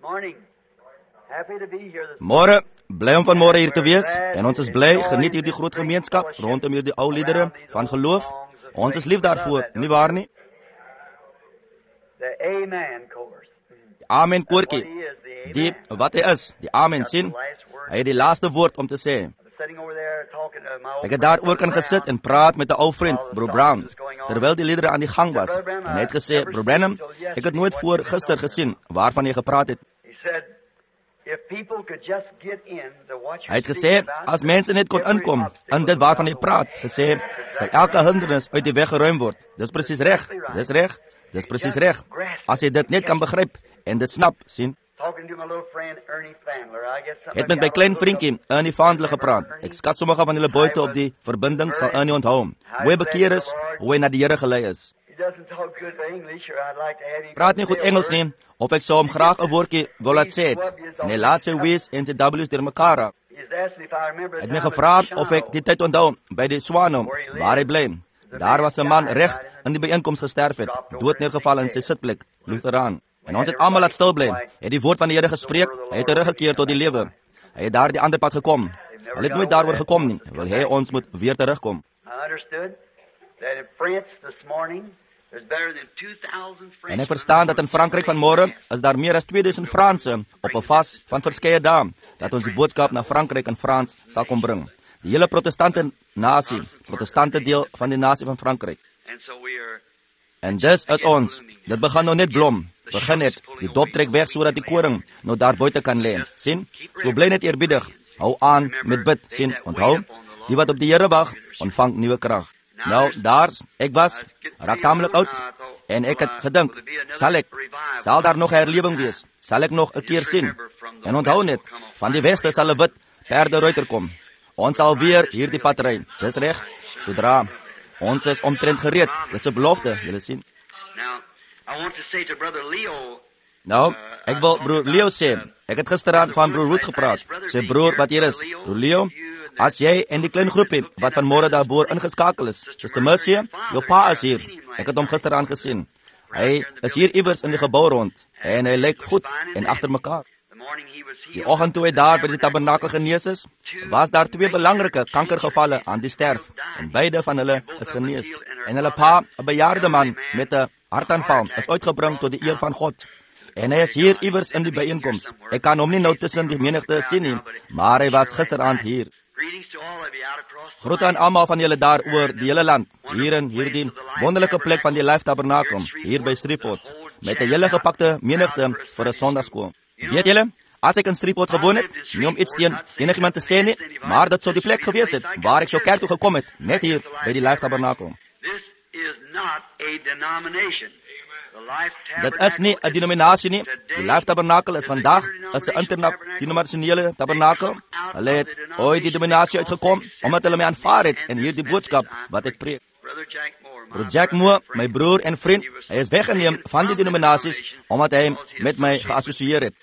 Môre, bly om vanmôre hier te wees en ons is bly, geniet hierdie groot gemeenskap rondom hierdie ou liedere van geloof. Ons is lief daarvoor, nie waar nie? Die Amen koortjie, die wat hy is, die Amen sien, hy het die laaste woord om te sê. Ek het daar ook kan gesit en praat met 'n ou vriend, Bro Brown, terwyl die liedere aan die gang was. En hy het gesê, Bro Branham, ek het nooit voor gister gesien waarvan jy gepraat het. Hy het gesê, as mense net kon inkom in dit waarvan jy praat, gesê, sal elke hindernis uit die weg geruim word. Dis presies reg, dis reg, dis presies reg. As jy dit net kan begryp en dit snap, sien. Het met my klein vriendjie, Ernie Vandler, gepraat. Ek skat sommige van julle buite op die verbinding sal Ernie onthou. Hoe hy bekeer is, hoe hy na die Here gelei is. Praat nie goed Engels nie, of ek sou hom graag 'n woordjie wil laat sê het. En hy laat sy W's en sy W's deur mekaar. Hy het my gevra of ek die tyd onthou by die Swano, waar hy bly. Daar was 'n man reg in die byeenkoms gesterf het, dood neergeval in sy sitplek, Lutheraan. En ons het almal laat stil bly. Hy het die woord van die Here gespreek, hy het teruggekeer tot die lewe. Hy het daar die ander pad gekom. Hy het nooit daaroor gekom nie, wil hy ons moet weer terugkom. En hy verstaan dat in Frankryk vanmôre is daar meer as 2000 Franse op 'n vas van verskeie dae, dat ons die boodskap na Frankryk in Frans sal kom bring. Die hele protestante deel van die nasie van Frankryk. En dis is ons. Dit begin nou net blom. Begin net. Die dop trek weg sodat die koring nou daar buite kan lê. Sien? So bly net eerbiedig. Hou aan met bid. Sien? Onthou, die wat op die Here wag, ontvang nuwe krag. Nou, ek was raak tamelik oud en ek het gedink, sal daar nog 'n herlewing wees? Sal ek nog 'n keer sien? En onthou net, van die weste sal 'n wit perderuiter kom. Ons sal weer hierdie pad ry. Dis reg. Sodra ons is omtrent gereed. Dis 'n belofte, julle sien. Nou, ek wil broer Leo sê, ek het gisteraan van broer Root gepraat. Sy broer wat hier is, broer Leo, as jy en die klein groepie wat vanmôre daarboor ingeskakel is, Suster Mercy, jou pa is hier. Ek het hom gisteraan gesien. Hy is hier iewers in die gebou rond en hy lyk goed en agter mekaar. Die oggend toe hy daar by die tabernakel genees is, was daar 2 belangrike kankergevalle aan die sterf en beide van hulle is genees. En hulle pa, 'n bejaarde man met 'n hartaanval, is uitgebring tot die eer van God. En hy is hier iewers in die byeenkoms. Ek kan hom nie nou tussen die menigte sien nie, maar hy was gisteraand hier. Groete aan almal van julle daar oor die hele land, hier in hierdie wonderlike plek van die Life Tabernakel, hier by Streeport, met 'n hele gepakte menigte vir 'n Sondagskool. Weet julle, as ek in Streeport gewoon het, nie om iets teen enigiemand te sê nie, maar dit sou die plek gewees het, waar ek sou kerk toe gekom het, net hier by die Life Tabernakel. Dit is nie 'n denominasie nie. Die Life Tabernakel is vandag 'n interdenominasionele tabernakel. Hulle het ooit die denominasie uitgekom, omdat hulle my aanvaar het en hierdie boodskap wat ek preek. Broer Jack Moore, my broer en vriend, hy is weggeneem van die denominasies, omdat hy met my geassosieer het.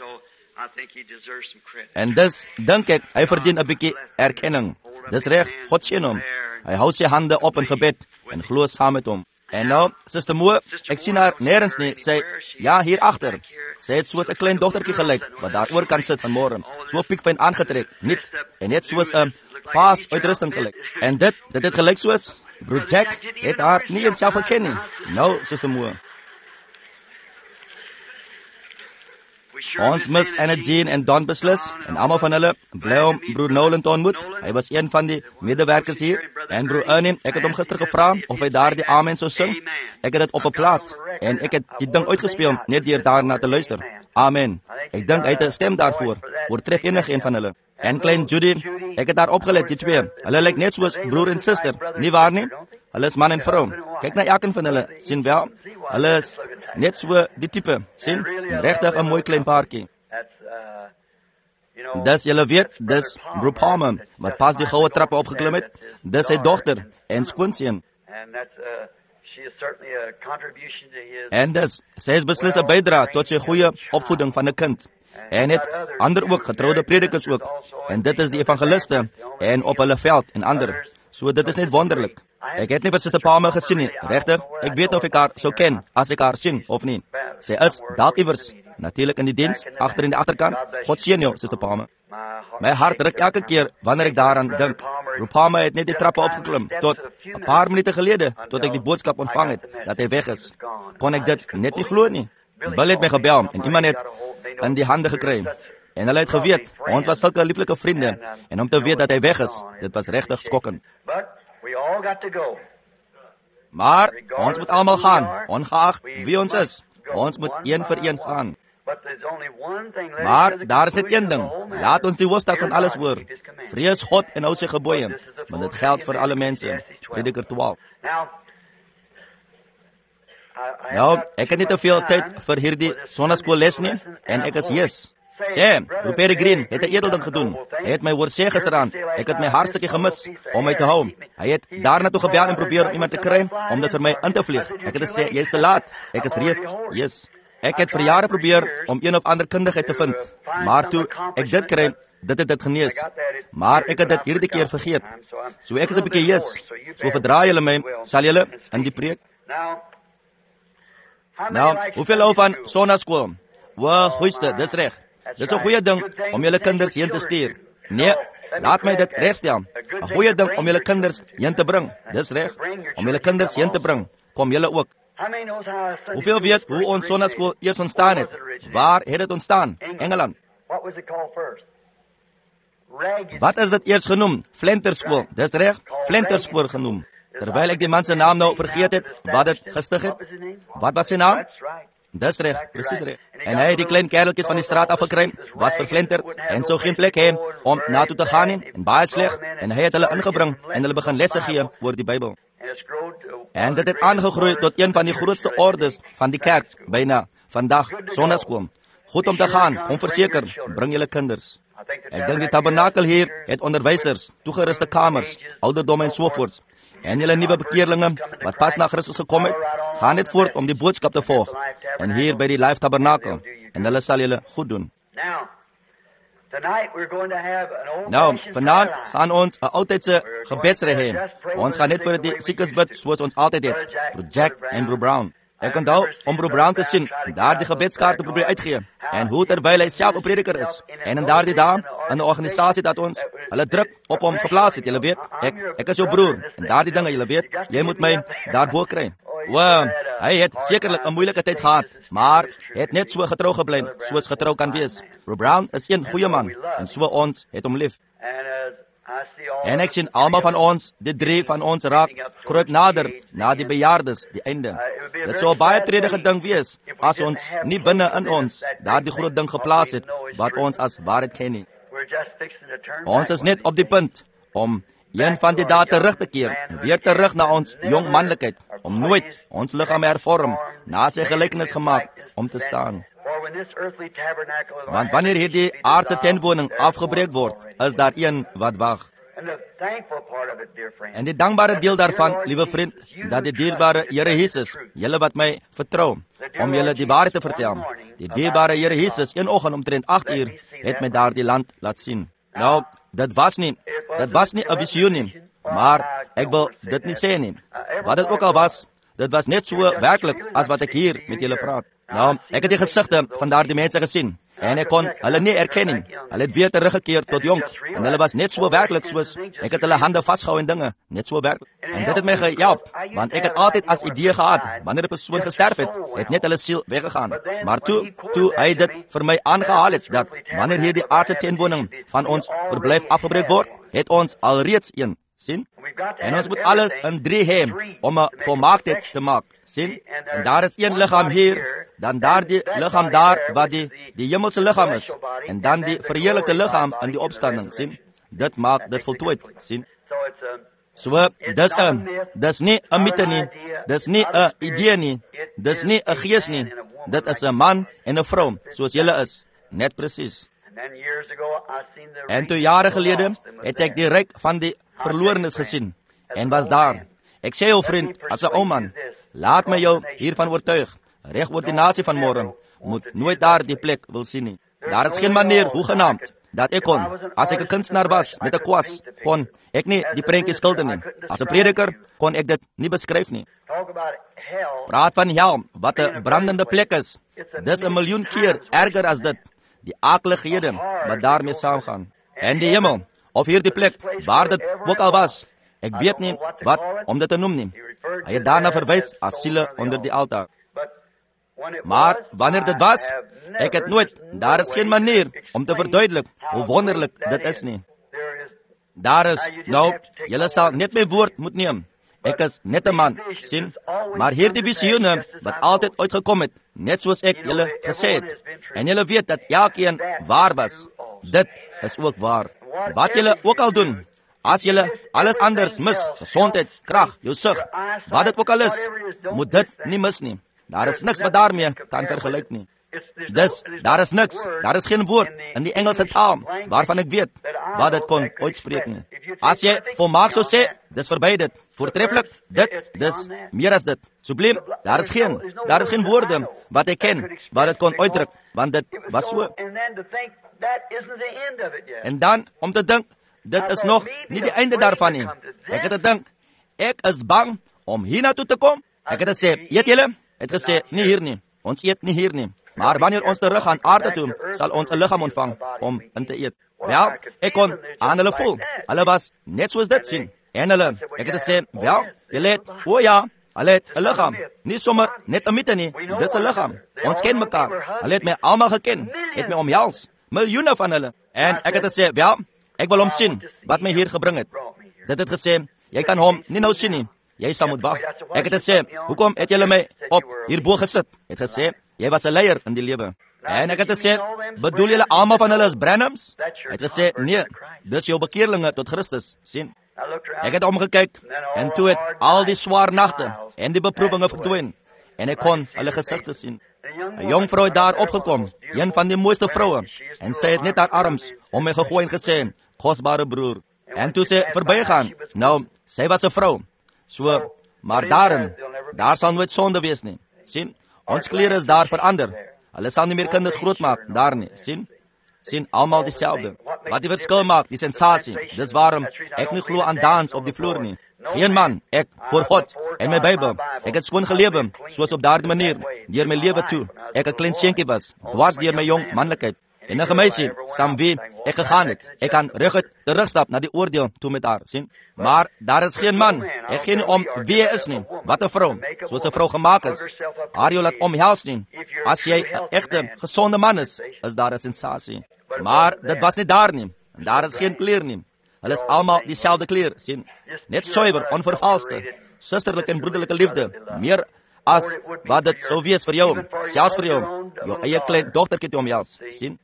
En dus dink ek, hy verdien 'n bietjie erkenning. Dis reg, God seën hom. Hy hou sy hande op in gebed en glo saam met hom. En nou, Suster Moore, ek sien haar nêrens nie, sy, ja, hier agter. Sy het soos 'n klein dogtertjie gelyk, wat daar oor kan sit vanmôre, so piekfyn aangetrek, net soos 'n paas uitrusting gelyk. En dit het gelyk soos, broer Jack het haar nie eens self geken nie. Nou, Suster Moore. Ons mis Anna Jean en Don beslis, en almal van hulle bly om broer Nolan te ontmoet. Hy was een van die medewerkers hier. En broer Ernie, ek het hom gister gevra of hy daar die Amen sou sing. Ek het dit op 'n plaat en ek het die ding uitgespeel net deur daarna te luister. Amen. Ek dink hy het 'n stem daarvoor. Oortref enige een van hulle. En klein Judy, ek het daar opgelet, die twee. Hulle lyk net soos broer en suster, nie waar nie? Hulle is man en vrou. Kyk na elkeen van hulle, sien wel? Hulle is net so die tipe, sien? Regtig 'n mooi klein paartjie. Dis julle weet, dis broer Palmer, wat pas die goue trappe opgeklim het. Dis sy dogter en skoonseun. En dis, sy is beslis 'n bydra tot sy goeie opvoeding van 'n kind. En het ander ook, getroude predikers ook. En dit is die evangeliste en op hulle veld en ander. So dit is net wonderlik. Ek het nie vir Suster Palmer gesien nie, regter. Ek weet of ek haar sou ken, as ek haar sien, of nie. Sy is dalk iewers, natuurlik in die diens, agter in die agterkant. God seën jou, Suster Palmer. My hart ruk elke keer, wanneer ek daaraan dink. Broer Palmer het net die trappe opgeklim, tot 'n paar minute gelede, tot ek die boodskap ontvang het, dat hy weg is. Kon ek dit net nie glo nie. Bill het my gebel, en iemand het in die hande gekry. En hulle het geweet, ons was sulke lieflike vriende, en om te weet dat hy weg is, dit was regtig skokkend. Maar, ons moet almal gaan, ongeag wie ons is. Ons moet een vir een gaan. Maar, daar is net een ding, laat ons die hoofstuk van alles hoor. Vrees God en hou sy gebooie, want dit geld vir alle mense. Prediker 12. Nou, ek het nie te veel tyd vir hierdie sonnaskoolles nie, en ek is yes. Sam, Broer Peregrine het 'n edelding gedoen. Hy het my hoor sê gisteraan, ek het my hartstukkie gemis om my te hou. Hy het daarna toe gebel en probeer om iemand te kry om dit vir my in te vlieg. Ek het gesê, jy is te laat. Ek is reeds, yes. Ek het vir jare probeer om een of ander kundigheid te vind, maar toe ek dit kry, dit het dit genees. Maar ek het dit hierdie keer vergeet. So ek is 'n bietjie yes. So verdraai julle my, sal julle in die preek. Nou, hoeveel hou van sonnaskool? Wow, goeiste, dis reg. Dis 'n goeie ding om julle kinders heen te stuur. Nee, laat my dit regstel. 'n Goeie ding om julle kinders heen te bring. Dis reg. Om julle kinders heen te bring. Kom julle ook. Hoeveel weet hoe ons sonnaskool eers ontstaan het? Waar het dit ontstaan? Engeland. Wat is dit eers genoem? Flenterskool. Dis reg. Flenterskool genoem. Terwyl ek die man se naam nou vergeet het, wat dit gestig het. Wat was sy naam? Dis reg, presies reg. En hy het die klein kereltjies van die straat afgekry, was verflenterd en sou geen plek hê om na toe te gaan nie, en baie sleg, en hy het hulle ingebring en hulle begin lesse gee oor die Bybel. En dit het aangegroei tot een van die grootste ordes van die kerk, byna vandag, sonnaskool. Goed om te gaan, kom verseker, bring julle kinders. Ek dink die tabernakel hier het onderwysers, toegeruste kamers, ouderdom en sovoorts. En julle nuwe bekeerlinge, wat pas na Christus gekom het, gaan net voort om die boodskap te volg. En hier by die Life Tabernakel. En hulle sal julle goed doen. Nou, vanaand gaan ons 'n oudtydse gebedsry hê. Ons gaan net vir die siekes bid, soos ons altyd het. Broer Jack en Broer Brown. Ek onthou om Broer Brown te sien, daar die gebedskaarte probeer uitgee. En hoe terwyl hy self 'n prediker is. En in daardie dae, in 'n organisasie dat ons hulle druk op hom geplaas het, julle weet, ek is jou broer. En daardie dinge, julle weet, jy moet my daarbo kry. Wow, hy het sekerlik 'n moeilike tyd gehad, maar het net so getrou gebly, soos getrou kan wees. Broer Brown is 'n goeie man, en so ons het hom lief. En ek sien almal van ons, die 3 van ons raak, kruip nader, na die bejaardes, die einde. Dit sou 'n baie tredige ding wees, as ons nie binne in ons, daar die groot ding geplaas het, wat ons as waarheid ken nie. Ons is net op die punt, om een van die dae terug te keer, weer terug na ons jong manlikheid, om nooit ons liggaam hervorm, na sy gelykenis gemaak, om te staan. Want wanneer hierdie aardse tentwoning afgebreek word, is daar een wat wag. En die dankbare deel daarvan, liewe vriend, dat die dierbare Here Jesus, julle wat my vertrou, om julle die waarheid te vertel, die dierbare Here Jesus, een oggend omtrent 8 uur, het my daar die land laat sien. Nou, dit was nie 'n visioen nie, maar ek wil dit nie sê nie. Wat dit ook al was, dit was net so werklik as wat ek hier met julle praat. Nou, ek het die gesigte van daardie mense gesien, en ek kon hulle nie erken nie. Hulle het weer teruggekeer tot jonk, en hulle was net so werklik soos, ek het hulle hande vasgehou en dinge, net so werklik. En dit het my gehelp, want ek het altyd as idee gehad, wanneer 'n persoon gesterf het net hulle siel weggegaan. Maar toe hy dit vir my aangehaal het, dat wanneer hierdie aardse tentwoning van ons verblyf afgebreek word, het ons alreeds een, sien? En ons moet alles in 3 hê, om 'n volmaaktheid te maak, sien? En daar is een liggaam hier, dan daardie liggaam daar, wat die hemelse liggaam is, en dan die verheerlikte liggaam in die opstanding, sien? Dit maak dit voltooid, sien? So, dis nie 'n mite nie, dis nie 'n idee nie, dis nie 'n gees nie, dit is 'n man en 'n vrou, soos julle is, net presies. En toe jare gelede, het ek die ryk van die verlorenes gesien, en was daar. Ek sê jou vriend, as 'n ou man, laat my jou hiervan oortuig, reg oor die nasie van môre, moet nooit daar die plek wil sien nie. Daar is geen manier, hoegenaamd, dat ek kon, as ek 'n kunstenaar was met 'n kwas, kon ek nie die prentjie skilder nie. As 'n prediker kon ek dit nie beskryf nie. Praat van hel, wat 'n brandende plek is. Dis 1 miljoen keer erger as dit. Die akelighede wat daarmee saamgaan. En die hemel, of hierdie plek, waar dit ook al was, ek weet nie wat om dit te noem nie. Hy het daarna verwys as siele onder die altaar. Maar wanneer dit was, ek het nooit, daar is geen manier om te verduidelik hoe wonderlik dit is nie. Daar is, nou, julle sal net my woord moet neem. Ek is net 'n man, sien, maar hierdie visioene wat altyd uitgekom het, net soos ek julle gesê het, en julle weet dat elkeen waar was, dit is ook waar. Wat julle ook al doen, as julle alles anders mis, gesondheid, krag, jou sig, wat dit ook al is, moet dit nie mis nie. Daar is niks wat daarmee kan vergelyk nie. Dus, daar is niks, daar is geen woord in die Engelse taal, waarvan ek weet, wat dit kon uitspreek nie. As jy volmaak sou sê, dis verby dit, voortreffelik, dit, dis meer as dit. Subliem, daar is geen woorde wat ek ken, wat dit kon uitdruk, want dit was so. En dan, om te dink, dit is nog nie die einde daarvan nie. Ek het gedink, ek is bang om hier naartoe te kom. Ek het gesê, eet julle? Het gesê, nie hier nie, ons eet nie hier nie. Maar wanneer ons terug gaan aarde toe, sal ons 'n liggaam ontvang om in te eet. Wel, ek kon aan hulle voel. Hulle was net soos dit sien. En hulle, ek het gesê, wel, julle het, o ja, hulle het 'n liggaam. Nie sommer net 'n mythe nie, dis 'n liggaam. Ons ken mekaar. Hulle het my almal geken, het my omhels. Miljoene van hulle. En ek het gesê, wel, ek wil hom sien, wat my hier gebring het. Dit het gesê, jy kan hom nie nou sien nie. Jy sal moet wag. Ek het gesê, hoekom het julle my op hierbo gesit? Het gesê, jy was 'n leier in die lewe. En ek het gesê, bedoel julle almal van hulle is Branhams? Het gesê, nee, dis jou bekeerlinge tot Christus, sien. Ek het omgekyk en toe het al die swaar nagte en die beproewinge verdwyn en ek kon hulle gesigte sien. 'n Jong vrou het daar opgekom, een van die mooiste vroue, en sy het net haar arms om my gegooi en gesê, kosbare broer. En toe sy verbygaan, nou, sy was 'n vrou. So, maar daar sal nooit sonde wees nie. Sien, ons klere is daar verander. Hulle sal nie meer kinders grootmaak, daar nie. Sien, almal dieselfde. Wat die verskil maak, die sensasie. Dis waarom ek nie glo aan dans op die vloer nie. Geen man, ek, voor God en my Bybel. Ek het skoon gelewe, soos op daardie manier, deur my lewe toe. Ek 'n klein seentjie was, dwars deur my jong manlikheid. En 'n meisie, saam wie ek gegaan het. Ek kan reguit terugstap na die oordeel toe met haar, sien. Maar daar is geen man, ek gee nie om wie hy is nie, wat 'n vrou, soos 'n vrou gemaak is. Haar jou laat omhels nie. As jy 'n egte, gesonde man is daar 'n sensasie. Maar dit was nie daar nie, en daar is geen kleur nie. Hulle is almal dieselfde kleur, sien. Net suiwer, onvervalste, susterlike en broederlike liefde, meer as wat dit sou wees vir jou, selfs vir jou eie klein dogtertjie te omhels, sien.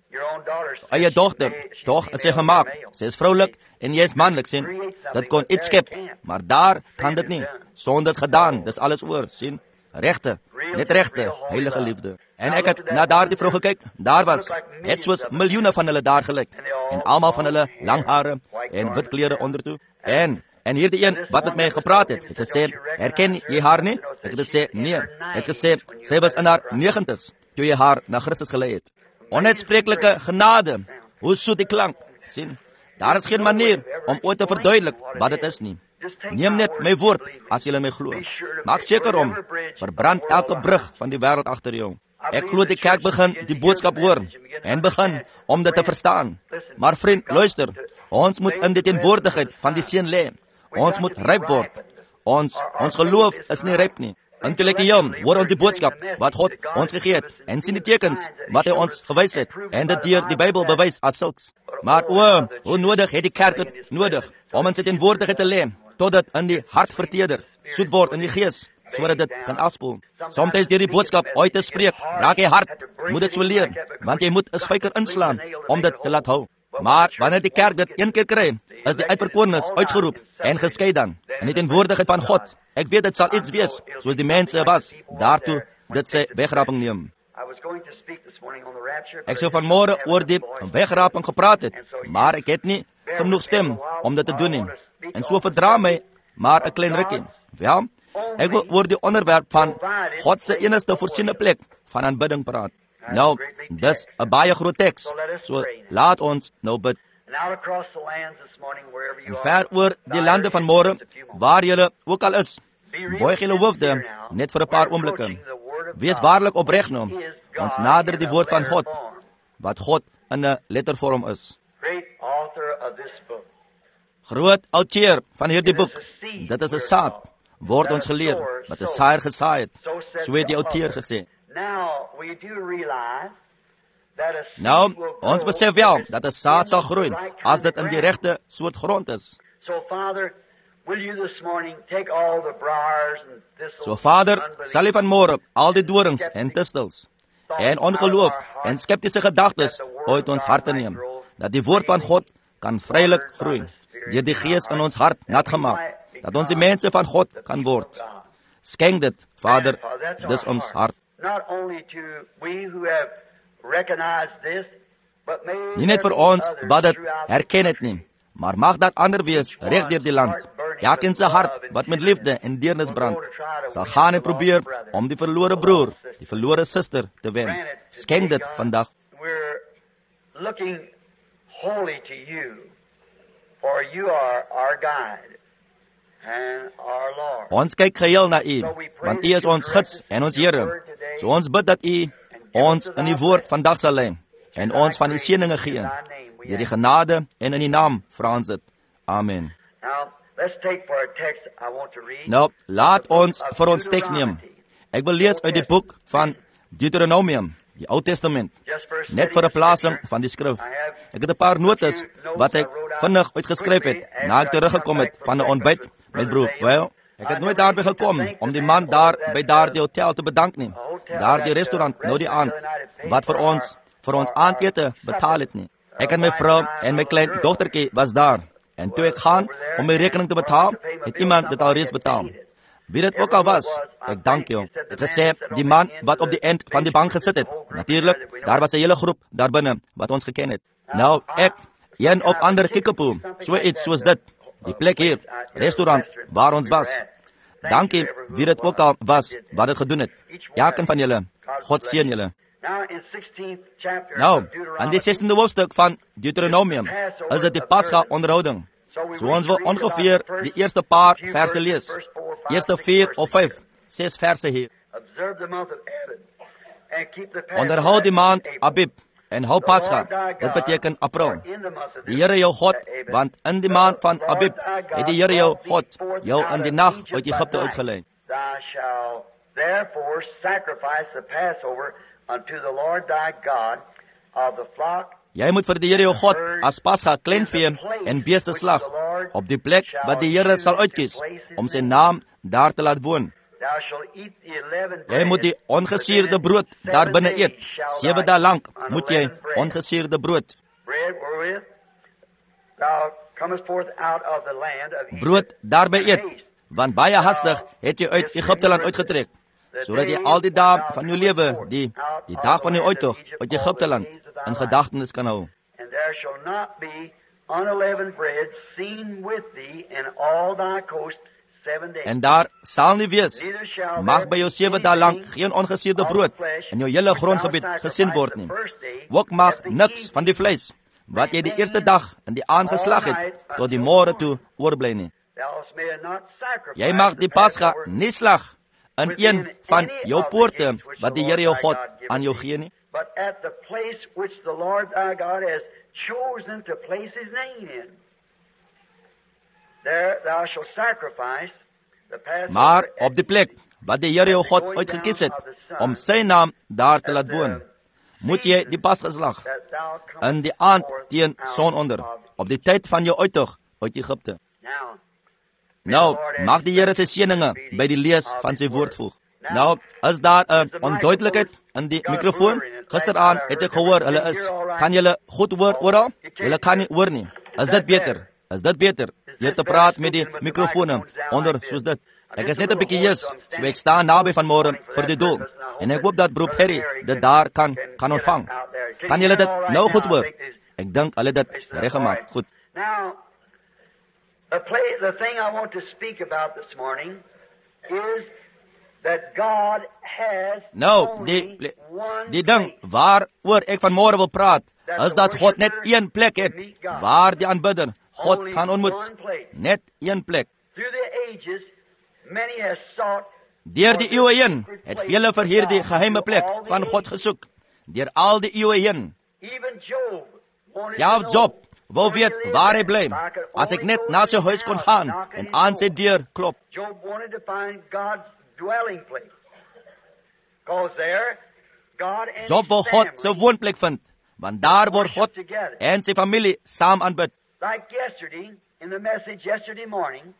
Eie dogter, toch is sy gemaak, sy is vroulik en jy is manlik, sien. Dit kon iets skep, maar daar kan dit nie. Sonde is gedaan, dis alles oor, sien. Regte, net regte, heilige liefde. En ek het na daardie vrou gekyk, daar was, net soos miljoene van hulle daar gelyk. En almal van hulle lang hare en wit klere ondertoe. En hierdie een wat met my gepraat het gesê, herken jy haar nie? Ek het gesê, nee. Het gesê, sy was in haar 90's, toe jy haar na Christus gelei het. Onuitspreeklike genade, hoe soet die klank, sien. Daar is geen manier om ooit te verduidelik wat dit is nie. Neem net my woord as julle my glo. Maak seker om, verbrand elke brug van die wêreld agter jou. Ek glo die kerk begin die boodskap hoor en begin om dit te verstaan. Maar vriend, luister, ons moet in die teenwoordigheid van die Seun lê. Ons moet ryp word. Ons geloof is nie ryp nie. Intellektueel hoor ons die boodskap wat God ons gegee het en sien die tekens wat hy ons gewys het en dit deur die Bybel bewys as sulks. Maar hoe nodig het die kerk dit nodig om in sy teenwoordigheid te lê tot dit in die hart verteder, soet word in die gees, sodat dit kan afspoel. Soms deur die boodskap uit te spreek, raak jy hard, moet dit so leer, want jy moet 'n spyker inslaan om dit te laat hou. Maar wanneer die kerk dit een keer kry, is die uitverkorenes uitgeroep en geskei dan in die teenwoordigheid van God. Ek weet dit sal iets wees, soos die mense was, daartoe dit sy wegraping neem. Ek sou vanmôre oor die wegraping gepraat het, maar ek het nie genoeg stem om dit te doen nie. En so verdra my maar 'n klein rukkie. Wel, ek wil oor die onderwerp van God se enigste voorsiene plek van aanbidding praat. Nou, dis 'n baie groot teks. So laat ons nou bid. En ver oor die lande van môre, waar julle ook al is, buig julle hoofde net vir 'n paar oomblikke. Wees waarlik opreg nou. Ons nader die woord van God, wat God in 'n lettervorm is. Groot outeur van hierdie boek. Dit is 'n saad, word ons geleer, wat 'n saaier gesaai het. So het die outeur gesê. Nou, ons besef wel dat 'n saad sal groei as dit in die regte soort grond is. So Vader, sal U vanmôre al die dorings en tistels en ongeloof en skeptiese gedagtes uit ons harte neem, dat die woord van God kan vrylik groei, deur die Gees in ons hart nat gemaak, dat ons die mense van God kan word. Skenk dit, Vader, dis ons hart. Nie net vir ons wat dit herken het nie, maar mag dat ander wees reg deur die land. Elkeen se hart wat met liefde en deernis brand, sal gaan en probeer om die verlore broer, die verlore suster te wen. Skenk dit vandag. Ons kyk geheel na U, want U is ons gids en ons Here. So ons bid dat U ons in die woord vandag sal lei en ons van die seëninge gee. Deur die genade en in die naam vra ons dit. Amen. Nou, laat ons vir ons teks neem. Ek wil lees uit die boek van Deuteronomium, die Ou Testament, net vir 'n plasing van die skrif. Ek het 'n paar notas wat ek vinnig uitgeskryf het, na ek teruggekom het van 'n ontbyt met broer. Wel, ek het nooit daarby gekom om die man daar by daardie hotel te bedank nie. Daardie restaurant nou die aand, wat vir ons aandete betaal het nie. Ek en my vrou en my klein dogtertjie was daar. En toe ek gaan om my rekening te betaal, het iemand dit alreeds betaal. Wie dit ook al was, ek dank jou. Het gesê, die man wat op die eind van die bank gesit het. Natuurlik, daar was 'n hele groep daar binne wat ons geken het. Nou, ek, een of ander kikkepoe, so iets soos dit. Die plek hier, restaurant, waar ons was. Dankie, wie dit ook al was, wat het gedoen het. Elkeen van julle, God seën julle. Nou, in die 16de hoofstuk van Deuteronomium is dit die Pascha onderhouding. So ons wil ongeveer die eerste paar verse lees. Eerste 4 of 5, 6 verse hier. Onderhoud die maand Abib en hou Pascha, dit beteken April. Die Here jou God, want in die maand van Abib het die Here jou God jou in die nag uit Egipte uitgelei. Therefore sacrifice the Passover unto the Lord thy God of the flock. Jy moet vir die Here jou God as Pascha kleinvee en beeste slag op die plek wat die Here sal uitkies om sy naam daar te laat woon. Jy moet die ongesuurde brood daar binne eet. 7 dae lank moet jy ongesuurde brood. Brood daarby eet, want baie hastig het jy uit Egipte land uitgetrek, sodat jy al die dae van jou lewe, die dag van jou uittog uit Egipte land, in gedagtenis kan hou. And there shall not be unleavened bread seen with thee in all thy coast 7 days. En daar sal nie wees, mag by jou 7 dae lank geen ongesuurde brood in jou hele grondgebied gesien word nie. Ook mag niks van die vleis, wat jy die eerste dag in die aand geslag het, tot die môre toe oorbly nie. Jy mag die Pascha nie slag in een van jou poorte wat die Here jou God aan jou gee nie. But at the place which the Lord thy God has chosen to place his name in. There thou shalt sacrifice the Passover. Maar op die plek wat die Here jou God uitgekies het om sy naam daar te laat woon, moet jy die Pascha slag in die aand teen sononder, op die tyd van jou uittog uit Egipte. Nou, mag die Here sy seëninge by die lees van sy woord voeg. Nou, is daar 'n onduidelikheid in die mikrofoon? Gisteraan het ek gehoor, hulle is, kan julle goed hoor oral? Julle kan nie hoor nie. Is dit beter? Is dit beter? Jy te praat met die mikrofone onder soos dit. Ek is net 'n bietjie jes, so ek staan naby vanmôre vir die doel. En ek hoop dat broer Perry dit daar kan ontvang. Kan julle dit nou goed hoor? Ek dink hulle dit reggemaak. Goed. Now, the thing I want to speak about this morning is that God has Nou, only one die ding place. waaroor ek vanmôre wil praat, is dat God net een plek het waar die aanbidder God kan ontmoet. Net een plek. Through the ages, many have sought Deur die eeue heen het vele vir hierdie geheime plek van God gesoek. Deur al die eeue heen. even Job. wanted Self to know Job wou where weet he lived. waar hy bly. If I could As ek only net go na to sy his huis kon house, gaan knock en his aan sy door. deur klop. Job wanted to find God's dwelling place. Because there, God and Job wou his God se family, woonplek vind, want daar word God en sy familie saam aanbid. like yesterday, in the message yesterday morning,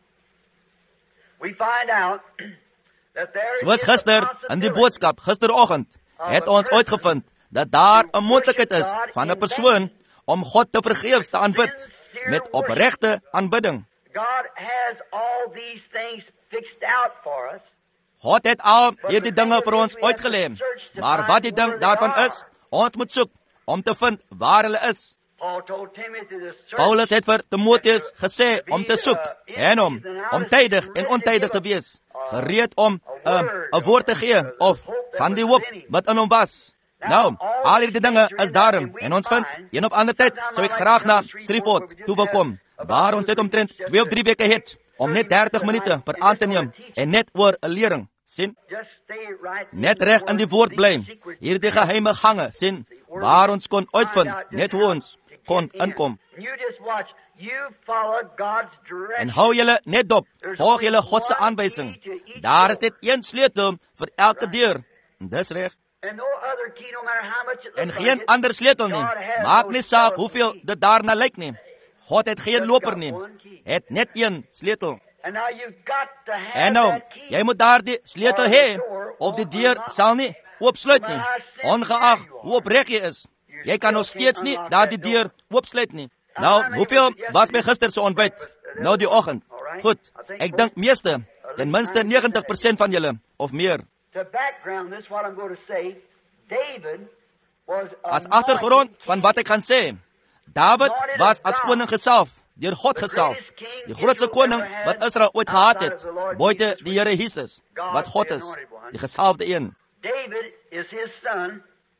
we find out that there Soos is a gister in die possibility boodskap gisteroggend het ons uitgevind dat daar 'n moontlikheid is van 'n persoon om God te vergeefs te aanbid met opregte aanbidding. God has all these things fixed out for us. God het al hierdie dinge vir ons uitgelê, maar wat die ding daarvan is, ons moet soek om te vind waar hulle is. Paul told Timothy to search. Paulus het vir Timoteus gesê om te soek en om tydig en ontydig te wees, gereed om 'n woord te gee of van die hoop wat in hom was. Nou, al hierdie dinge is daarin en ons vind een of ander tyd sou ek graag na Shreveport toe wil kom, waar ons dit omtrent 2 of 3 weke het om net 30 minute per aand te neem en net oor 'n lering sien. Just stay right Net reg in die woord bly. Hierdie geheime gange sien waar ons kon uitvind net hoe ons kon inkom. You just watch. You follow God's direction. En hou julle net dop, volg julle God se aanwysing. Daar is net een sleutel vir elke deur. En dis reg. And no other key, no matter how much it En looks geen like it. ander sleutel nie. Maak nie saak hoeveel dit daarna lyk nie. God het geen loper nie. Het net een sleutel. And now you've got to have En nou, that key. jy moet daardie sleutel hê of die deur sal nie oopsluit nie. Ongeag hoe opreg jy is. Jy kan nog steeds nie daardie deur oopsluit nie. Nou, hoeveel was by gister se ontbyt? Nou die oggend. Goed, ek dink meeste, ten minste 90% van julle of meer. To background this, what I'm going to say, David was As agtergrond van wat ek gaan sê, Dawid was as koning gesalf, deur God gesalf. Die grootste koning wat Israel ooit gehad het, buite die Here Jesus, wat God is, die gesalfde een. David is his son.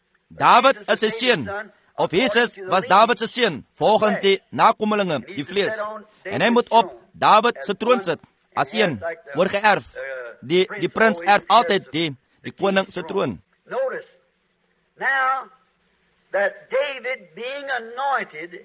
Dawid is sy seun, of Jesus was Dawid se seun, volgens die nakommelinge, die vlees. En hy moet op Dawid se troon sit, as een, oorgeerf. Die prins erf altyd die koning se troon. Notice, now that David being anointed,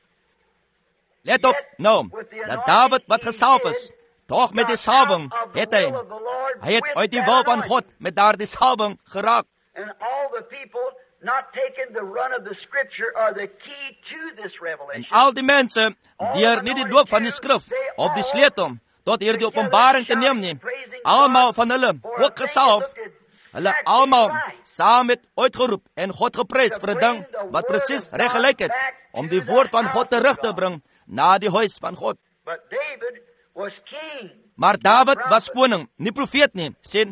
Let op, nou, dat Dawid wat gesalf is, tog met die salwing het hy het uit die wil van God met daardie salwing geraak. and all the people not taking the run of the scripture are the key to this En revelation. al die mense, deur nie die loop van die skrif of die sleutel tot hierdie openbaring te neem nie, almal van hulle ook gesalf, hulle almal saam met uitgeroep en God geprys vir 'n ding wat presies reg gelyk het, om die woord van God terug te bring na die huis van God. But David was king. Maar Dawid was koning, nie profeet nie, sien.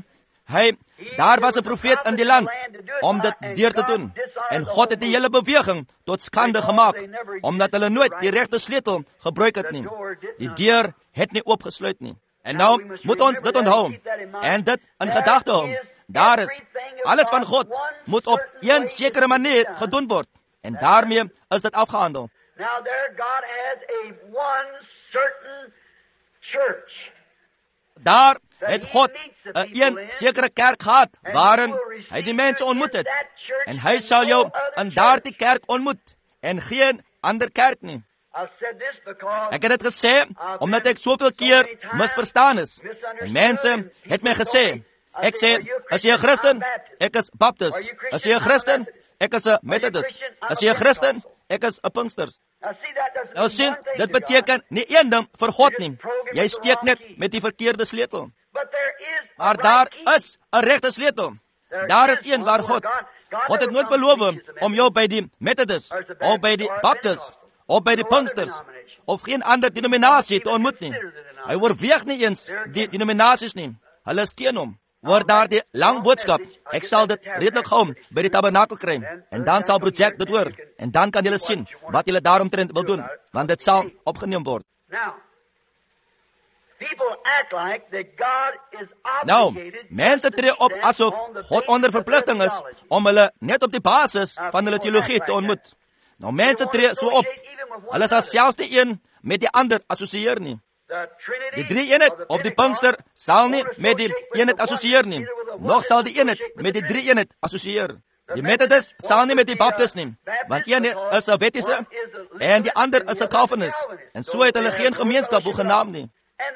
Daar was 'n profeet in die land om dit deur te doen. En God het die hele beweging tot skande gemaak, omdat hulle nooit die regte sleutel gebruik het nie. Die deur het nie oopgesluit nie. En nou moet ons dit onthou en dit in gedagte hou. Daar is alles van God moet op een sekere manier gedoen word. En daarmee is dit afgehandel. Now there God has a one certain church. Daar het God 'n een sekere kerk gehad waarin hy die mense ontmoet het. En hy sal jou in daardie kerk ontmoet en geen ander kerk nie. I've said this because Ek het dit gesê omdat ek soveel keer misverstaan is. En mense het my gesê, ek sê, is jy 'n Christen? Ek is Baptist. Is jy 'n Christen? Ek is 'n Methodist. Is jy 'n Christen? Ek is 'n Pinksters. now see that doesn't Nou mean sien, one thing dit to beteken God. nie een ding vir God nie. Jy steek net met die verkeerde sleutel. But there is a Maar right daar key. is 'n regte sleutel. Daar is een waar God het nooit beloof om jou by die Methodist of by die Baptist of by die Pinksters of geen ander denominasie te ontmoet nie. Hy oorweeg nie eens die denominasies nie. Hulle is teen hom. Hoor daardie lang boodskap. Ek sal dit redelik gou by die tabernakel kry en dan sal Broer Jack dit hoor en dan kan julle sien wat julle daaromtrent wil doen, want dit sal opgeneem word. Now, People act like that God is Nou, obligated mense tree op asof God onder verpligting is om hulle net op die basis van hulle teologie te ontmoet. Nou, mense tree so op. Hulle sal selfs die een met die ander assosieer nie. Die drie eenheid of die Pinkster sal nie met die eenheid assosieer nie. Nog sal die eenheid met die drie eenheid assosieer. Die Methodist sal nie met die Baptist nie, want een is 'n wettische en die ander is 'n Calvinist. En so het hulle geen gemeenskap hoegenaamd nie.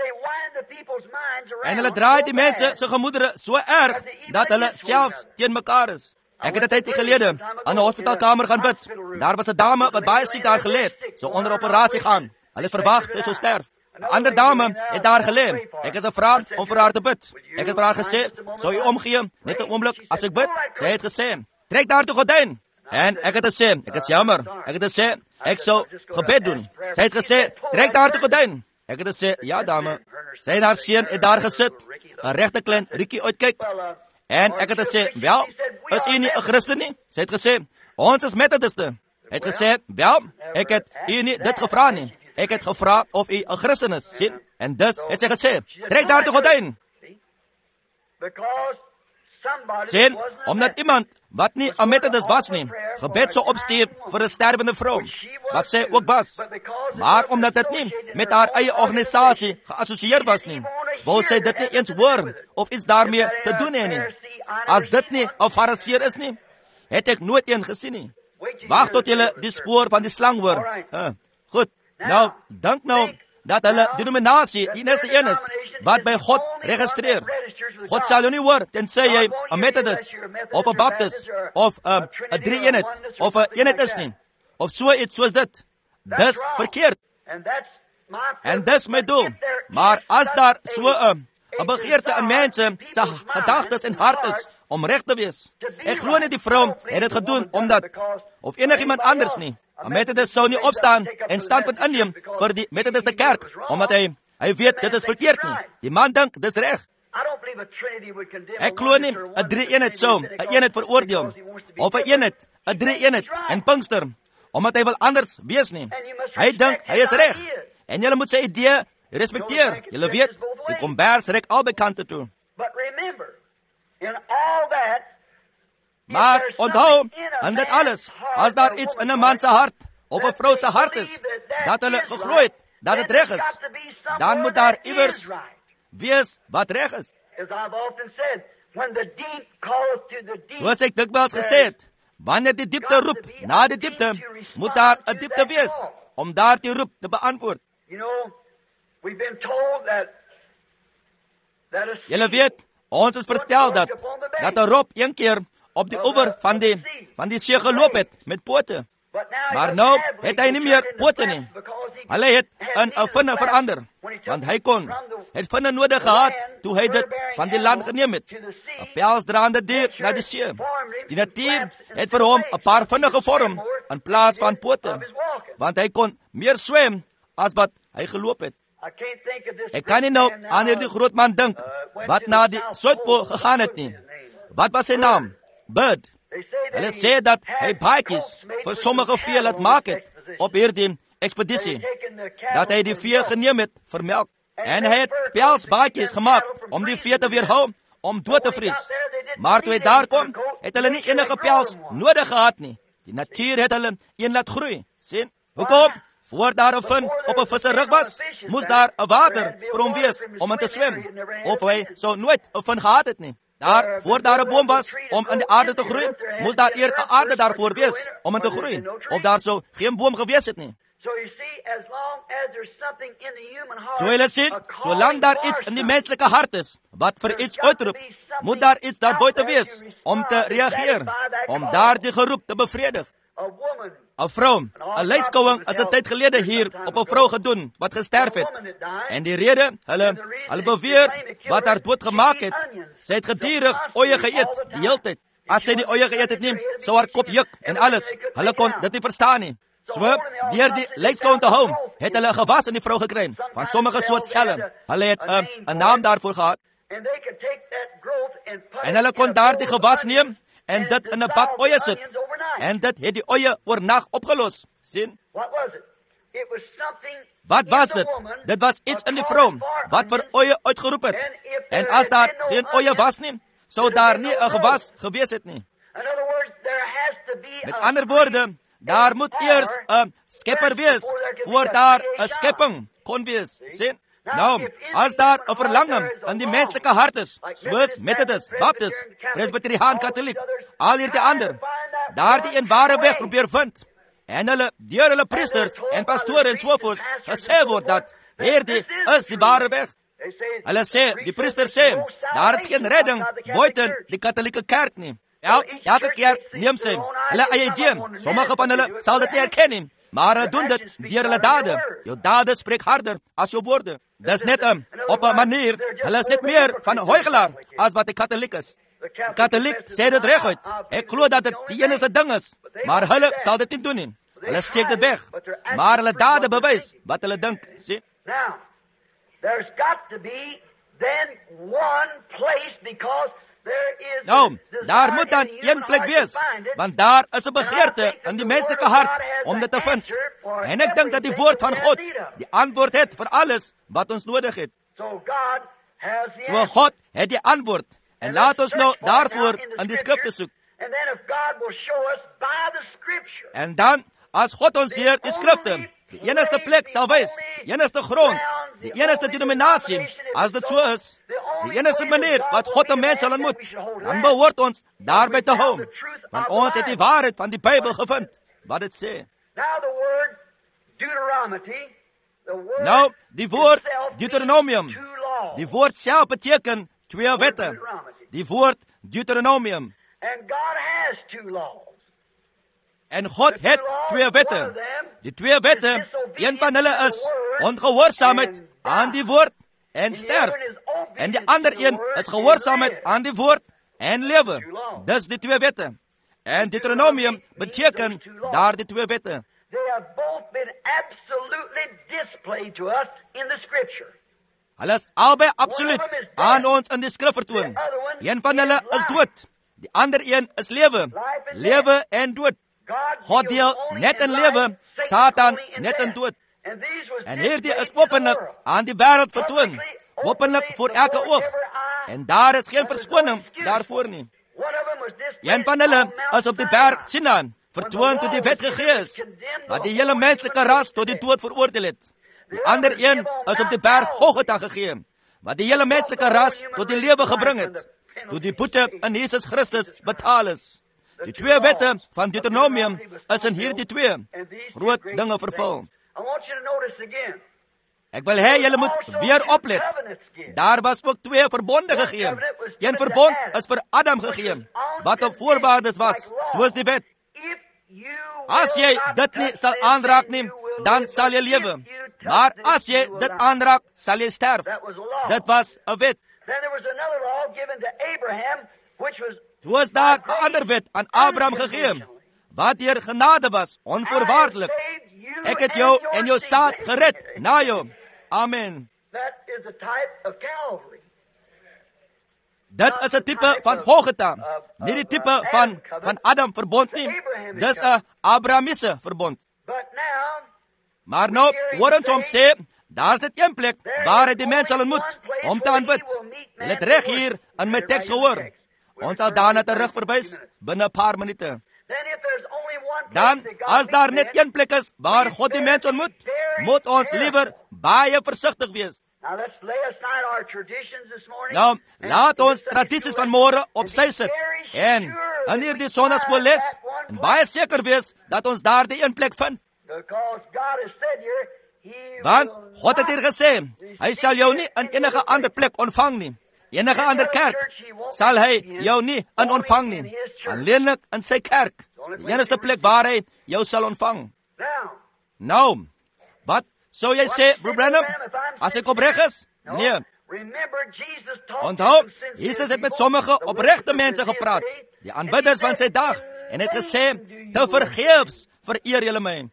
En hulle draai die mense se gemoedere so erg dat hulle selfs teen mekaar is. Ek het 'n tydjie gelede aan 'n hospitaalkamer gaan bid. Daar was 'n dame wat baie siek daar gelê het, so onder operasie gaan. Hulle verwag sy sou sterf. 'n Ander dame het daar gelê. Ek het gevra om vir haar te bid. Ek het vir haar gesê, "Sou u omgee net 'n oomblik as ek bid?" Sy het gesê, "Trek daar toe gordyn." En ek het gesê, "Ek is jammer." Ek het gesê, "Ek sou gebed doen." Sy het gesê, "Trek daar toe gordyn." Ek het gesê, "Ja, dame." Sy en haar seun het daar gesit, 'n regte klein Rikkie uitkyk. En ek het gesê, "Wel, is u nie 'n Christen nie?" Sy het gesê, "Ons is Methodiste." Het gesê, "Wel, ek het u nie dit gevra nie. Ek het gevra of u 'n Christen is." Sien? En dus het sy gesê, "Trek daar toe gordyn." Sien, omdat iemand wat nie 'n Methodist was nie, gebed sou opstuur vir 'n sterwende vrou, wat sy ook was. Maar omdat dit nie met haar eie organisasie geassosieer was nie, wou sy dit nie eens hoor of iets daarmee te doen hê nie. As dit nie 'n Fariseer is nie, het ek nooit een gesien nie. Wag tot jy die spoor van die slang hoor. Goed, nou, dink nou dat hulle denominasie die enigste een is wat by God registreer. God sal jou nie hoor tensy jy 'n Methodist of 'n Baptist of 'n drie-eenheid of 'n eenheid is nie. Of so iets soos dit. Dis verkeerd. En dis my doel. Maar as daar so 'n begeerte in mense se gedagtes en hart is om reg te wees. Ek glo nie die vrou het dit gedoen omdat of enigiemand anders nie. 'n Methodist sou nie opstaan en standpunt inneem vir die Methodiste kerk omdat hy weet dit is verkeerd nie. Die man dink dis reg. Ek glo nie 'n drie-eenheid sou 'n eenheid veroordeel of 'n eenheid 'n drie-eenheid en Pinkster omdat hy wil anders wees nie. Hy dink hy is reg. En jy moet sy idee respekteer. Jy weet, die kombers rek albei kante toe. Maar onthou, in dit alles, as daar iets in 'n man se hart of 'n vrou se hart is, dat hulle geglo het dat dit reg is, dan moet daar iewers wees wat reg is. Soos ek dikwels gesê het, wanneer die diepte roep na die diepte, moet daar 'n diepte wees om daardie roep te beantwoord. Julle weet, ons is verstel dat 'n rob een keer op die oewer van die see geloop het met pote. Maar nou het hy nie meer pote nie. Hulle het in 'n vinne verander, want hy het vinne nodig gehad toe hy dit van die land geneem het. 'n Pelsdraande dier na die see. Die natuur het vir hom 'n paar vinne gevorm in plaas van pote, want hy kon meer swem as wat hy geloop het. Ek kan nie nou aan hierdie groot man dink wat na die Suidpool gegaan het nie. Wat was sy naam? Bird. Hulle sê dat hy baadjies vir sommige vee laat maak het op hierdie ekspedisie. Dat hy die vee geneem het vir melk. En hy het pelsbaadjies gemaak om die vee te weerhou om dood te vries. Maar toe hy daar kom, het hulle nie enige pels nodig gehad nie. Die natuur het hulle een laat groei. Sien? Hoekom? Voor daar 'n vin op 'n visserrug was, moes daar 'n water vir hom wees om in te swem. Of hy sou nooit 'n vin gehad het nie. Daar, voor daar 'n boom was om in die aarde te groei, moes daar eers 'n aarde daarvoor wees om in te groei. Of daar sou geen boom gewees het nie. So jy sien, solank daar iets in die menslike hart is wat vir iets uitroep, moet daar iets daar buite wees om te reageer, om daardie geroep te bevredig. 'n Vrou, 'n leidskouing is 'n tyd gelede hier op 'n vrou gedoen wat gesterf het. En die rede, hulle beweer wat haar dood gemaak het, sy het gedurig oeye geëet die hele tyd. As sy die oeye geëet het nie, sou haar kop juk en alles. Hulle kon dit nie verstaan nie. So, deur die leidskouing te hou, het hulle 'n gewas in die vrou gekry van sommige soort selle. Hulle het 'n naam daarvoor gehad. En hulle kon daardie gewas neem en dit in 'n bak oeye sit. En dit het die oeye oornag opgelos. Sien? It was something Wat was in the dit? woman, Dit was iets a in die calling vrou, for wat vir onions. oeye uitgeroep het. And if En there as daar had been no geen oeye onions, was nie, sou daar nie 'n gewas gewees het nie. In other words, there has to be Met a ander woorde, daar moet eers 'n skepper wees, voor daar 'n skepping kon wees. Sien? Nou, as daar 'n verlange in die menslike hart is, soos Methodist, Baptist, Presbyteriaan, Katholiek, al hierdie ander, daar die een ware weg probeer vind, en hulle, deur hulle priesters en pastore en sovoorts, gesê word dat hierdie is die ware weg. Hulle sê, die priester sê, daar is geen redding buiten die katholieke kerk nie. Elke kerk neem sy hulle eie idee. Sommige van hulle sal dit nie erken nie, maar hulle doen dit deur hulle dade. Jou dade spreek harder as jou woorde. Dis net op 'n manier, hulle is net meer van 'n huigelaar as wat 'n katoliek is. Die katoliek sê dit reguit. Ek glo dat dit die enigste ding is, maar hulle sal dit nie doen nie. Hulle steek dit weg, maar hulle dade bewys wat hulle dink, sien? Now, there's got to be then one place because there is Nou, daar moet dan een plek wees, want daar is 'n begeerte in die menslike hart om dit te vind. En ek dink dat die woord van God die antwoord het vir alles wat ons nodig het. So God has the So answer. God het die antwoord. En laat ons nou daarvoor in die skrifte soek. And then if God will show us by the scripture. En dan, as God ons deur die skrifte die enigste plek sal wys, die enigste grond, die enigste denominasie, as dit so is, die enigste manier wat God 'n mens sal ontmoet, dan behoort ons daarby te hou. Want ons het die waarheid van die Bybel gevind, wat dit sê. Now the word Deuteronomy, the word Nou, die woord itself Deuteronomium, means two laws. die woord self beteken 2 wette. Die woord Deuteronomium. And God has two laws. En God het 2 wette. Die 2 wette, een van hulle is ongehoorsaamheid aan die woord en sterf. En die ander een is gehoorsaamheid aan die woord en lewe. Dis die 2 wette. En Deuteronomium beteken daar die 2 wette. They have both been absolutely displayed to us in the scripture. Hulle is albei absoluut aan ons in die skrif vertoon. Een van hulle is dood. Die ander een is lewe. Lewe en dood. God deel net in lewe, Satan net in dood. En hierdie is openlik aan die wêreld vertoon. Openlik voor elke oog. En daar is geen verskoning daarvoor nie. Een van hulle is op die berg Sinai, vertoon toe die wet gegee is, wat die hele menslike ras tot die dood veroordeel het. Die ander een is op die berg Golgotha gegee, wat die hele menslike ras tot die lewe gebring het, toe die boete in Jesus Christus betaal is. Die 2 wette van Deuteronomium is in hierdie 2 groot dinge vervul. Ek wil hê julle moet weer oplet. Daar was ook 2 verbonde gegee. Een verbond is vir Adam gegee, wat op voorwaardes was, soos die wet. As jy dit nie sal aanraak nie, dan sal jy lewe. Maar as jy dit aanraak, sal jy sterf. Dit was 'n wet. Toe is daar 'n ander wet aan Abraham gegee, wat deur genade was, onvoorwaardelik. Ek het jou en jou saad gered na jou. Amen. Dit is 'n tipe van Golgotha, nie die tipe van Adam verbond nie. Dis 'n Abrahamiese verbond. Maar nou, hoor ons hom sê, daar's net een plek waar hy die mens sal ontmoet om te aanbid. Jy het reg hier in my teks gehoor. Ons sal daarna terug verwys binne 'n paar minute. Dan, as daar net een plek is waar God die mens ontmoet, moet ons liewer baie versigtig wees. Nou, laat ons tradisies van môre op sy sit en in hierdie sonnaskoolles en baie seker wees dat ons daardie een plek vind. Want God het hier gesê, hy sal jou nie in enige ander plek ontvang nie. Enige ander kerk sal hy jou nie in ontvang nie. Alleenlik in sy kerk. Die enigste plek waar hy jou sal ontvang. Nou, wat sou jy sê, Broer Branham, as ek opreg is? Nee. Onthou, Jesus het met sommige opregte mense gepraat, die aanbidders van sy dag, en het gesê, te vergeefs vereer julle my.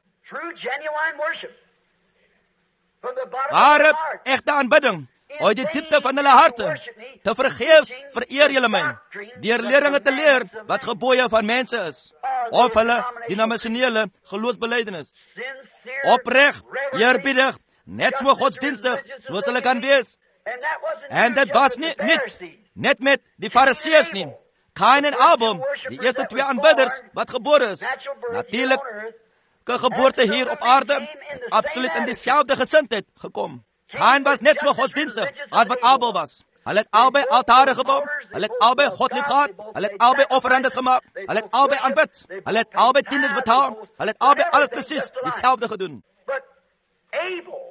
Ware, egte aanbidding, uit die diepte van hulle harte, te vergeefs vereer julle my, deur leringe te leer wat gebooie van mense is, of hulle denominasionele geloofsbelijdenis. Opreg eerbiedig, net so godsdienstig, soos hulle kan wees. En dit was nie net met die Fariseërs nie. Kain en Abel, die eerste 2 aanbidders wat gebore is. Natuurlik, geboorte hier op aarde, absoluut in dieselfde gesindheid gekom. Kain was net so godsdienstig as wat Abel was. Hulle het albei altare gebou, hulle het albei God liefgehad, hulle het albei offerandes gemaak, hulle het albei aanbid, hulle het albei tiendes betaal, hulle het albei alles presies dieselfde gedoen. But Abel,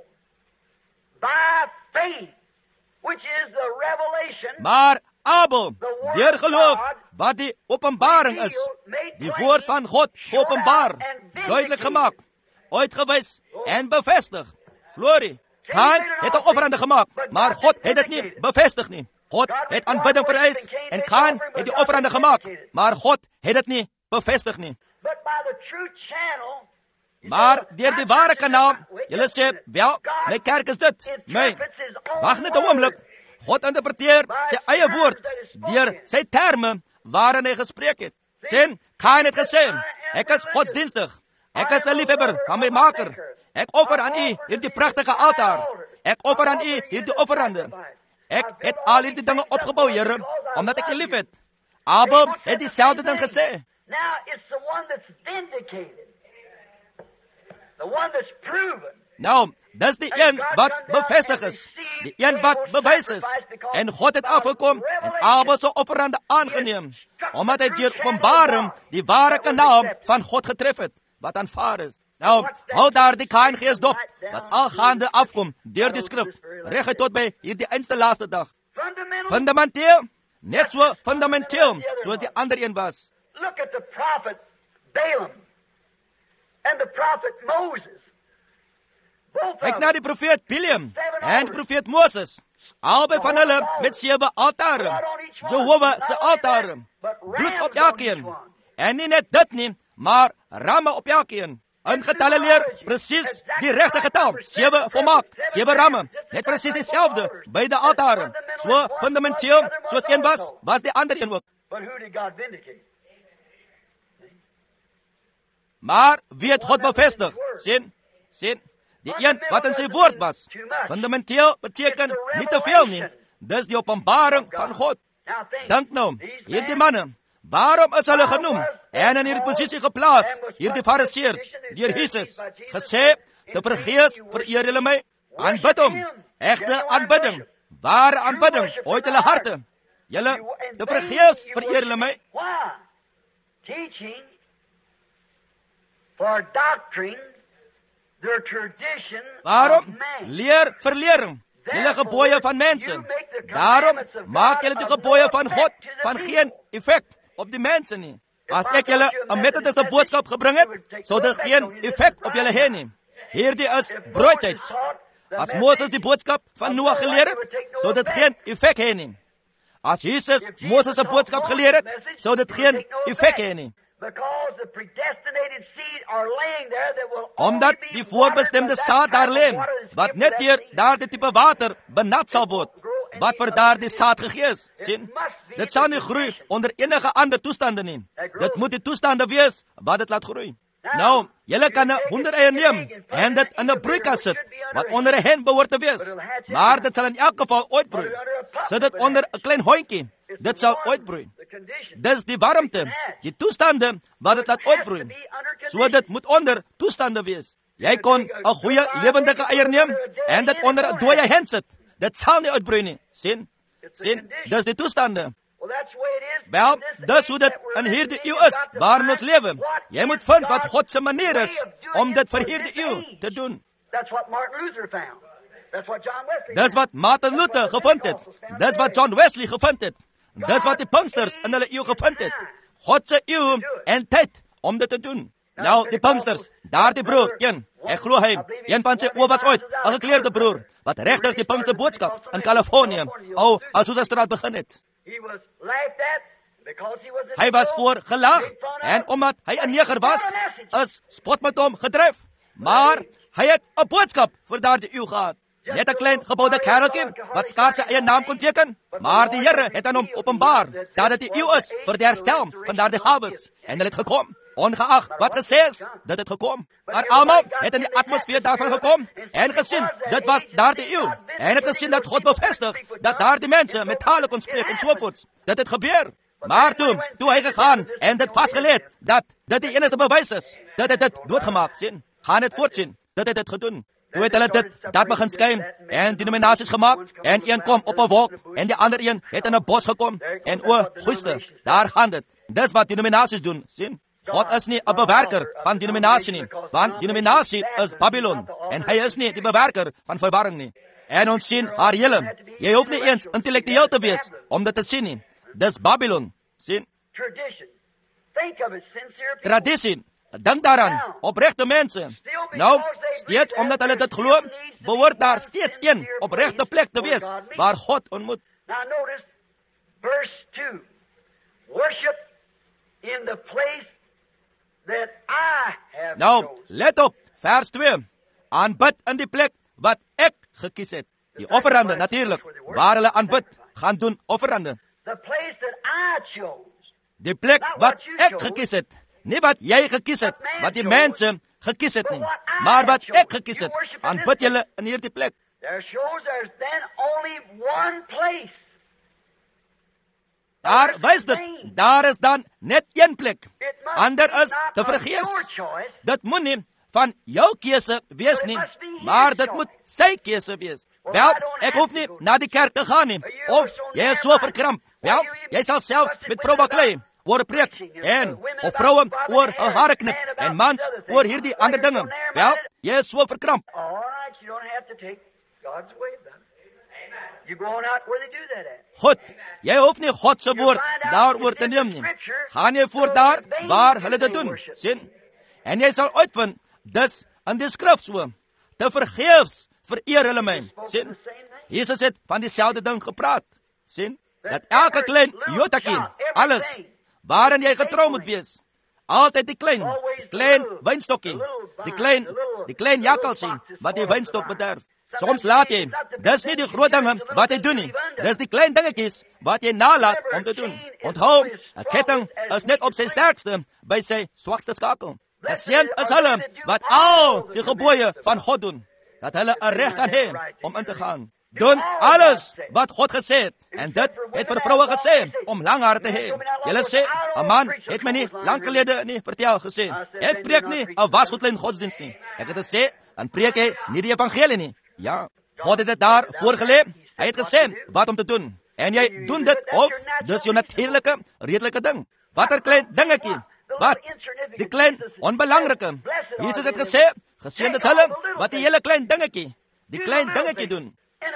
by faith, which is the revelation, Maar Abel, deur geloof, wat die openbaring is, die woord van God geopenbaar, duidelik gemaak, uitgewys en bevestig. Glorie. Kain het 'n offerande gemaak, maar God het dit nie bevestig nie. God het aanbidding vereis en Kain het die offerande gemaak, maar God het dit nie bevestig nie. but by the true channel, Maar deur die ware kanaal, julle sê, wel, my kerk is dit. Nee, wag net 'n oomblik. God interpreteer sy eie woord deur sy terme waarin hy gespreek het. Sien, Kain het gesê, ek is godsdienstig. Ek is 'n liefhebber van my Maker. Ek offer aan U hierdie pragtige altaar. Ek offer aan U hierdie offerande. Ek het al hierdie dinge opgebou, Here, omdat ek U liefhet. Abel het dieselfde ding gesê. now it's the one that's vindicated, the one that's proven. Nou, dis die een wat bevestig is, die een wat bewys is. En God het afgekom en Abel se offerande aangeneem, omdat hy deur openbaring die ware kanaal van God getref het, wat aanvaar is. Nou, hou daar die Kaingees dop, wat algaande afkom deur die skrif, reguit tot by hierdie einste laaste dag. Fundamenteel, net so fundamenteel, soos die ander een was. Look at the prophet Balaam and the prophet Moses. Both Kyk of na die profeet Bileam en die profeet Moses. Albei van hulle met 7 altare. Jehovah se altare. Bloed op elkeen. En nie net dit nie, maar ramme op elkeen. In getalle leer presies die regte getal. 7 volmaak, 7 ramme. Net presies dieselfde by die altare. So fundamenteel soos een was die ander een ook. But who did God vindicate? Maar wie het God bevestig? Sien, die een wat in sy woord was. Fundamenteel beteken nie te veel nie. Dis die openbaring van God. Now think, Dink nou, hierdie manne, waarom is hulle genoem en in hierdie posisie geplaas, hierdie Fariseërs, deur Jesus, gesê, te vergees vereer julle my, aanbid hom, egte aanbidding, ware aanbidding, uit hulle harte. Julle, te vergees vereer julle my, why? Teaching for doctrine, their tradition waarom? of man. Leer verlering, julle gebooie van mense. Daarom maak julle die gebooie van God van geen effek op die mense nie. As ek julle 'n methodiste boodskap gebring het, sou dit geen effek op julle hê nie. Hierdie is broodheid. As Moses die boodskap van Noag geleer het, sou dit geen effek hê nie. As Jesus Moses se boodskap geleer het, sou dit geen effek hê nie. Because the predestinated seed are laying there that will Omdat only be die voorbestemde watered saad daar lê, by the wat water net that deur seed. daardie tipe water benat sal word, wat vir daardie saad gegee is. Sien, dit sal nie groei onder enige ander toestande nie. Dit moet die toestande wees wat dit laat groei. Nou, julle kan 'n hoendereier neem en dit in 'n broeikas sit, wat onder 'n hen behoort te wees. Maar dit sal in elk geval uitbroei. Sit dit onder 'n klein hondjie, dit sal uitbroei. The condition. Dis die warmte, die toestande wat dit laat uitbroei. So dit moet onder toestande wees. Jy kon 'n goeie lewendige eier neem en dit onder 'n dooie hen sit. Dit sal nie uitbroei nie. Sien? Dis die toestande. Well, that's the way it is. Wel, in this dis age hoe dit that we're in living. hierdie eeu You've is, got to waarin find ons lewe. what Jy moet is vind wat God's God se manier is way of doing om it dit vir for hierdie this eeu age. te doen. That's what Martin Luther found. That's what John Wesley Dis wat Martin Luther gevind het. Dis wat John Wesley gevind het. Dis wat die Pinksters in hulle eeu gevind het. God se eeu en tyd om dit te doen. Nou, die Pinksters, daardie broer, ek glo hy, een van sy oë was ooit 'n gekleurde broer, wat regtig die Pinkster boodskap in Kalifornië, Azusa-straat begin het. He was laughed at because he was a Hy was Negro, voor gelag made fun of, en omdat hy 'n neger was, is spot met hom gedryf. Maar hy het 'n boodskap vir daardie eeu gehad. Net 'n klein geboude kereltjie wat skaars sy eie naam kon teken, maar die Here het aan hom openbaar dat dit die eeu is vir die herstel van daardie gawes en hulle het gekom ongeag wat gesê is, dit het gekom. Maar almal het in die atmosfeer daarvan gekom en gesien, dit was daardie eeuw. En het gesien dat God bevestig, dat daardie mense met tale kon spreek en sovoorts. Dit het gebeur. Maar toe hy gegaan en dit vastgeleid, dat dit die enige bewys is, dat het dit doodgemaak, sien. Gaan het voortsien, dat het dit gedoen. Toe het hulle dat begin skyn en denominasies gemaak en een kom op 'n wolk en die ander een het in 'n bos gekom en o, goeie, daar gaan dit. Dis wat denominasies doen, sien. God is nie 'n bewerker van denominasie nie, want denominasie is Babylon en hy is nie die bewerker van verwarring nie. En ons sien haar hele. Jy hoef nie eens intellektueel te wees om dit te sien nie. Dis Babylon, sien. Tradisie. Dink daaraan, opregte mense. Nou, steeds omdat hulle dit glo, behoort daar steeds een opregte plek te wees waar God ontmoet. Now notice verse 2. Worship in the place that I have Nou, chosen. let op, vers 2. Aanbid in die plek wat ek gekies het. Die offerande natuurlik, waar hulle aanbid, gaan doen offerande. The place that I chose. Die plek wat ek gekies het. Nie wat jy gekies het, wat die mense gekies het nie. Maar wat ek gekies het, aanbid julle in hierdie plek. There shows there's then only one place. Daar wys dit, daar is dan net een plek. It must Ander be is not te of vergeefs. your choice. Dit moet nie van jou keuse wees nie, maar dit moet sy keuse wees. Wel, ek hoef nie na die kerk te gaan nie, of jy is so verkramp. Wel, jy sal selfs met vrou baklei oor preek, en of vroue oor hul hare knip, en mans oor hierdie ander dinge. Wel, jy is so verkramp. All right, you don't have to take God's way then. You go on out where they do that at. Goed, jy hoef nie God se woord daaroor te neem nie. Gaan jy voort daar waar hulle dit doen, sien? En jy sal uitvind, dis in die skrif so, te vergeefs vereer hulle my, sien? Jesus het van dieselfde ding gepraat, sien? Dat elke klein jotakie, alles, waarin jy getrou moet wees, altyd die klein wynstokkie, die klein jakkalsie, wat die wynstok bederf. Soms laat jy, dis nie die groot dinge wat jy doen nie, dis die klein dingetjies wat jy nalaat om te doen. Onthou, 'n ketting is net op sy sterkste by sy swakste skakel. Geseënd is hulle wat al die gebooie van God doen, dat hulle 'n reg kan hê om in te gaan. Doen alles wat God gesê het, en dit het vir vroue gesê om lang hare te hê. Julle sê, 'n man het my nie lank gelede nie vertel gesê, ek preek nie 'n wasgoedlyn godsdienst nie. Ek het gesê, dan preek jy nie die evangelie nie. Ja, God het dit daar voorgelê. Hy het gesê wat om te doen. En jy doen dit of dis jou natuurlike, redelike ding. Watter klein dingetjie? Wat? Die klein onbelangrike. Jesus het gesê, geseënd is hulle wat die hele klein dingetjie, die klein dingetjie doen.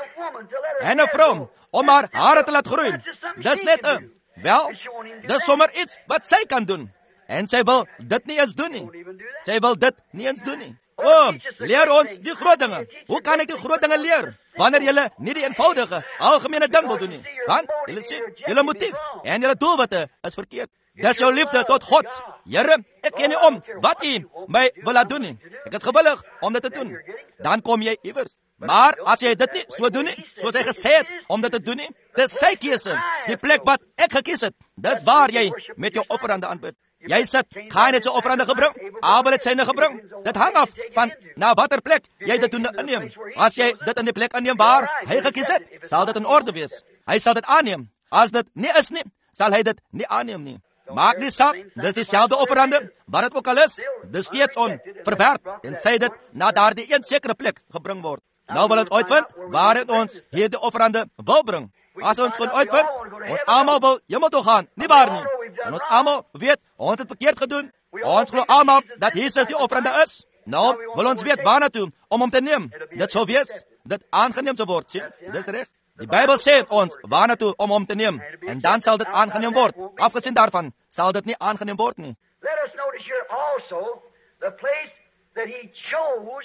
En 'n vrou om haar hare te laat groei. Dis net 'n wel, dis sommer iets wat sy kan doen. En sy wil dit nie eens doen nie. Sy wil dit nie eens doen nie. Leer ons die groot dinge. Hoe kan ek die groot dinge leer? Wanneer jy nie die eenvoudige, algemene ding wil doen nie. Want jy sien, jou motief en jou doelwitte is verkeerd. Dis jou liefde tot God. Here, ek ken nie om wat U my wil laat doen nie. Ek is gewillig om dit te doen. Dan kom jy iewers. Maar as jy dit nie so doen nie, soos hy gesê het om dit te doen nie, dis sy keuse. Die plek wat ek gekies het, dis waar jy met jou offerande aanbid. Jy sit, Kain het sy offerande gebring, Abel het syne gebring. Dit hang af van na watter plek jy dit doen inneem. As jy dit in die plek inneem waar hy gekies het, sal dit in orde wees. Hy sal dit aanneem. As dit nie is nie, sal hy dit nie aanneem nie. Maak nie saak, dis dieselfde offerande, wat het ook al is, dis steeds onverwerp, en sy dit na daardie een sekere plek gebring word. Nou wil ons uitvind, waar het ons hierdie offerande wil bring. As ons kon uitvind, ons almal wil hemel toe gaan, nie waar nie. En ons almal weet, ons het verkeerd gedoen. Ons glo almal dat Jesus die offerande is. Nou wil ons weet waar naartoe om hom te neem. Dit sou wees, dit aangeneem sou word, sien? Dis reg. Die Bybel sê ons waar naartoe om hom te neem, en dan sal dit aangeneem word. Afgesien daarvan, sal dit nie aangeneem word nie. Let us notice here also the place that he chose.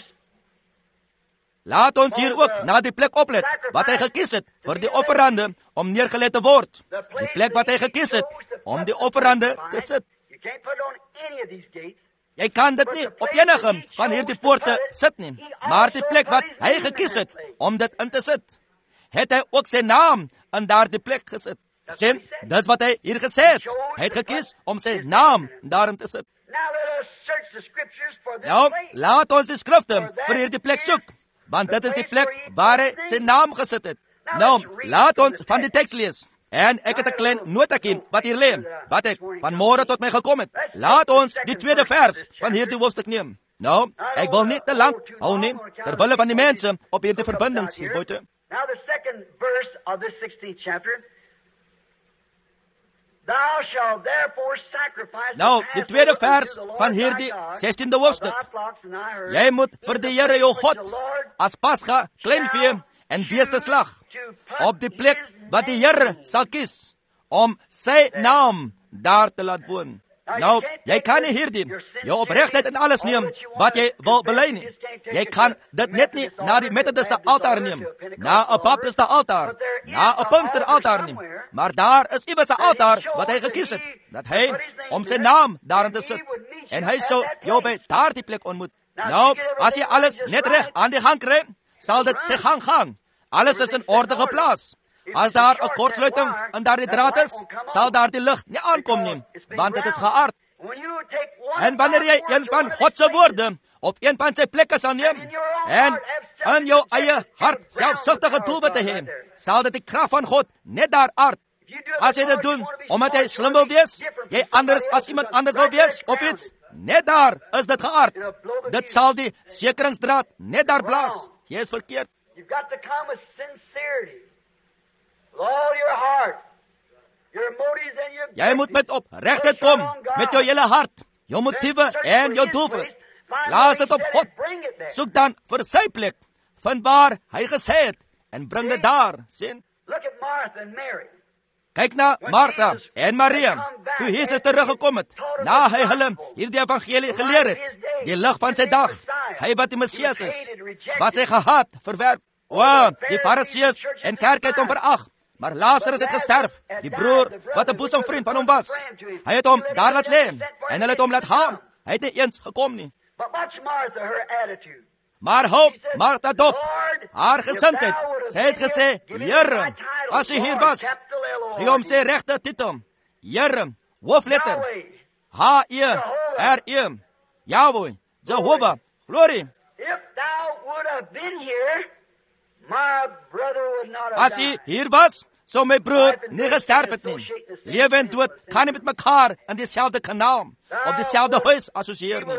Laat ons hier ook na die plek oplet wat hy gekies het vir die offerande om neergelê te word. Die plek wat hy gekies het om die offerande te sit. You can't put it on any of these gates. Jy kan dit nie op enige van hierdie poorte sit nie, maar die plek wat hy gekies het om dit in te sit, het hy ook sy naam in daardie plek gesit. Sien, dis wat hy hier gesê het. Hy het gekies om sy naam daarin te sit. Now let us search the scriptures for this Nou, place. laat ons die skrifte vir hierdie plek soek, want dit is die plek waar hy sy naam gesit het. Nou, laat ons van die teks lees. En ek het 'n klein notakie wat hier lê, wat ek vanmôre tot my gekom het. Laat ons die tweede vers van hierdie hoofstuk neem. Nou, ek wil nie te lank hou nie, terwille van die mense op hierdie verbindings hier buite. Now the second verse of this 16th chapter. Thou shalt therefore sacrifice Nou, die tweede vers van hierdie 16de hoofstuk. Jy moet vir die Here jou God as Pasga kleinvee en beeste slag op die plek wat die Here sal kies om sy naam daar te laat woon. Nou, jy kan nie hierdie jou opregtheid en alles neem wat jy wil bely nie. Jy kan dit net nie na die Methodiste altaar neem, na 'n Baptiste altaar, na 'n Pinkster altaar neem. Maar daar is iewers 'n altaar wat hy gekies het, dat hy om sy naam daarin te sit. En hy sou jou by daardie plek ontmoet. Nou, as jy alles net reg aan die gang kry, sal dit sy gang gaan. Alles is in orde geplaas. As daar 'n kortsluiting in daardie draad is, sal daardie lig nie aankom nie, want dit is geaard. En wanneer jy een van God se woorde of een van sy plekke sal neem en in jou eie hart selfsugtige doelwitte hê, sal dit die krag van God net daar aard. As jy dit doen omdat jy slim wil wees, jy anders as iemand anders wil wees of iets, net daar is dit geaard. Dit sal die sekeringsdraad net daar blaas. Jy is verkeerd. You've got to come with sincerity. With all your heart. Your motives and your Jy moet met opregtheid kom, met jou hele hart, jou motiewe en jou doelwit. Laat dit op God. Soek dan vir sy plek, van waar hy gesê het, en bring dit daar, sien? Look at Martha and Mary. Kyk na Martha en Maria, toe Jesus teruggekom het, na hy hulle hierdie evangelie geleer het, die lig van sy dag, hy wat die Messias is, was hy gehaat, verwerp. O, die Fariseërs en kerk het hom verag, maar Lazarus het gesterf, die broer wat 'n boesemvriend van hom was. Hy het hom daar laat lê, en hulle het hom laat gaan. Hy het nie eens gekom nie. But watch Martha, her attitude. Maar hou Martha dop, haar gesindheid. Sy het gesê, Here, as hy hier was, gee hom sy regte titel. Here, hoofletter, H-E-R-E, Yahweh, Jehovah, glory. If thou would have been here, my brother would not have As hy hier was, sou my broer nie gesterf het nie. Lewe en dood kan nie met mekaar in dieselfde kanaal, op dieselfde huis assosieer nie.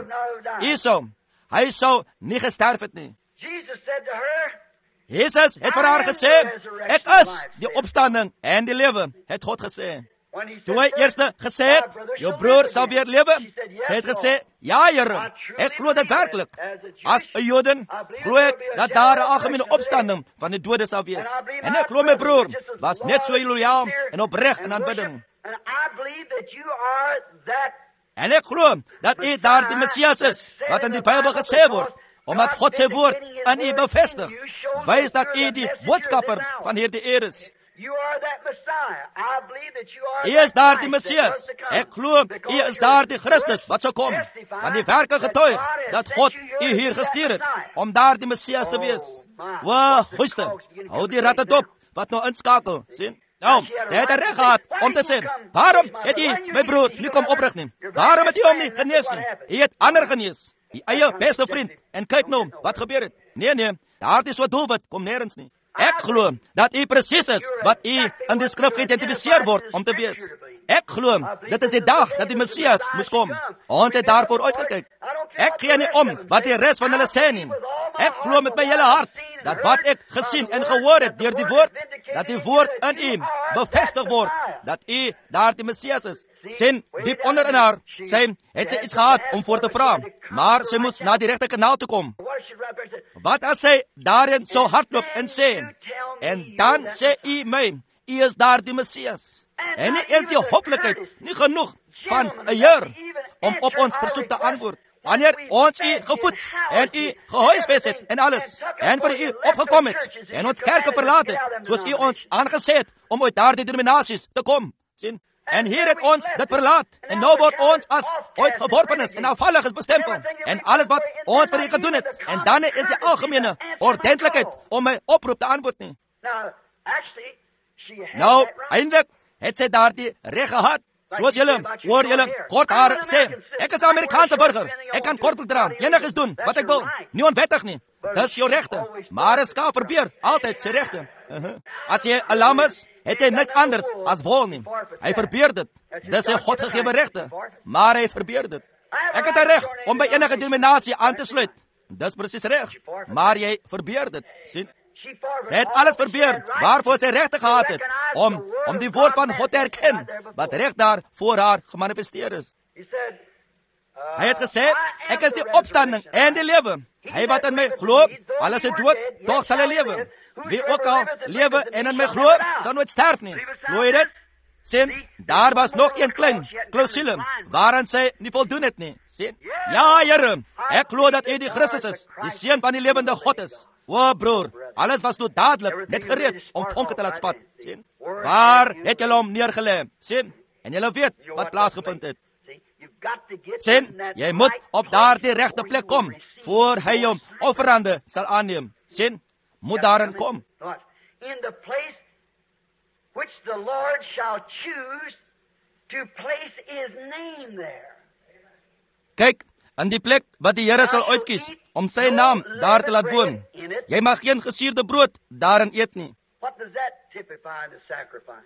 Hy sou nie gesterf het nie. Jesus said to her, Jesus het vir haar gesê, ek is die opstanding en die lewe, het God gesê. when he Toe said, hy eerste gesê het, jou broer sal weer lewe, sy het gesê, ja Here, ek glo dit werklik. As 'n Joden glo ek dat daar 'n algemene opstanding van die dode sal wees. En ek glo my broer was net so loyaal en opreg in aanbidding. and I believe that you are that. En ek glo dat u daar die Messias is, wat in die Bybel gesê word, omdat God sy woord in u bevestig, wys dat u die boodskapper van hierdie eer is. You are that Messiah. I believe that you are U that is daar die Christ that Messias. was to come. Ek glo u is daar die Christus wat sou kom. Want die werke getuig dat God u hier gestuur het om daar die Messias te wees. Wa, guste, hou die ratte dop wat nou inskakel, sien? Nou, sy het reg gehad om te sê, waarom het u my broer nie kom oprig nie? Waarom het u hom nie genees nie? U het ander genees, die eie beste vriend. En kyk nou, wat gebeur het? Nee, daardie so doelwit kom nêrens nie. Ek glo dat u presies is wat u in die skrif geïdentifiseer word om te wees. Ek glo dit is die dag dat die Messias moes kom. Ons het daarvoor uitgekyk. Ek gee nie om wat die res van hulle sê nie. Ek glo met my hele hart dat wat ek gesien en gehoor het deur die woord, dat die woord in u bevestig word, dat u daar die Messias is. Sien, diep onder in haar, sy het sy iets gehad om voor te vra, maar sy moes na die regte kanaal toe kom. What should right there say? Wat as sy daarin so hardloop en sê, en dan sê u my, u is daar die Messias. En nie eens die hoflikheid, nie genoeg van 'n Heer om op ons versoek te antwoord. Wanneer ons u gevoed en u gehuisves het en alles, en vir u opgekom het en ons kerke verlaat het, soos u ons aangesê het om uit daardie denominasies te kom, sien? En hier het ons dit verlaat, en nou word ons as uitgeworpenes en afvalliges bestempel, en alles wat ons vir u gedoen het, en dan is die algemene ordentlikheid om my oproep te antwoord nie. Now, actually, she had Nou, that right. eindelijk het sy daardie reg gehad, Soos julle, hoor julle, kort haar sê, ek is 'n Amerikaanse burger, ek kan kortbroek dra, enigiets doen wat ek wil, nie onwettig nie. Dis jou regte, maar 'n skaap verbeur altyd sy regte. As jy 'n lam is, het hy niks anders as wol nie. Hy verbeur dit. Dis sy godgegewe regte, maar hy verbeur dit. Ek het 'n reg om by enige denominasie aan te sluit. Dis presies reg, maar jy verbeur dit, sien? Sy het alles verbeur waarvoor sy regte gehad het, om die woord van God te erken, wat reg daar voor haar gemanifesteer is. Hy het gesê, ek is die opstanding en die lewe. Hy wat in my glo, al is hy dood, tog sal hy lewe. Wie ook al lewe en in my glo, sal nooit sterf nie. Glo jy dit? Sien, daar was nog een klein klousule, waaraan sy nie voldoen het nie. Sien? Ja, Here, ek glo dat U die Christus is, die Seun van die lewende God is. O, broer, alles was toe dadelik net gereed om vonke te laat spat. Sien? Waar het julle hom neergelê? Sien? En julle weet wat plaasgevind het. Sien, jy moet op daardie regte plek kom, voor hy jou offerande sal aanneem. Sien? Moet daarin kom. In the place which the Lord shall choose to place His name there. Kyk, in die plek wat die Here sal uitkies om sy naam daar te laat woon. Jy mag geen gesuurde brood daarin eet nie. What does that typify in the sacrifice?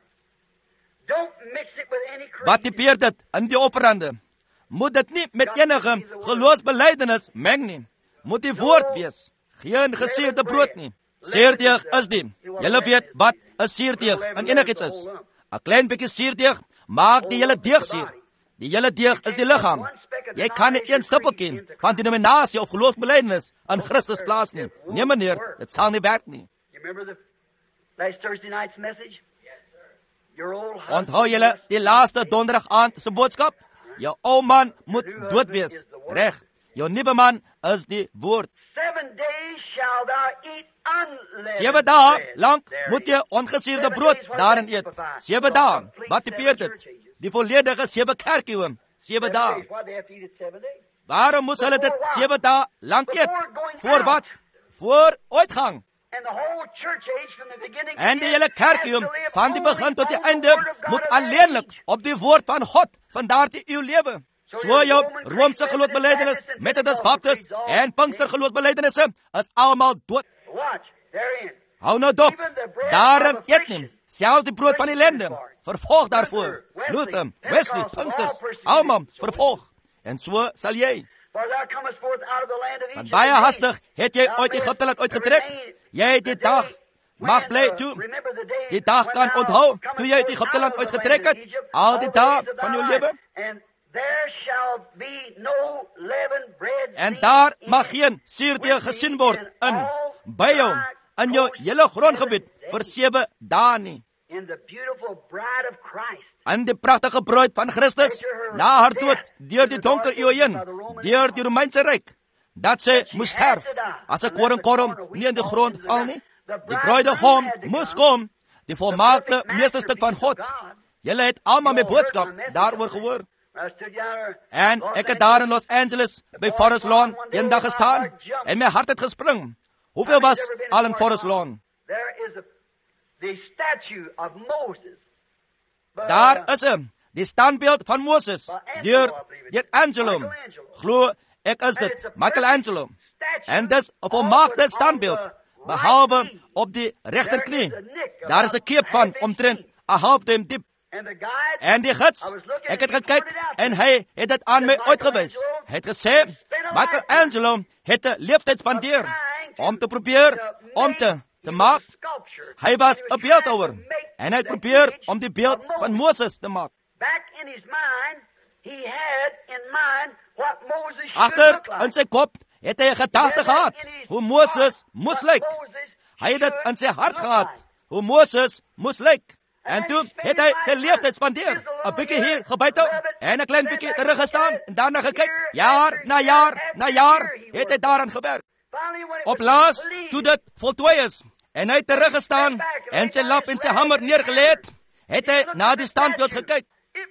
Don't mix it with any creed. Wat typeer dit in die offerande? Moet dit nie met enige geloofsbelijdenis meng nie. Moet die woord wees, geen gesuurde brood nie. Suurdeeg is die. Julle weet wat 'n suurdeeg in enigiets is. 'n Klein bietjie suurdeeg maak die hele deeg suur. Die hele deeg is die liggaam. Jy kan nie een stippeltjie van denominasie of geloofsbelijdenis aan Christus plaas nie. Nee meneer, dit sal nie werk nie. You remember the last Thursday night's message? Your old husband. Onthou julle die laaste donderdag aand se boodskap? Jou ou man moet dood wees. Reg. Jou nuwe man is die woord. 7 days shall thou eat unleavened 7 dae bread. lank moet jy ongesuurde brood daarin eet. 7 dae. Wat typeer dit? Die volledige 7 kerkjare. 7 dae. Why they have to eat it 7 days? Waarom moes hulle dit 7 dae lank eet? Voor wat? Voor uitgang. And the whole church age from the beginning to En die hele end has to kerkjare live van die begin only tot die on the einde word of God moet of that alleenlik age. op die woord van God van daardie eeu lewe. So jou Romeinse geloofsbelijdenis, Methodist, Baptist en Pinkster geloofsbelijdenisse is almal dood. Watch, therein. Hou nou dop, daarin eet nie, selfs die brood van ellende, vervolg daarvoor. Luther, Wesley, Pinksters, almal vervolg. En so sal jy. For thou comest forth out of the land of Want Egypt. baie hastig het jy uit Egypte land uitgetrek. Jy het die dag, mag bly toe, die dag kan onthou, toe jy uit Egypte land uitgetrek het, al die dae van jou lewe. En daar mag geen suurdeeg gesien word by jou, in jou hele grondgebied, vir 7 dae nie. In die prachtige bruid van Christus, na haar dood, deur die donker eeu heen, deur die Romeinse ryk, dat sy moes sterf, as 'n koringkorrel nie in die grond val nie. Die bruidegom moes kom, die volmaakte meesterstuk van God. Julle het almal my boodskap daaroor gehoor. En ek het daar in Los Angeles, by Forest Lawn, eendag gestaan, en my hart het gespring. Hoeveel was al in Forest Lawn? Daar is die standbeeld van Moses, deur Angelo. Glo, ek is dit, Michelangelo. En dis 'n volmaakte standbeeld, behalwe op die regterknie. Daar is 'n keep van omtrent 'n halfduim diep. En die gids, ek het gekyk, en hy het dit aan my uitgewys. Hy het gesê, Michelangelo het 'n leeftyd spandeer, om te probeer, om te maak. Hy was 'n beeldhouwer, en hy het probeer om die beeld van Moses te maak. Agter in sy kop het hy 'n gedagte gehad, hoe Moses moes lyk. Hy het dit in sy hart gehad, hoe Moses moes lyk. En toe het hy sy leeftyd spandeer, 'n bietjie hier gebytel, en 'n klein bietjie teruggestaan, en daarna gekyk, jaar na jaar na jaar, het hy daaraan gewerk. Op laas, toe dit voltooi is, en hy teruggestaan, en sy lap en sy hamer neergelê het hy na die standbeeld gekyk.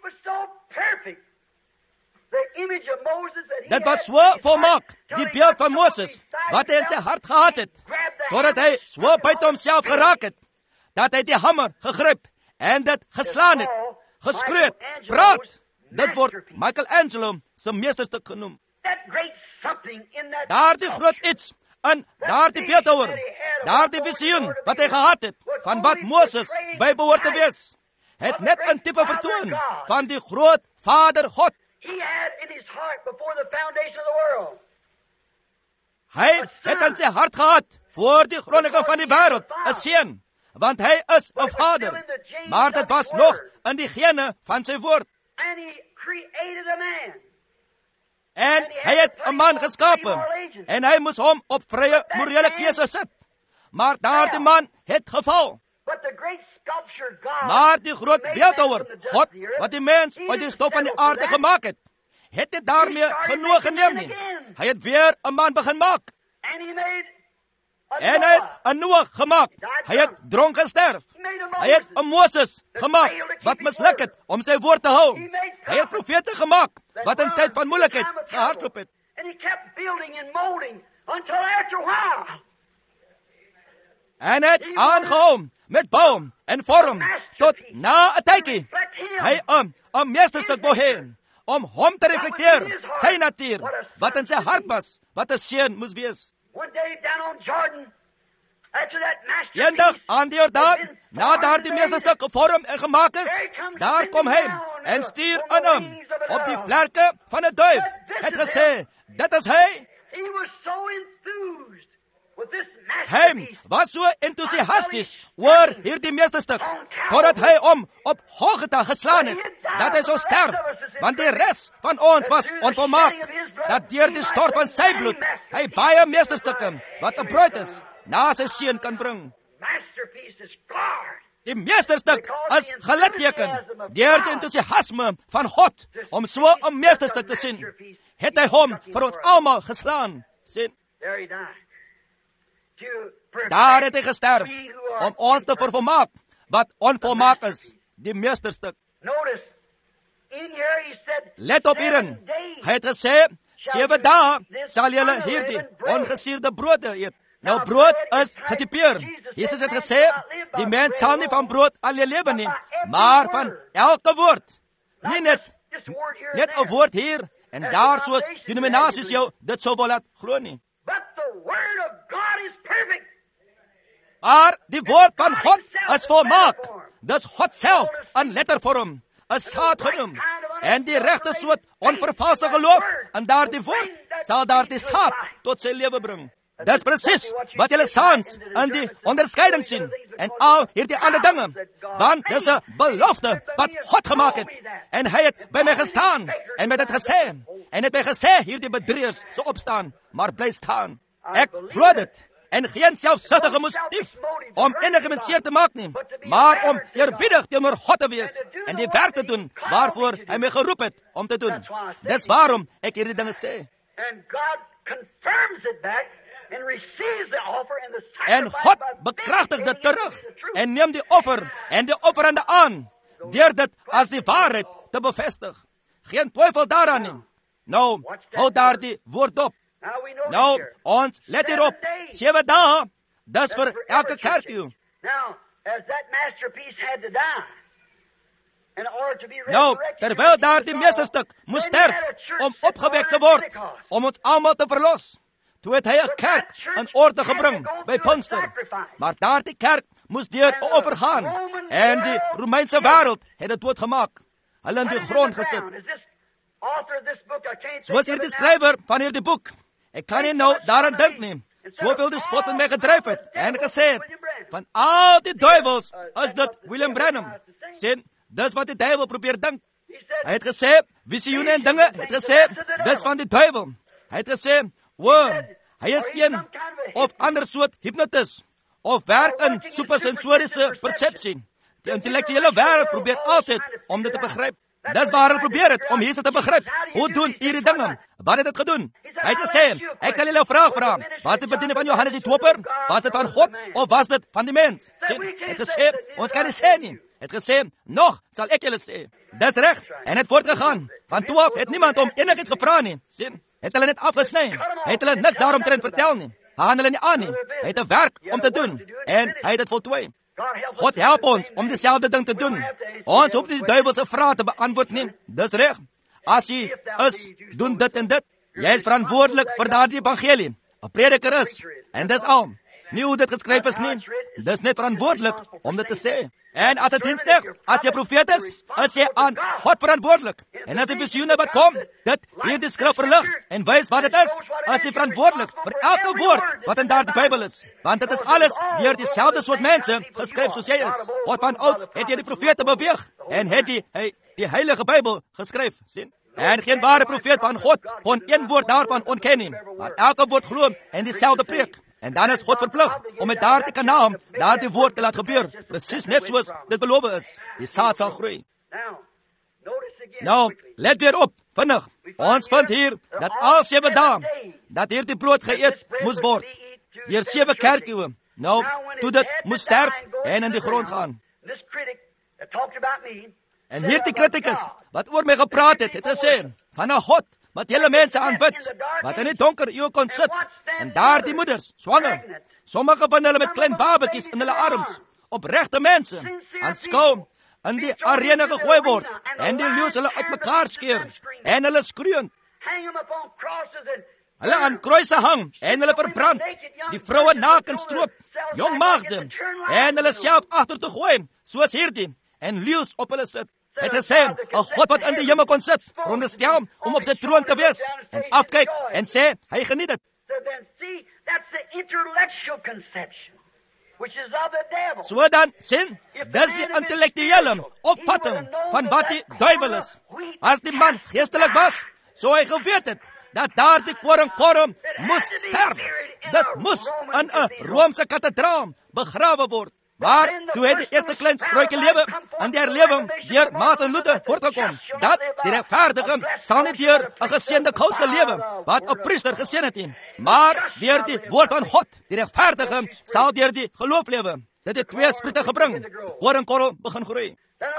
Dit was so volmaak, die beeld van Moses, wat hy in sy hart gehad het, totdat hy so buite homself geraak het, dat hy die hamer gegryp, en dit geslaan het, geskreeu, praat. Dit word Michelangelo se meesterstuk genoem. Daardie groot iets in daardie beeldhouwer, daardie visioen wat hy gehad het van wat Moses by behoort te wees, het net 'n tipe vertoon van die groot Vader God. Hy het in sy hart gehad voor die grondlegging van die wêreld 'n seun, want hy is 'n vader, maar dit was nog in die gene van sy woord. En hy het 'n man geskape, en hy moes hom op vrye morele keuse sit. Maar daardie man het geval. Maar die groot beeldhouwer, God, wat die mens uit die stof van die aarde gemaak het dit daarmee genoeg geneem nie. Hy het weer 'n man begin maak. En hy het 'n Noag gemaak. Hy het dronk gesterf. Hy het 'n Moses gemaak wat misluk het om sy woord te hou. Hy het profete gemaak wat in tyd van moeilikheid gehardloop het. En hy het aangehou met bou en vorm tot na 'n tydjie hy 'n meesterstuk wou hê om hom te reflekteer, sy natuur, wat in sy hart was, wat 'n seun moes wees. Eendag aan die Jordaan, na daardie meesterstuk gevorm en gemaak is, daar kom hy en stuur in hom op die vlerke van 'n duif. Het gesê, dit is hy. Hy was so entoesiasties oor hierdie meesterstuk, totdat hy hom op Golgotha geslaan het, dat hy sou sterf, want die res van ons was onvolmaak, dat deur die stort van sy bloed, hy baie meesterstukke, wat 'n bruid is, na sy seun kan bring. Die meesterstuk is gelitteken deur die entoesiasme van God, om so 'n meesterstuk te sien, het hy hom vir ons almal geslaan, sien. Daar het hy gesterf, om ons te vervolmaak, wat onvolmaak is, die meesterstuk. Let op hierin, hy het gesê, 7 dae sal julle hierdie ongesuurde brode eet. Nou brood is getipeer. Jesus het gesê, die mens sal nie van brood alleen lewe nie, maar van elke woord. Nie net 'n woord hier en daar soos denominasies jou dit sou wil laat glo nie. Maar die woord van God is volmaak. Dis God self in lettervorm, 'n saad genoem. En die regte soort onvervalste geloof in daardie woord sal daardie saad tot sy lewe bring. Dis presies wat julle saans in die onderskeiding sien en al hierdie ander dinge, want dis 'n belofte wat God gemaak het. En hy het by my gestaan en met dit gesê, en het my gesê hierdie bedrieërs sou opstaan, maar bly staan. Ek glo dit. En geen selfsugtige motief om enige mens seer te maak nie, maar om eerbiedig teenoor God te wees en die werk te doen waarvoor hy my geroep het om te doen. Dis waarom ek hierdie dinge sê. En God bekragtig dit terug en neem die offer en die offerande aan, deur dit as die waarheid te bevestig. Geen twyfel daaraan nie. Nou, hou daardie woord op. Nou, ons let hierop, 7 dae, dis vir elke kerkie. Nou, terwyl daardie meesterstuk moes sterf om opgewek te word, om ons almal te verlos, toe het hy 'n kerk in orde gebring by Pinkster. Maar daardie kerk moes deur 'n offer gaan, en die Romeinse wêreld het dit doodgemaak. Hulle in die grond gesit. Soos hierdie skrywer van hierdie boek, ek kan nie nou daaraan dink nie, soveel die spot met my gedryf het, en gesê het, van al die duivels is dit William Branham. Sien, dis wat die duivel probeer dink. Hy het gesê, visioene en dinge, het gesê, dis van die duivel. Hy het gesê, hy is een of ander soort hypnotis, of werk in supersensoriese persepsie. Die intellektuele wêreld probeer altyd om dit te begryp. Dis waar hulle probeer het, om Jesus te begryp. Hoe doen hierdie dinge? Wat het dit gedoen? Hy het gesê, ek sal julle 'n vraag vra. Was dit bediening van Johannes die Doper? Was dit van God? Of was dit van die mens? Sien, hy het gesê, ons kan nie sê nie. Hy het gesê, nog sal ek julle sê. Dis reg, en het voortgegaan. Van toe af het niemand om enigiets gevra nie. Sien, het hulle net afgesny. Hy het hulle niks daaromtrent vertel nie. Haan hulle nie aan nie. Hy het 'n werk om te doen, en hy het dit voltooi. God help ons om dieselfde ding te doen. Ons hoef nie die duiwel se vrae te beantwoord nie. Dis reg. As jy is, doen dit en dit. Jy is verantwoordelik vir daardie evangelie. 'n Prediker is. En dis al. Nie hoe dit geskryf is nie. Dis net verantwoordelik om dit te sê. En as 'n diensknegt, as jy profeet is jy aan God verantwoordelik. En as die visioene wat kom, dit hierdie skrif verlig en wys wat dit is jy verantwoordelik vir elke woord wat in daardie Bybel is. Want dit is alles deur dieselfde soort mense geskryf soos jy is. God van ouds het jy die profete beweeg en het die Heilige Bybel geskryf, sien? En geen ware profeet van God kon een woord daarvan ontken nie, maar elke woord glo en dieselfde preek. En dan is God verplig om met daardie kanaal daardie woord te laat gebeur, presies net soos dit beloof is. Die saad sal groei. Nou, let weer op, vinnig. Ons vind hier dat al 7 dae dat hierdie brood geëet moes word deur 7 kerkeeue. Nou, toe dit moes sterf en in die grond gaan. En hierdie kritikus wat oor my gepraat het gesê van 'n God wat hele mense aanbid, wat in die donker eeu kon sit, en daardie moeders, swanger, sommige van hulle met klein babetjies in hulle arms, opregte mense, aanskou in die arena gegooi word, en die leeu's hulle uitmekaar skeer, en hulle skreeuend. Hulle aan kruise hang, en hulle verbrand, die vroue naak en stroop, jong maagde, en hulle self agter te gooi, soos hierdie, en leeu's op hulle sit. Het gesê, 'n God wat in die hemel kon sit, veronderstel om op sy troon te wees, en afkyk en sê, hy geniet dit. So dan, sien, dis die intellektuele opvatting van wat die duiwel is. As die man geestelik was, so hy geweet het, dat daardie koring moes sterf. Dit moes in 'n Romeinse kathedraal begrawe word. Maar toe het die eerste klein spruitjie lewe in die herlewing deur Martin Luther voortgekom, dat die regverdige sal nie deur 'n geseënde kouse lewe, wat 'n priester geseën het nie, maar deur die woord van God. Die regverdige sal deur die geloof lewe. Dit het 2 spruite gebring. Koringkorrel begin groei.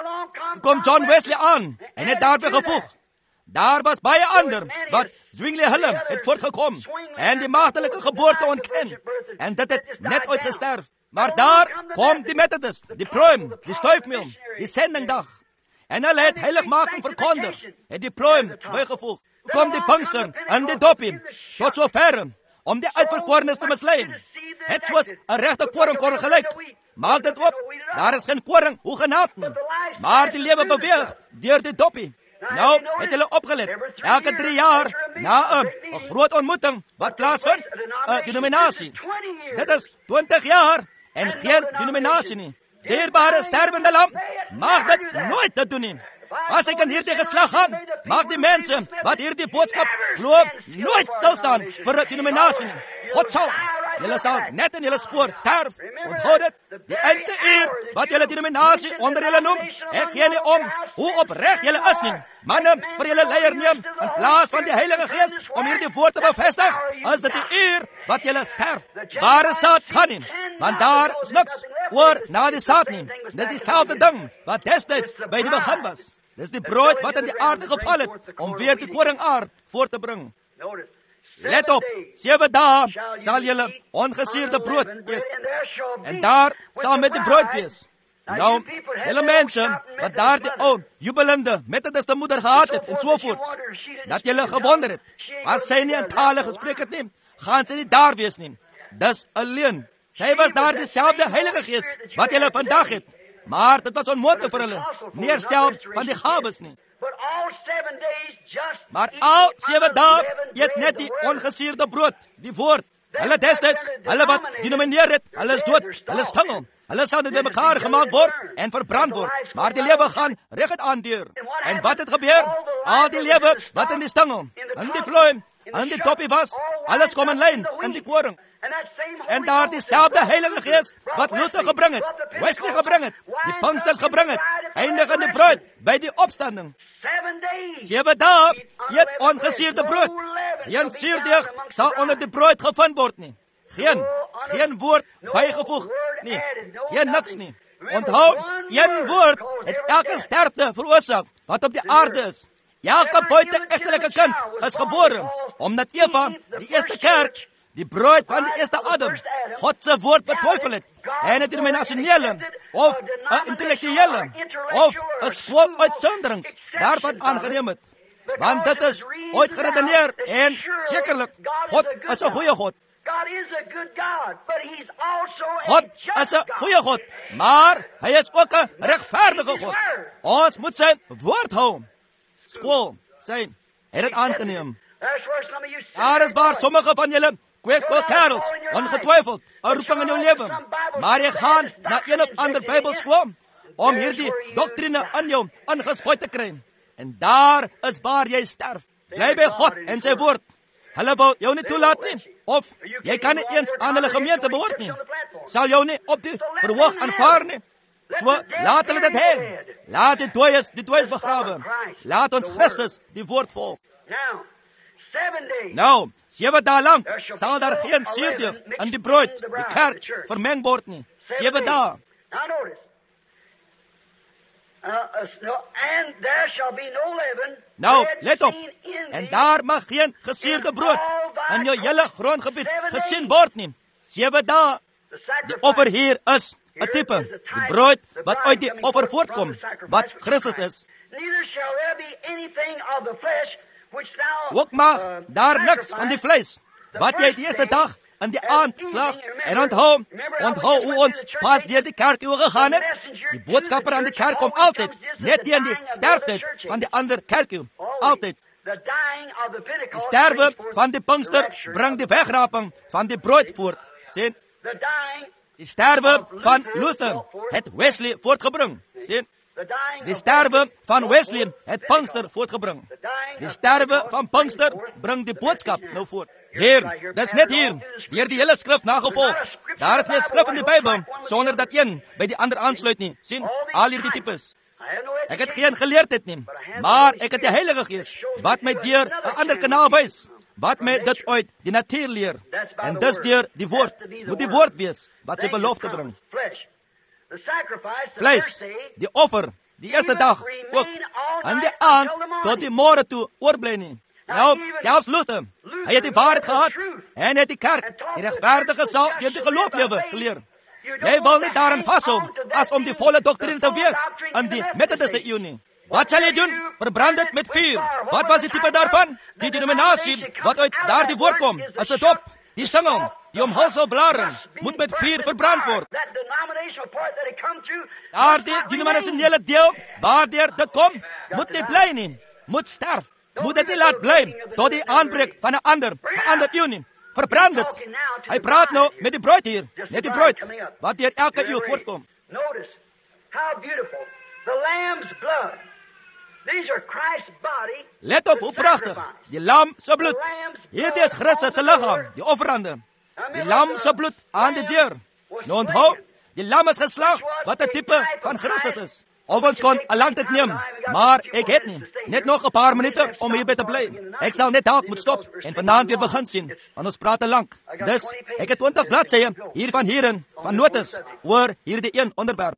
Kom John Wesley aan en het daarby gevoeg. Daar was baie ander wat Zwingli hulle het voortgekom en die maagdelike geboorte ontken, en dit het net uitgesterf. Maar daar kom die Methodist, die Pruim, die Stuifmeel, die Sendingdag. En hulle het heiligmaking verkondig, het die Pruim bygevoeg. Kom die Pinkster en die Doppie, tot so ver, om die uitverkorenes te mislei. Het soos 'n regte koringkorrel gelyk. Maak dit op, daar is geen koring, hoegenaamd nie. Maar die lewe beweeg deur die Doppie. Nou het hulle opgelet, elke 3 jaar na 'n groot ontmoeting wat plaasvind, 'n denominasie. Dit is 20 jaar en geen denominasie nie. Dierbare sterwende lam, mag dit nooit te doen nie. As ek in hierdie geslag gaan, mag die mense wat hierdie boodskap glo nooit stilstaan vir 'n denominasie nie. God sal, julle sal net in julle spoor sterf. Onthou dit, die enigste eer wat julle denominasie onder julle noem, ek gee nie om hoe opreg julle is nie. Manne vir julle leier neem in plaas van die Heilige Gees om hierdie woord te bevestig, is dit die eer wat julle sterf. Ware saad kan nie, want daar is niks oor na die saad nie. Dit is dieselfde ding wat destyds by die begin was. Dit is die brood wat in die aarde geval het om weer die koringaar voort te bring. Let op, 7 dae sal julle ongesuurde brood eet, en daar sal met die brood wees. Nou, julle mense wat daar die ou jubelende Methodiste moeder gehad het en sovoorts, dat julle gewonder het, as sy nie in tale gespreek het nie, gaan sy nie daar wees nie. Dis alleen. Sy was daar dieselfde Heilige Gees wat julle vandag het, maar dit was onmoontlik vir hulle, nie herstel van die gawes nie. Maar al 7 dae eet net die ongesuurde brood, die woord. Hulle destyds, hulle wat denomineer het, hulle is dood, hulle is tingel. Hulle sal dit by mekaar gemaak word en verbrand word. Maar die lewe gaan reguit aan deur. En wat het gebeur? Al die lewe wat in die stingel, in die pluim, in die toppie was, alles kom in lyn in die koring. En daar dieselfde Heilige Gees wat Luther gebring het, Wesley gebring het, die Pinksters gebring het, eindig in die brood by die opstanding. 7 dae eet ongesuurde brood. Geen suurdeeg sal onder die brood gevind word nie. Geen woord bygevoeg nie. Geen niks nie. Onthou, een woord het elke sterfte veroorsaak wat op die aarde is. Elke buite-egtelike kind is gebore, omdat Eva, die eerste kerk, die brood van die eerste Adam, God se woord betwyfel het, en 'n denominasionele of 'n intellektuele of 'n skooluitsonderings daarvan aangeneem het. Want dit is ooit geredeneer en sekerlik, God is 'n goeie God. God is 'n goeie God, maar hy is ook 'n regverdige God. Ons moet sy woord hou. Skool, hy het dit aangeneem. Daar is waar sommige van julle kweekskoolkerels, ongetwyfeld, 'n roeping in jou lewe, maar jy gaan na een of ander Bybelskool om hierdie doktrine in jou ingespuit te kry. En daar is waar jy sterf. Bly by God en sy woord. Hulle wil jou nie toelaat nie, of jy kan nie eens aan hulle gemeente behoort nie. Sal jou nie op die verhoog aanvaar nie. So, laat hulle dit hê. Laat die dooies begrawe. Laat ons Christus die woord volg. Nou, 7 dae lang sal daar geen suurdeeg in die brood, die kerk, vermeng word nie. 7 dae. Nou, let op. En daar mag geen gesuurde brood in jou hele grondgebied gesien word nie. 7 dae. Die offer hier is 'n tipe, die brood wat uit die offer voortkom, wat Christus is. Ook mag daar niks van die vlees, wat jy die eerste dag in die aand slag. En onthou hoe ons pas deur die kerk gegaan het. Die boodskapper aan die kerk kom altyd net teen die sterfte van die ander kerk. Altyd. Die sterwe van die Pinkster bring die wegraping van die brood voort. Sien? Die sterwe van Luther het Wesley voortgebring. Sien? Die sterwe van Wesley het Pinkster voortgebring. Die sterwe van Pinkster bring die boodskap nou voort. Heer, dit is net hier, deur die hele skrif nagevolg. Daar is net skrif in die Bybel, sonder dat een by die ander aansluit nie. Sien, al hierdie tipes. Ek het geen geleerdheid nie, maar ek het die Heilige Gees, wat my deur 'n ander kanaal wys, wat my dit uit die natuur leer. En dis deur die woord, moet die woord wees, wat sy belofte bring. Vlees, die offer, die eerste dag, ook, en die aand, tot die môre toe, oorbly nie. Nou, selfs Luther, hy het die waarheid gehad, en het die kerk, die regverdige sal deur die geloof lewe geleer. Jy wil nie daarin vashou, as om die volle doktrine te wees, in die Methodiste eeu nie. Wat sal jy doen? Verbrand dit met vuur. Wat was die tipe daarvan? Die denominasie, wat uit daar die woord kom, as 'n dop, die stengel, die omhulsel blare, moet met vuur verbrand word. Daar die denominasionele deel, waardeur dit kom, moet nie bly nie, moet sterf. Moet dit nie laat bly, tot die aanbreek van 'n ander eeu nie. Verbrand dit. Hy praat nou met die brood hier, net die brood, wat deur elke eeu voortkom. Let op hoe pragtig, die lam se bloed. Hierdie is Christus se liggaam, die offerande. Die lam se bloed aan die deur. Nou onthou, die lam is geslag, wat 'n tipe van Christus is. Of ons kon 'n lang tyd neem, maar ek het nie. Net nog 'n paar minute om hierby te bly. Ek sal net dalk moet stop en vanaand weer begin sien, want ons praat te lank. Dus, ek het 20 bladsye hierin, van notas, oor hierdie een onderwerp.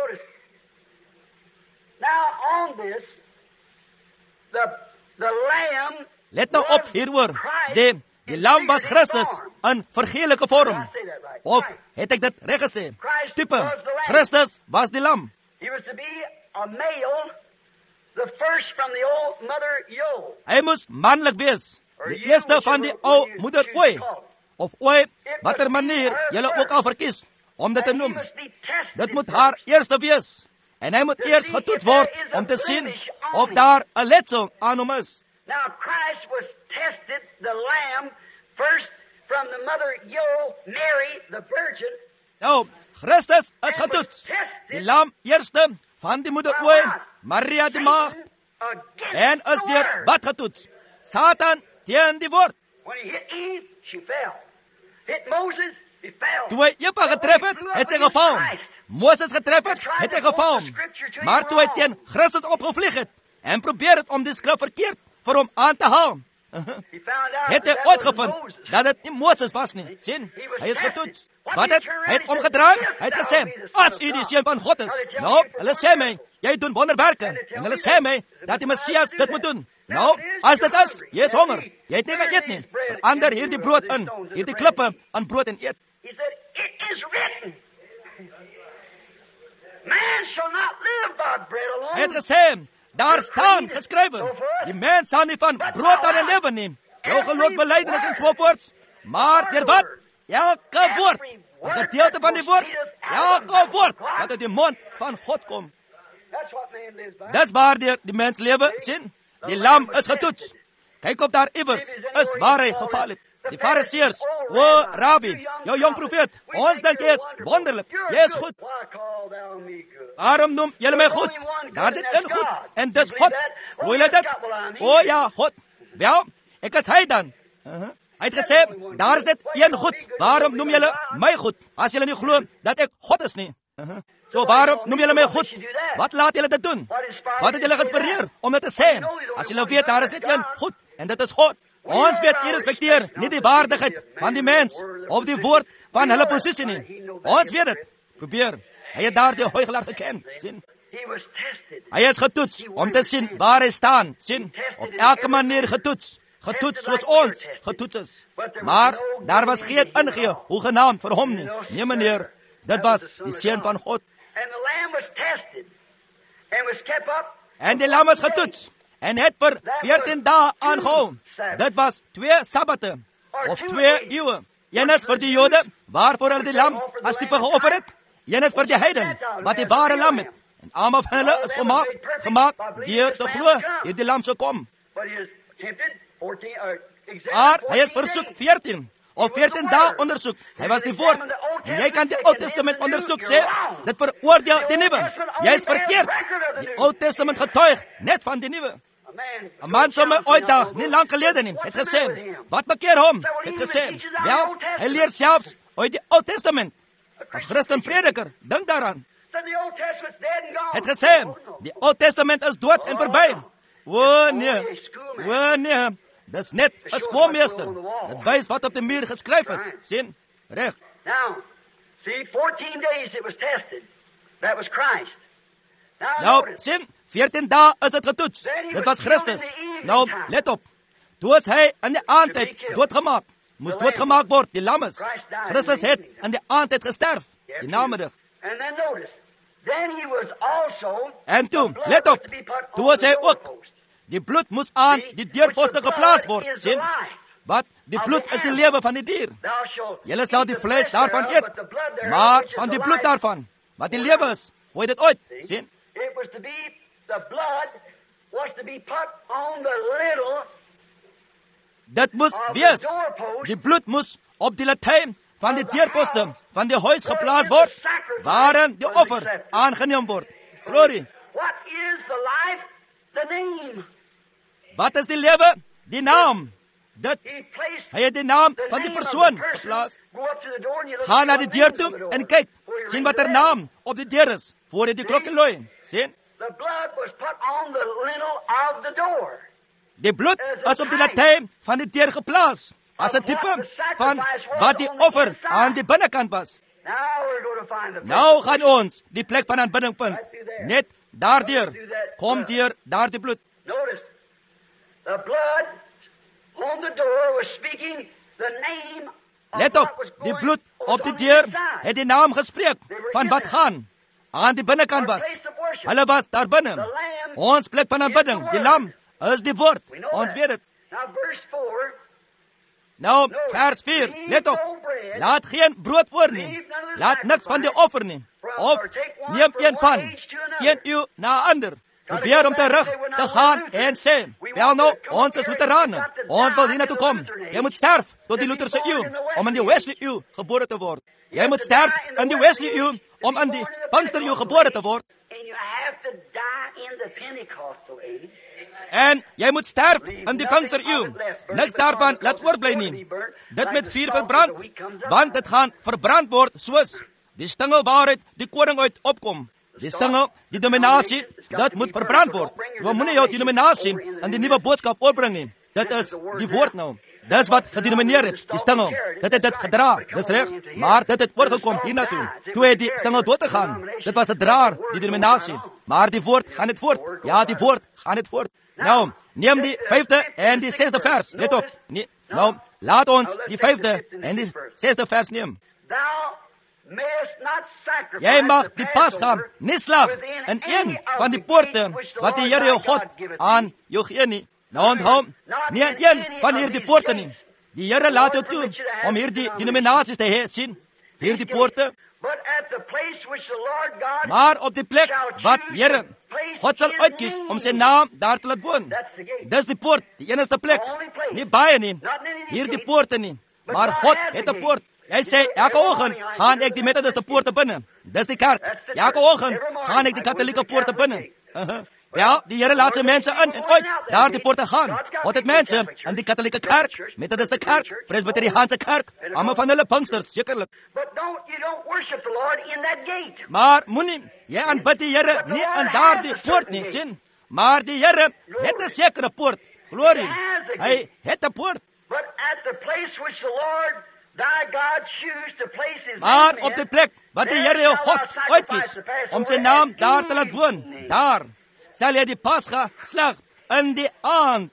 Let nou op hieroor. Die lam was Christus in vergeelike vorm. Of het ek dit reg gesê? Tipe, Christus was die lam. He was to be a male, the first from the old mother Yod. Hy moes manlik wees, die eerste van die ou moeder Ooi, of Ooi, watter manier julle ook al verkies om dit te noem. Dit moet haar eerste wees, en hy moet eers getoets word om te sien of daar 'n letsel aan hom is. Now Christ was tested, the lamb, first from the mother Yod, Mary, the virgin. Nou, Christus is getoets. Die lam eerste van die moeder Ooi, Maria die maagd, en is deur wat getoets? Satan teen die woord. When he hit Eve, she fell. Hit Moses, he fell. Toe hy Eva getref het sy geval. Moses getref het hy geval. Maar toe hy teen Christus opgevlieg het, en probeer het om die skrif verkeerd vir hom aan te haal, het hy uitgevind dat dit nie Moses was nie. Sien, hy is getoets. Wat het? Hy het omgedraai, hy het gesê, as u die seun van God is. Nou, hulle sê my, jy doen wonderwerke. En hulle sê my, dat die Messias dit moet doen. Nou, as dit is, jy is honger. Jy het nie geëet nie. Verander hierdie brood in, hierdie klippe in brood en eet. He said, it is written. Man shall not live by bread alone. Hy het gesê, daar staan geskrywe, die mens sal nie van brood alleen lewe nie, jou geloofsbelijdenis en sovoorts, maar deur wat? Elke woord, 'n gedeelte van die woord, elke woord wat uit die mond van God kom. That's what man lives by. Dis waar die mens lewe, sien? Die lam is getoets. Kyk of daar iewers is waar hy geval het. Die fariseërs, o Rabbi, jou jong profeet, ons dink jy is wonderlik, jy is goed. Why call thou me good? Waarom noem julle my goed? Daar dit in goed, en dis God. Hoe julle dit? O ja, God. Wel, ek is hy dan. Hy het gesê, daar is net een goed. Waarom noem julle my goed, as julle nie glo dat ek God is nie? So waarom noem julle my goed? Wat laat julle dit doen? Wat het julle geïnspireer om dit te sê? As julle weet, daar is net een goed, en dit is God. Ons weet, jy respekteer nie die waardigheid van die mens, of die woord van hulle posisie nie. Ons weet het. Probeer. Hy het daar die huigelaar geken, sien? He was tested. Hy is getoets, om te sien waar hy staan, sien? Op elke manier getoets. Getoets soos ons getoets is. Maar daar was geen ingee, hoegenaamd vir hom nie. Nee meneer, dit was die seun van God. And the lamb was tested and was kept up. En die lam is getoets, en het vir 14 dae aangehou. Dit was 2 sabbate, of 2 eeue. Een is vir die Jode, waarvoor hulle die lam as tipe geoffer het. Een is vir die heiden, wat die ware lam het. En almal van hulle is gemaak deur te glo, hier die lam sou kom. But he was tempted 14 Maar hy is versoek 14, of 14 dae ondersoek. Hy was die woord. En jy kan die Ou Testament ondersoek sê, dit veroordeel die Nuwe. Jy is verkeerd. Die Ou Testament getuig net van die Nuwe. 'n Man sou my ooit dag, nie lang gelede nie, het gesê, wat bekeer hom? Het gesê, wel, hy leer selfs uit die Ou Testament. 'n Christen prediker, dink daaraan. Het gesê, die Ou Testament is dood en verby. O nee, dis net 'n skoolmeester. Dit wys wat op die muur geskryf is, sien? Reg. Now, see, 14 days it was tested. That was Christ. Nou, sien, 14 dae is dit getoets. Dit was Christus. Nou, let op. Toe is hy in die aandtyd doodgemaak. Moes doodgemaak word, die lam is. Christus het in die aandtyd gesterf, die namiddag. And then notice, then he was also, En toe, let op, toe is hy ook. Die bloed moes aan die deurposte geplaas word, sien? Wat? Die bloed is die lewe van die dier. Julle sal die vlees daarvan eet, maar van die bloed daarvan, wat die lewe is, gooi dit uit, sien? It was to be, the blood was to be put on the little. Dit moes wees. Die bloed moes op die latyn van die deurposte van die huis geplaas word, waarin die offer aangeneem word. Glorie. What is the life? The name. Wat is die lewe? Die naam. Dit. He placed Hy het die naam the van die name of persoon the person. geplaas. Go up to the door and you look Ga and na see die what deur name's toe on the en door. kyk, Before you sien ring wat er the bell. naam op die deur is, voor jy die klokkie looi, sien? The blood was put on the lintel of the door. Die bloed is op die latyn van die deur geplaas, as 'n tipe van wat die offer aan die binnekant was. Now we're going to find the place. Nou gaan ons die plek van aanbidding vind, net daardeur, kom deur daardie bloed. Notice, the blood on the door was speaking the name of Let what op, was die going bloed was op die on the deur inside. het die naam gespreek van wat gaan aan die binnekant was. Hulle was daar binne. Ons plek van aanbidding, die lam, is die woord. Ons weet dit. Now verse 4, Nou, vers 4, let op. Laat geen brood oor nie. Laat niks van die offer nie. Of neem een van, een uw na ander. Probeer om terug te gaan en sê, wel nou, ons is Lutherane. Ons wil hier naartoe kom. Jy moet sterf tot die Lutherse eeuw, om in die Wesley eeuw gebore te word. Jy moet sterf in die Wesley eeuw, om in die Pinkster eeuw gebore te word. and you have to die in the Pentecostal age. En jy moet sterf in die Pinkster eeuw. Niks daarvan laat oorbly nie. Dit met vuur verbrand, want dit gaan verbrand word soos die stingel waaruit die koring uit opkom. Die stingel, die dominasie, dit moet verbrand word. So moenie jou denominasie in die nuwe boodskap oorbring nie. Dit is die woord nou. Dis wat gedenomineer het, die stingel. Dit het dit gedra, dis reg. Maar dit het oorgekom hiernatoe. Toe het die stingel dood gegaan. Dit was 'n draer, die denominasie. Maar die woord gaan dit voort. Ja, die woord gaan dit voort. Nou, neem die 5de en die 6de vers. Let op. Nou, laat ons die 5de en die 6de vers neem. Thou Jy mag die Pasga nie slag in een van die poorte wat die Here jou God aan jou gee nie. Nou onthou, nie in een van hierdie poorte nie. Die Here laat jou toe om hierdie denominasies te hê, sien, hierdie poorte. Maar op die plek wat Here God sal uitkies om sy naam daar te laat woon. Dis die poort, die enigste plek. Nie baie nie, hierdie poorte nie. Maar God het 'n poort. Hy sê, elke oggend gaan ek die Methodiste poorte binne. Dis die kerk. Elke oggend gaan ek die Katolieke poorte binne. Ja, die Here laat sy mense in en uit daar die poorte gaan. God het mense in die Katolieke kerk, Methodiste kerk, Presbyteriaanse kerk, almal van hulle Pinksters, sekerlik. Maar moenie, jy aanbid die Here nie in daardie poort nie, sien. Maar die Here het 'n sekere poort. Glorie. Hy het 'n poort. Maar op die plek wat die Here jou God uitkies om sy naam daar te laat woon, daar sal jy die Pasga slag in die aand.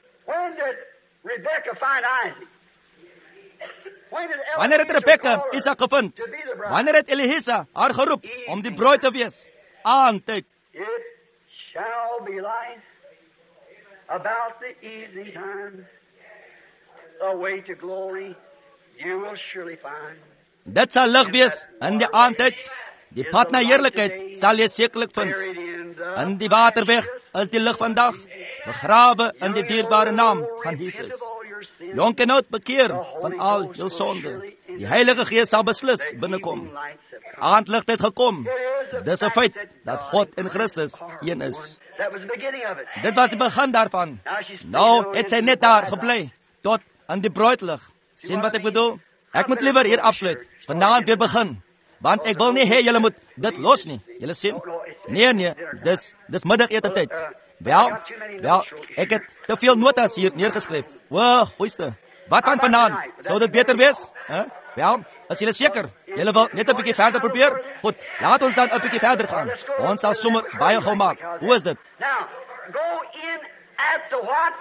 Wanneer het Rebekka Isak gevind? Wanneer het Eliezer haar geroep om die bruid te wees? Aandtyd. It shall be light about the evening time, the way to glory you will surely find. Dit sal lig wees in die aandtyd. Die pad na heerlikheid sal jy sekerlik vind. In die waterweg is die lig van dag, begrawe in die dierbare naam van Jesus. Jonk en oud bekeer van al jou sonde. Die Heilige Gees sal beslis binnekom. Aandlig het gekom. Dis 'n feit dat God in Christus een is. Dit was die begin daarvan. Nou het sy net daar gebly tot aan die bruidlig. Sien wat ek bedoel? Ek moet liewer hier afsluit. Vanaand weer begin. Want ek wil nie hê julle moet dit los nie. Julle sien? Nee, dis middagete tyd. Wel, ek het te veel notas hier neergeskryf. Goeiste. Wat van vanaand? Sou dit beter wees? Wel, as julle seker, julle wil net 'n bietjie verder probeer? Goed, laat ons dan 'n bietjie verder gaan. Ons sal sommer baie gou maak. Hoe is dit? Now, go in at the what?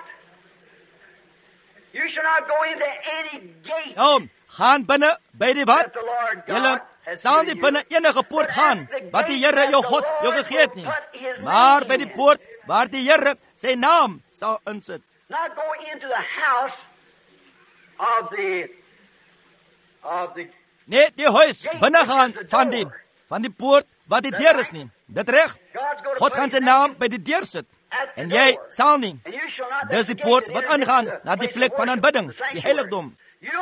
You shall not go into any gate. Nou, gaan binne by die wat? Julle sal nie binne enige poort gaan wat die Here jou God jou gegee het nie. Maar by die poort waar die Here sy naam sal insit. Not go into the house of the Nee, die huis binne gaan van die poort wat die deur is nie. Dit reg? God gaan sy naam by die deur sit. En jy sal nie. Dis die poort wat aangaan na die plek van aanbidding, die heiligdom.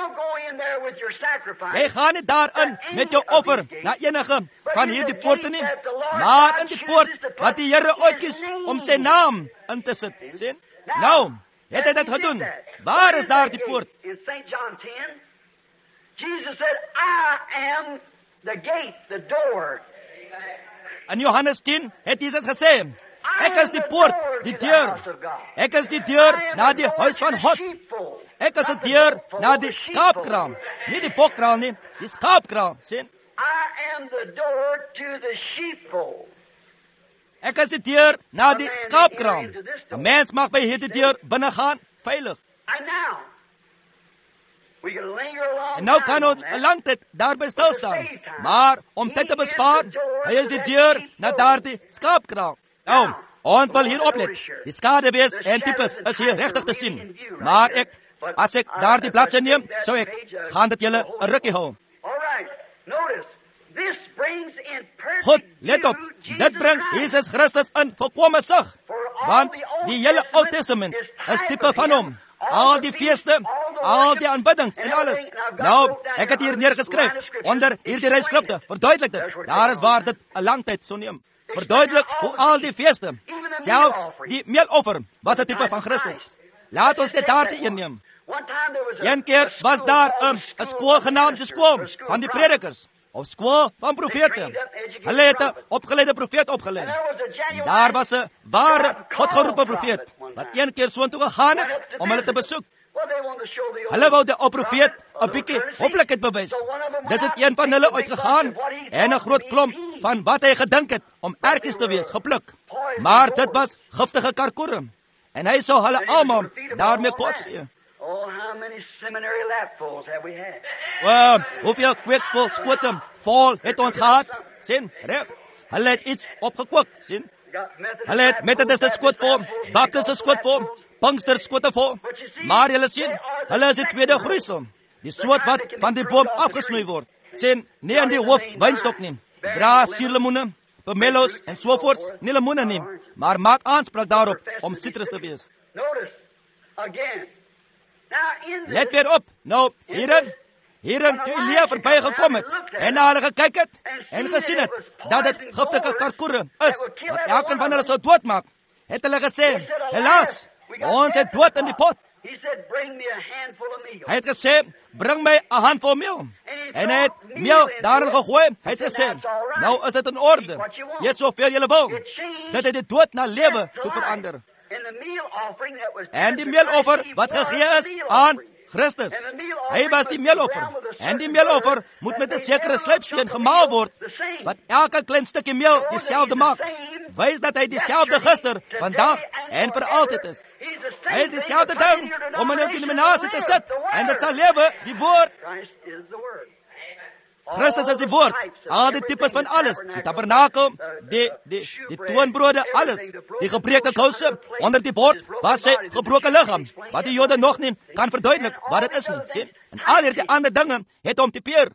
Jy gaan nie daarin met jou offer na enige van hierdie poorte nie, maar in die poort wat die Here uitkies om sy naam in te sit. Sien? Nou, het hy dit gedoen? Waar is daar die poort? In St. John 10, Jesus said, I am the gate, the door. In Johannes 10 het Jesus gesê, ek is die poort, die deur. Ek is die deur na die huis van God. Ek is die deur na die skaapkraal. Nie die bokkraal nie, die skaapkraal. Sien? I am the door to the sheepfold. Ek is die deur na die skaapkraal. 'n Mens mag by hierdie deur binne gaan, veilig. And now, we can linger along. En nou kan ons 'n lang tyd daarby stil staan. Maar om tyd te bespaar, hy is die deur na daardie skaapkraal. Nou, ons wil hier oplet. Die skaduwees en tipes is hier regtig te sien. Maar as ek daardie bladsy neem, sou ek gaan dit julle 'n rukkie hou. All right. Notice, this brings in Goed, perfect let op. view Dit Jesus bring Christ. Jesus Christus in volkome sig. Want die hele Ou Testament is tipe van hom. Al die feeste, al die aanbiddings en alles. Nou, ek het hier neergeskryf onder hierdie ryskrifte. Verduidelik dit. Daar is waar dit 'n lang tyd sou neem. Verduidelik hoe al die feeste, selfs die meeloffer, was 'n tipe van Christus. Laat ons dit daar te neem. Een keer was daar 'n skool genaamd die skool van die predikers, of skool van profete. Hulle het 'n opgeleide profeet opgelei. En daar was 'n ware Godgeroepe profeet, wat een keer soontoe gegaan het om hulle te besoek. Hulle wou die ou profeet 'n bietjie hoflikheid bewys. Dis het een van hulle uitgegaan en 'n groot klomp van wat hy gedink het om ertjies te wees gepluk. Maar dit was giftige karkoerum. En hy sou hulle almal daarmee kos gee. Oh, how many seminary lapfuls have we had? Hoeveel kweekskool skote vol het ons gehad, sien, reg? Hulle het iets opgekook, sien? Hulle het Methodist skoot voor, Baptist skoot voor, Pinkster skoot voor. Maar julle sien, hulle is die tweede groeisel. Die soort wat van die boom afgesnoei word. Sien, nie aan die hoof wynstok nie. Dra suurlemoene, pomelos en sovoorts, nie lemoene nie, maar maak aanspraak daarop om sitrus te wees. Let weer op. Nou, hierin toe Elia verbygekom het en na hulle gekyk het en gesien het dat dit giftige karkoere is wat elkeen van hulle sou doodmaak, het hulle gesê, helaas, ons het dood in die pot. Hy het gesê, bring my 'n handvol meel. En hy het meel daarin gegooi. Hy het gesê, nou is dit in orde. Jy het soveel jy wil. Dit het die dood na lewe toe verander. En die meeloffer wat gegee is aan Christus. Hy was die meeloffer. En die meeloffer moet met 'n sekere slypsteen gemaal word, wat elke klein stukkie meel dieselfde maak. Wys dat hy dieselfde gister, vandag en vir altyd is. Hy is dieselfde ding om in 'n denominasie te sit en dit sal lewe, die woord. Christus is die woord. Al die tipes van alles. Die tabernakel, die toonbrode, alles. Die gebreekte kouse onder die bord was sy gebroke liggaam. Wat die Jode nog nie kan verduidelik wat dit is nie. Sien? En al hierdie ander dinge het hom typeer.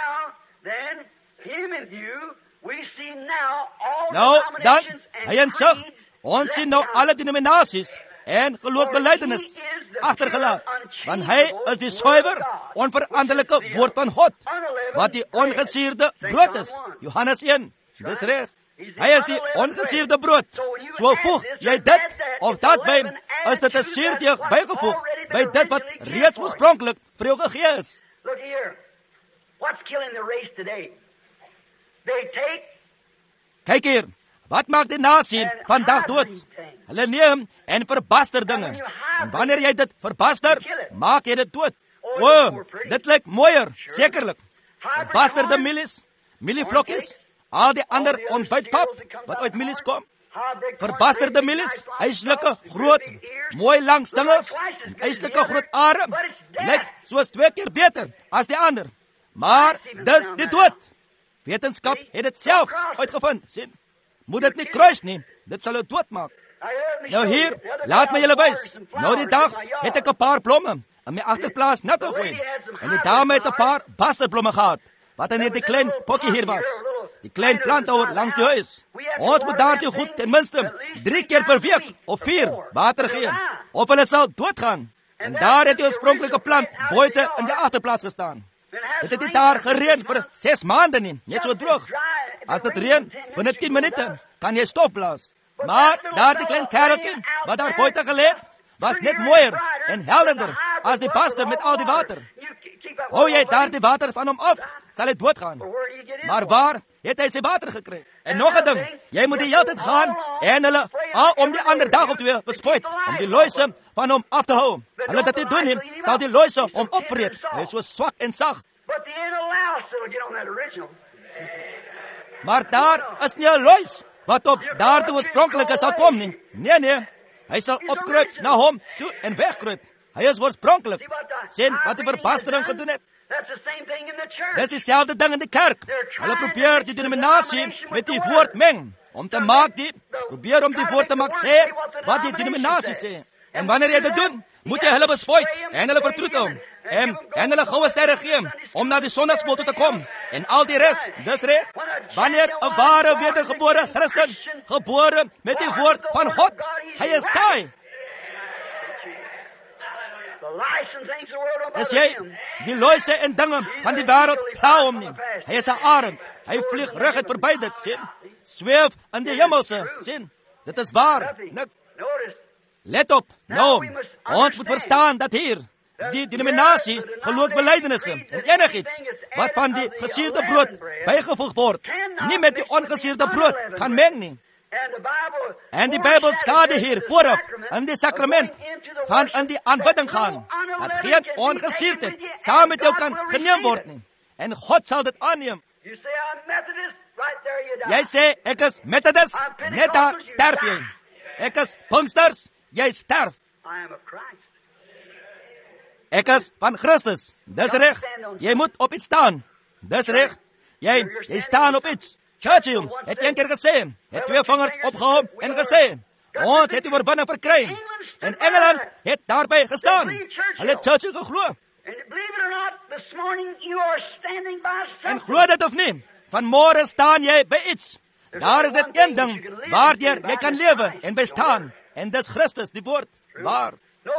Nou, dan, hy en sig, ons sien nou alle denominasies en geloofbelijdenis agtergelaat, want hy is die suiwer, onveranderlike woord van God, wat die ongesuurde brood is. Johannes 1, dis reg. Hy is die ongesuurde brood. So voeg jy dit of dat by, is dit 'n suurdeeg bygevoeg by dit wat reeds oorspronklik vir jou gegee is. Look here. What's killing the race today? They take Kyk hier, wat maak die nasie vandag dood? Hulle neem en verbaster dinge. En wanneer jy dit verbaster, maak jy dit dood. O, dit lyk mooier, sekerlik. Verbasterde mielies, mielievlokkies, al die ander ontbytpap wat uit mielies kom. Verbasterde mielies, eislike groot, mooi lang stengels, en eislike groot are, lyk soos 2 keer beter as die ander. Maar dis die dood. Wetenskap het dit selfs uitgevind, sien. Moet dit nie kruis nie, dit sal jou doodmaak. Nou hier, laat my julle wys. Nou die dag het ek 'n paar blomme in my agterplaas nat gegooi. En die dame het 'n paar basterblomme gehad, wat in hierdie klein potjie hier was. Die klein planthouer langs die huis. Ons moet daartoe goed ten minste 3 keer per week of 4 water gee, of hulle sal doodgaan. En daar het die oorspronklike plant buite in die agterplaas gestaan. Dit het nie daar gereën vir 6 maande nie, net so droog. As dit reën, binne 10 minute, kan jy stof blaas. Maar daar die klein kereltjie, wat daar buite gelê het, was net mooier en helderder as die baster met al die water. Hou jy daar die water van hom af, sal hy doodgaan. Maar waar het hy sy water gekry? En nog 'n ding, jy moet die hele tyd gaan en hulle om die ander dag of 2 bespuit, om die luise van hom af te hou. Hulle dit nie doen nie, sal die luise hom opvreet. Hy is so swak en sag. Maar daar is nie 'n luis wat op daartoe oorspronklik sal kom nie. Nee, hy sal opkruip na hom toe en wegkruip. Hy is oorspronklik. Sien wat die verbastering gedoen het. Dit is dieselfde ding in die kerk. Hulle probeer die denominasie met die woord meng, om te maak probeer om die woord te maak sê wat die denominasie sê. En wanneer jy dit doen, moet jy hulle bespuit en hulle vertroetel en hulle goue sterre gee om na die sondagsskool toe te kom en al die res. Dis reg. Wanneer 'n ware wedergebore Christen, gebore met die woord van God, hy is daai. As jy die luise en dinge van die wêreld pla hom nie. Hy is 'n arend. Hy vlieg reguit verby dit, sien. Sweef in die hemelse, sien. Dit is waar. Let op. Nou, ons moet verstaan dat hier die denominasie, geloofsbelijdenisse en enigiets wat van die gesuurde brood bygevoeg word, nie met die ongesuurde brood kan meng nie. En die Bybel skade hier vooraf in die sakrament van in die aanbidding gaan, dat geen ongesuurdheid saam met jou kan geneem word nie. En God sal dit aanneem. Jy sê, ek is Methodist, net daar sterf jy. Ek is Pinksters, jy sterf. Ek is van Christus, dis reg. Jy moet op iets staan, dis reg. Jy staan op iets. Churchill het een keer gesê, het 2 vingers opgehou en gesê, ons het die oorwinning verkry. En Engeland het daarby gestaan. Hulle het Churchill geglo. En glo dit of nie, vanmôre staan jy by iets. Daar is dit een ding waardeur jy kan lewe en bestaan. En dis Christus, die woord, waar.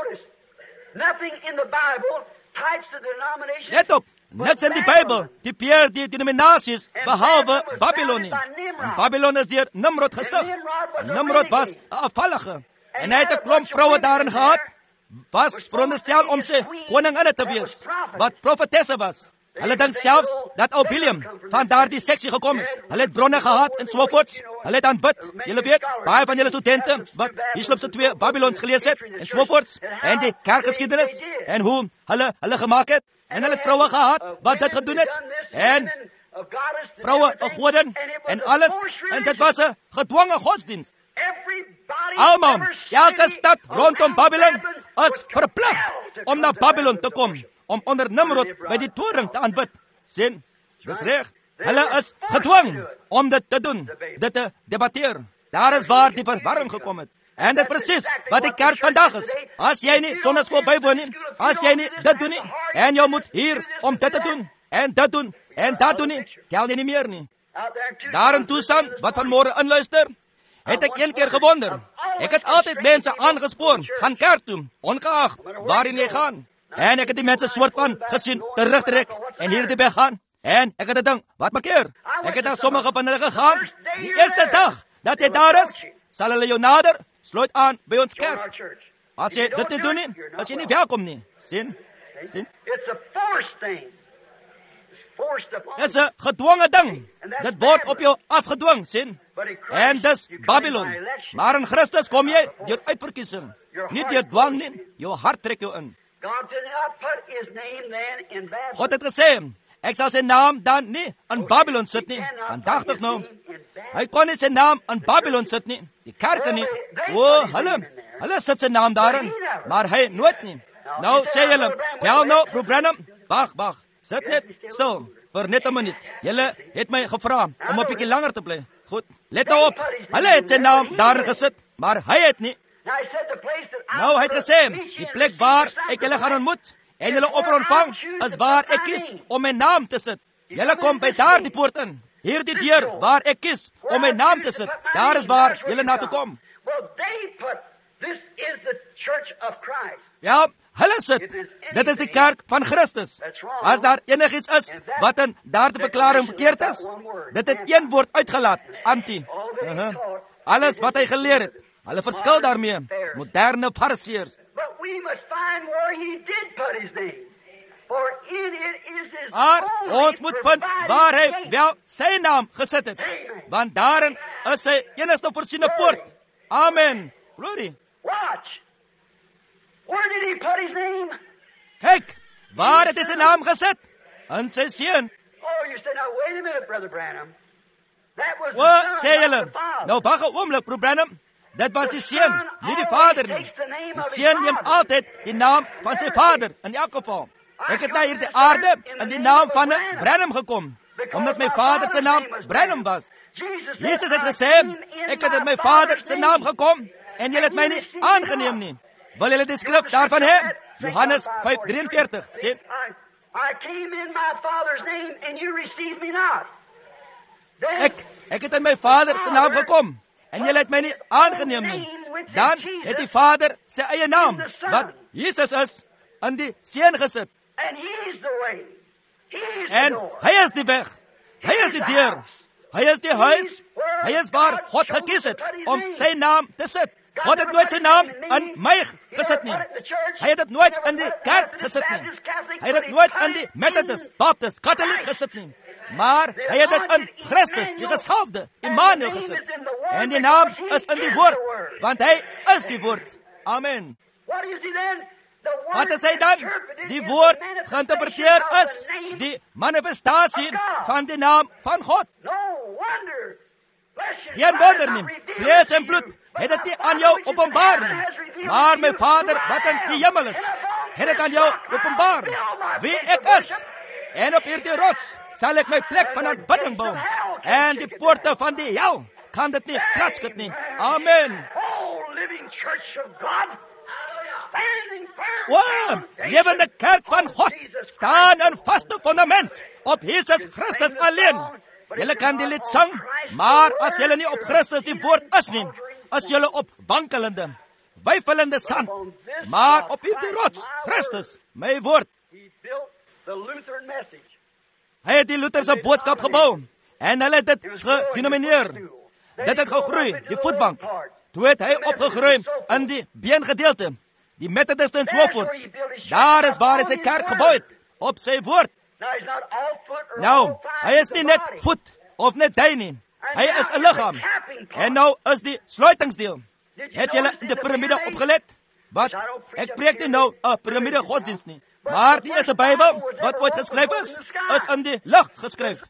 Let op, niks in die Bybel typeer die denominasies behalwe Babylon nie. En Babylon is deur Nimrod gestig. Nimrod was 'n afvallige. En hy het 'n klomp vroue daarin gehad, was veronderstel om sy koninginne te wees, wat profetesse was. Hulle dink selfs dat ou Biliam van daardie seksie gekom het. Hulle het bronne gehad en so voort. Hulle het aanbid. Julle weet, baie van julle studente wat Hislop se 2 Babylons gelees het en so voort. En die kerkgeskiedenis en hoe hulle gemaak het. En hulle het vroue gehad wat dit gedoen het. En vroue 'n godin en alles. En dit was 'n gedwonge godsdienst. Almal, elke stad rondom Babylon is verplig om na Babylon te kom, om onder Nimrod by die toring te aanbid. Sien, dis reg. Hulle is gedwong om dit te doen, dit te debatteer. Daar is waar die verwarring gekom het. En dit presies wat die kerk vandag is. As jy nie sonnaskool bywoon nie, as jy nie dit doen nie, en jy moet hier om dit te doen, en dit doen, en dat doen nie, tel jy nie meer nie. Daar in Tucson, wat vanmôre inluister, het ek een keer gewonder. Ek het altyd mense aangespoor, gaan kerk toe, ongeag waarin jy gaan. En ek het die mense soort van gesien, terugtrek, en hierdie weg gaan. En ek het gedink, wat makeer? Ek het na sommige van hulle gegaan. Die eerste dag dat jy daar is, sal hulle jou nader, sluit aan by ons kerk. As jy dit nie doen nie, as jy nie welkom nie. Sien? Dis 'n gedwonge ding. Dit word op jou afgedwing, sien? En dis Babylon. Maar in Christus kom jy deur uitverkiesing. Nie deur dwang nie, jou hart trek jou in. God het gesê, ek sal sy naam dan nie in Babylon sit nie. Aandagtig nou. Hy kon nie sy naam in Babylon sit nie. Die kerke nie. O, hulle sit sy naam daarin. Maar hy nooit nie. Nou sê julle, wel nou, Bro Branham, wag. Sit net stil, vir net 'n minuut. Julle het my gevra om 'n bietjie langer te bly. Goed, let nou op. Hulle het sy naam daar gesit, maar hy het nie. Nou, hy het gesê, die plek waar ek julle gaan ontmoet en julle offer ontvang, is waar ek kies om my naam te sit. Julle kom by daardie poort in. Hierdie deur waar ek kies om my naam te sit, daar is waar julle na toe kom. Ja, hulle sit. Dit is die kerk van Christus. As daar enigiets is wat in daardie verklaring verkeerd is, dit het een woord uitgelaat, anti. Alles wat hy geleer het, hulle verskil daarmee. Moderne fariseërs. Maar ons moet vind waar hy wel sy naam gesit het. Want daarin is sy enigste voorsiene poort. Amen. Glorie. Kyk, waar het hy sy naam gesit? In sy seun. Wat sê julle? Nou wag 'n oomblik, Bro Branham. Dit was die seun, nie die vader nie. Die seun neem altyd die naam van sy vader, in elk geval. Ek het na hierdie aarde in die naam van 'n Branham gekom, omdat my vader se naam Branham was. Jesus het gesê, ek het in my vader se naam gekom, en julle het my nie aangeneem nie. Wil julle die skrif daarvan hê? Johannes 5:43 sê, Ek het in my vader se naam gekom, en julle het my nie aangeneem nie. Dan het die vader sy eie naam, wat Jesus is, in die seun gesit. En hy is die weg, hy is die deur, hy is die huis, hy is waar God gekies het om sy naam te sit. God het nooit sy naam in my gesit nie. Hy het dit nooit in die kerk gesit nie. Hy het dit nooit in die Methodist, Baptist, Katholiek gesit nie. Maar hy het dit in Christus, die gesalfde, Immanuel gesit. En die naam is in die woord, want hy is die woord. Amen. Wat is hy dan? Die woord geïnterpreteer is die manifestasie van die naam van God. Geen wonder nie, vlees en bloed het dit nie aan jou openbaar nie. Maar my Vader wat in die hemel is, het dit aan jou openbaar. Wie ek is, En op hierdie rots sal ek my plek van aanbidding bou. En die poorte van die hel kan dit nie plaatskit nie. Amen. O, lewende kerk van God staan in vaste fundament op Jesus Christus alleen. Julle kan die lied sing, maar as julle nie op Christus die woord is nie, as julle op wankelende, weifelende sand, maar op hierdie rots, Christus, my woord. Hy het die Lutherse boodskap gebou, en hulle het dit gedenomineer. Dit het gegroei, die voetbank. Toe het hy opgegroei in die beengedeelte, die Methodist en sovoorts. Daar is waar hy sy kerk gebou het, op sy woord. Nou, hy is nie net voet of net dui nie. Hy is 'n liggaam. En nou is die sluitingsdeel. Het julle in die piramide opgelet? Wat? Ek preek nie nou 'n piramide godsdienst nie. Maar die eerste Bybel wat ooit geskryf is in die lug geskryf.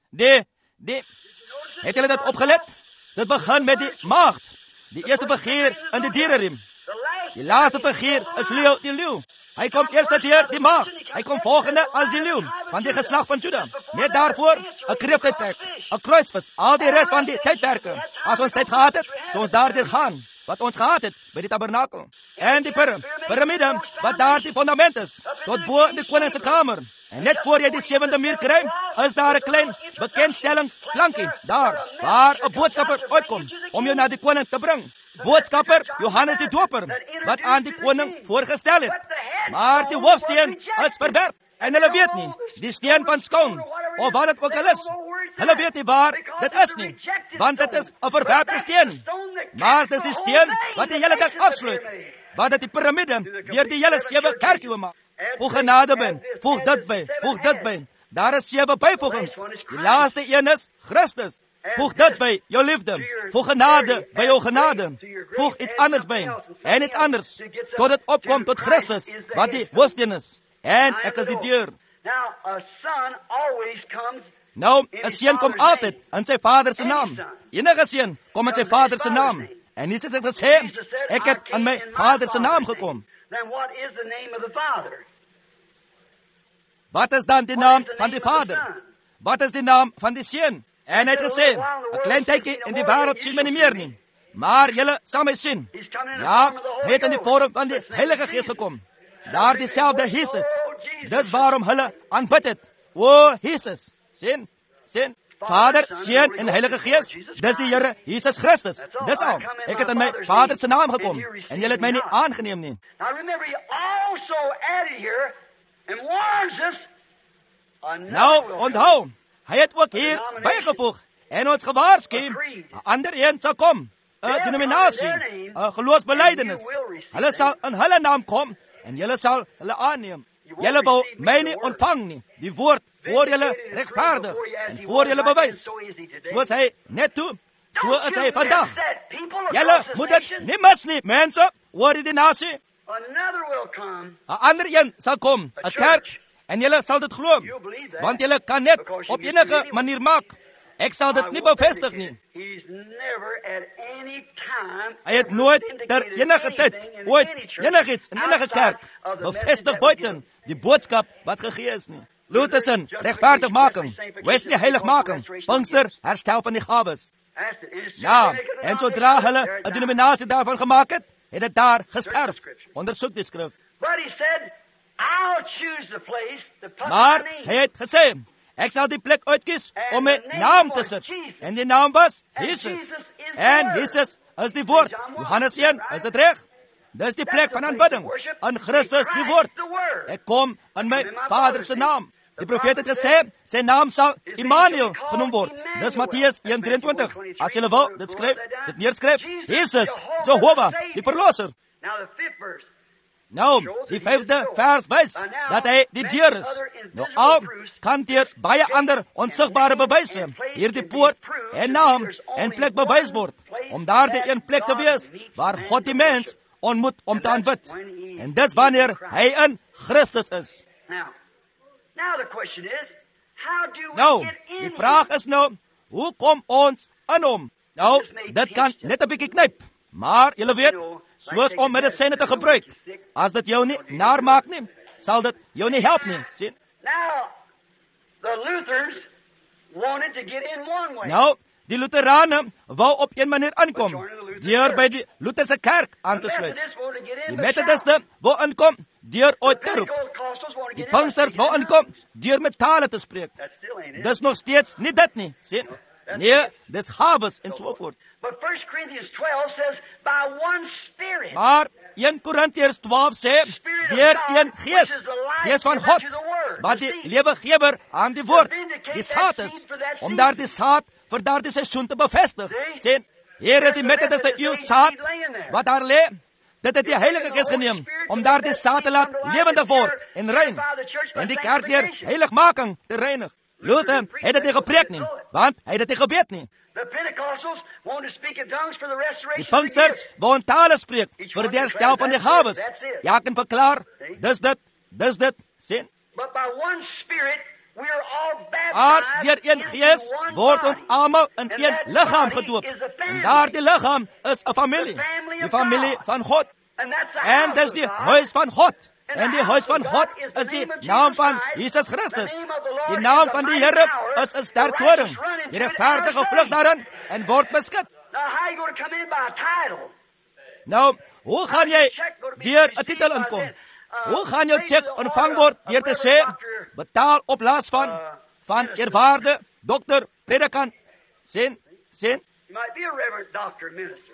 Het julle dit opgelet? Dit begin met die maagd. Die eerste figuur in die diereriem. Die laaste figuur is leeu, die leeu. Hy kom eerst deur die maagd. Hy kom volgende as die leeu van die geslag van Juda. Net daarvoor 'n kreeftijdperk, 'n kruisvis, al die res van die tydperke. As ons tyd gehad het, sou ons daardeur gaan. Wat ons gehad het by die tabernakel. En die piramide, wat daar die fundament is, tot bo in die koningse kamer. En net voor jy die 7de muur kry, is daar 'n klein bekendstellingsplankie, daar, waar 'n boodskapper uitkom, om jou na die koning te bring. Boodskapper Johannes die Doper, wat aan die koning voorgestel het. Maar die hoofsteen is verwerp, en hulle weet nie, die steen van skoon, of wat het ook al is. Hulle weet nie waar dit is nie, want dit is 'n verwerpte steen. Maar dit is die steen wat die hele ding afsluit, wat dit die piramide deur die hele 7 kerkie maak. Voeg genade by, voeg dit by, voeg dit by. Daar is 7 byvoegings. Die laaste een is Christus. Voeg dit by, jou liefde. Voeg genade by jou genade. Voeg iets anders by, en iets anders, tot het opkomt tot Christus, wat die hoofsteen is. En ek is die deur. Nou, 'n seun kom altyd in sy vader se naam. Enige seun kom in sy vader se naam. En Jesus het gesê, ek het in my vader se naam gekom. Wat is dan die naam van die Vader? Wat is die naam van die Seun? En hy het gesê, 'n klein tydjie in die wêreld sien my nie meer nie, maar julle sal my sien. Ja, hy het in die vorm van die Heilige Gees gekom. Daar dieselfde Jesus. Dis waarom hulle aanbid het. O, Jesus. Sien? Vader, Seun en Heilige Gees. Dis die Here Jesus Christus. Dis al. Ek het in my Vader se naam gekom, en julle het my nie aangeneem nie. Nou, onthou, hy het ook hier bygevoeg en ons gewaarsku, 'n ander een sal kom, 'n denominasie, 'n geloofsbelijdenis. Hulle sal in hulle naam kom en julle sal hulle aanneem. Julle wou my nie ontvang nie, die woord voor julle regverdig en voor julle bewys. Soos hy net toe, so is hy vandag. Julle moet dit nie mis nie, mense, oor die nasie. 'n Ander een sal kom, 'n kerk, en julle sal dit glo, want julle kan net op enige manier maak. Ek sal dit nie bevestig nie. Hy het nooit ter enige tyd, ooit enigiets in enige kerk bevestig buiten die boodskap wat gegee is nie. Lutherse regverdigmaking, Wesley heiligmaking, Pinkster herstel van die gawes. Ja, en sodra hulle 'n denominasie daarvan gemaak het, het dit daar gesterf. Ondersoek die skrif. Maar hy het gesê, ek sal die plek uitkies om my naam te sit. En die naam was Jesus. En Jesus is die woord. Johannes 1, is dit reg? Dis die plek van aanbidding. In Christus die woord. Ek kom in my Vader se naam. Die profeet het gesê, sy naam sal Immanuel genoem word. Dis Matteus 1:23. As jy wil, dit skryf, dit neerskryf. Jesus, Jehovah, die verlosser. Nou, die 5de vers wys dat hy die deur is. Nou al kan deur baie ander onsigbare bewyse hierdie poort en naam en plek bewys word, om daar die een plek te wees waar God die mens ontmoet om te aanbid. En dis wanneer hy in Christus is. Nou, die vraag is nou, hoe kom ons in hom? Nou, dit kan net 'n bietjie knyp. Maar, julle weet, soos om medisyne te gebruik, as dit jou nie naar maak nie, sal dit jou nie help nie, sien? The Lutherans wanted to get in one way. Nou, die Lutherane wou op een manier aankom, deur by die Lutherse kerk aan te The sluit. Methodists wanted to get in Die by Methodiste wou inkom deur ooit te roep. Pentecostals wanted to Die get in by Pinksters wou speaking in inkom tongues. deur met tale te spreek. That still ain't it. Dis nog steeds nie dit nie, sien? Nee, dis gawes en so voort. But 1 Corinthians 12 says, by one Spirit. Maar 1 Korintiërs 12 sê, deur een gees van God, wat die lewegewer aan die woord, die saad is, om daardie saad vir daardie seisoen te bevestig. Sê, hier is die Methodiste uw saad, wat daar lê. Dit het die Heilige Gees geneem, om daardie saad te laat lewendig word en rein, en die kerk deur heiligmaking te reinig. Luther het dit nie gepreek nie, want hy het dit nie geweet nie. The Pentecostals wanted to speak in tongues for the Die restoration of the Pinksters year. wou in tale spreek vir die herstel van die gawes. Ja, kan verklaar, dis dit, sien. But by one Spirit, we are all Maar baptized deur een into gees one word ons body. almal in And een that liggaam body gedoop. is a family. En daardie liggaam is 'n familie, die familie van God. And that's the En house dis of die God. huis van God. And En the die huis house of van God God is the is die name of naam Jesus van Christ. Jesus The Christus. name of the Lord Die is naam a van die mighty Here tower. is 'n The sterk righteous toring. run into Die it and regverdige are vlug saved. daarin en word beskik. Now, how you going to come in by a title? Nou, hoe gaan jy deur 'n titel inkom? Hoe gaan jou cheque ontvang word deur te sê betaal op laas van eerwaarde dokter predikant? Sien? You might be a reverend doctor, minister.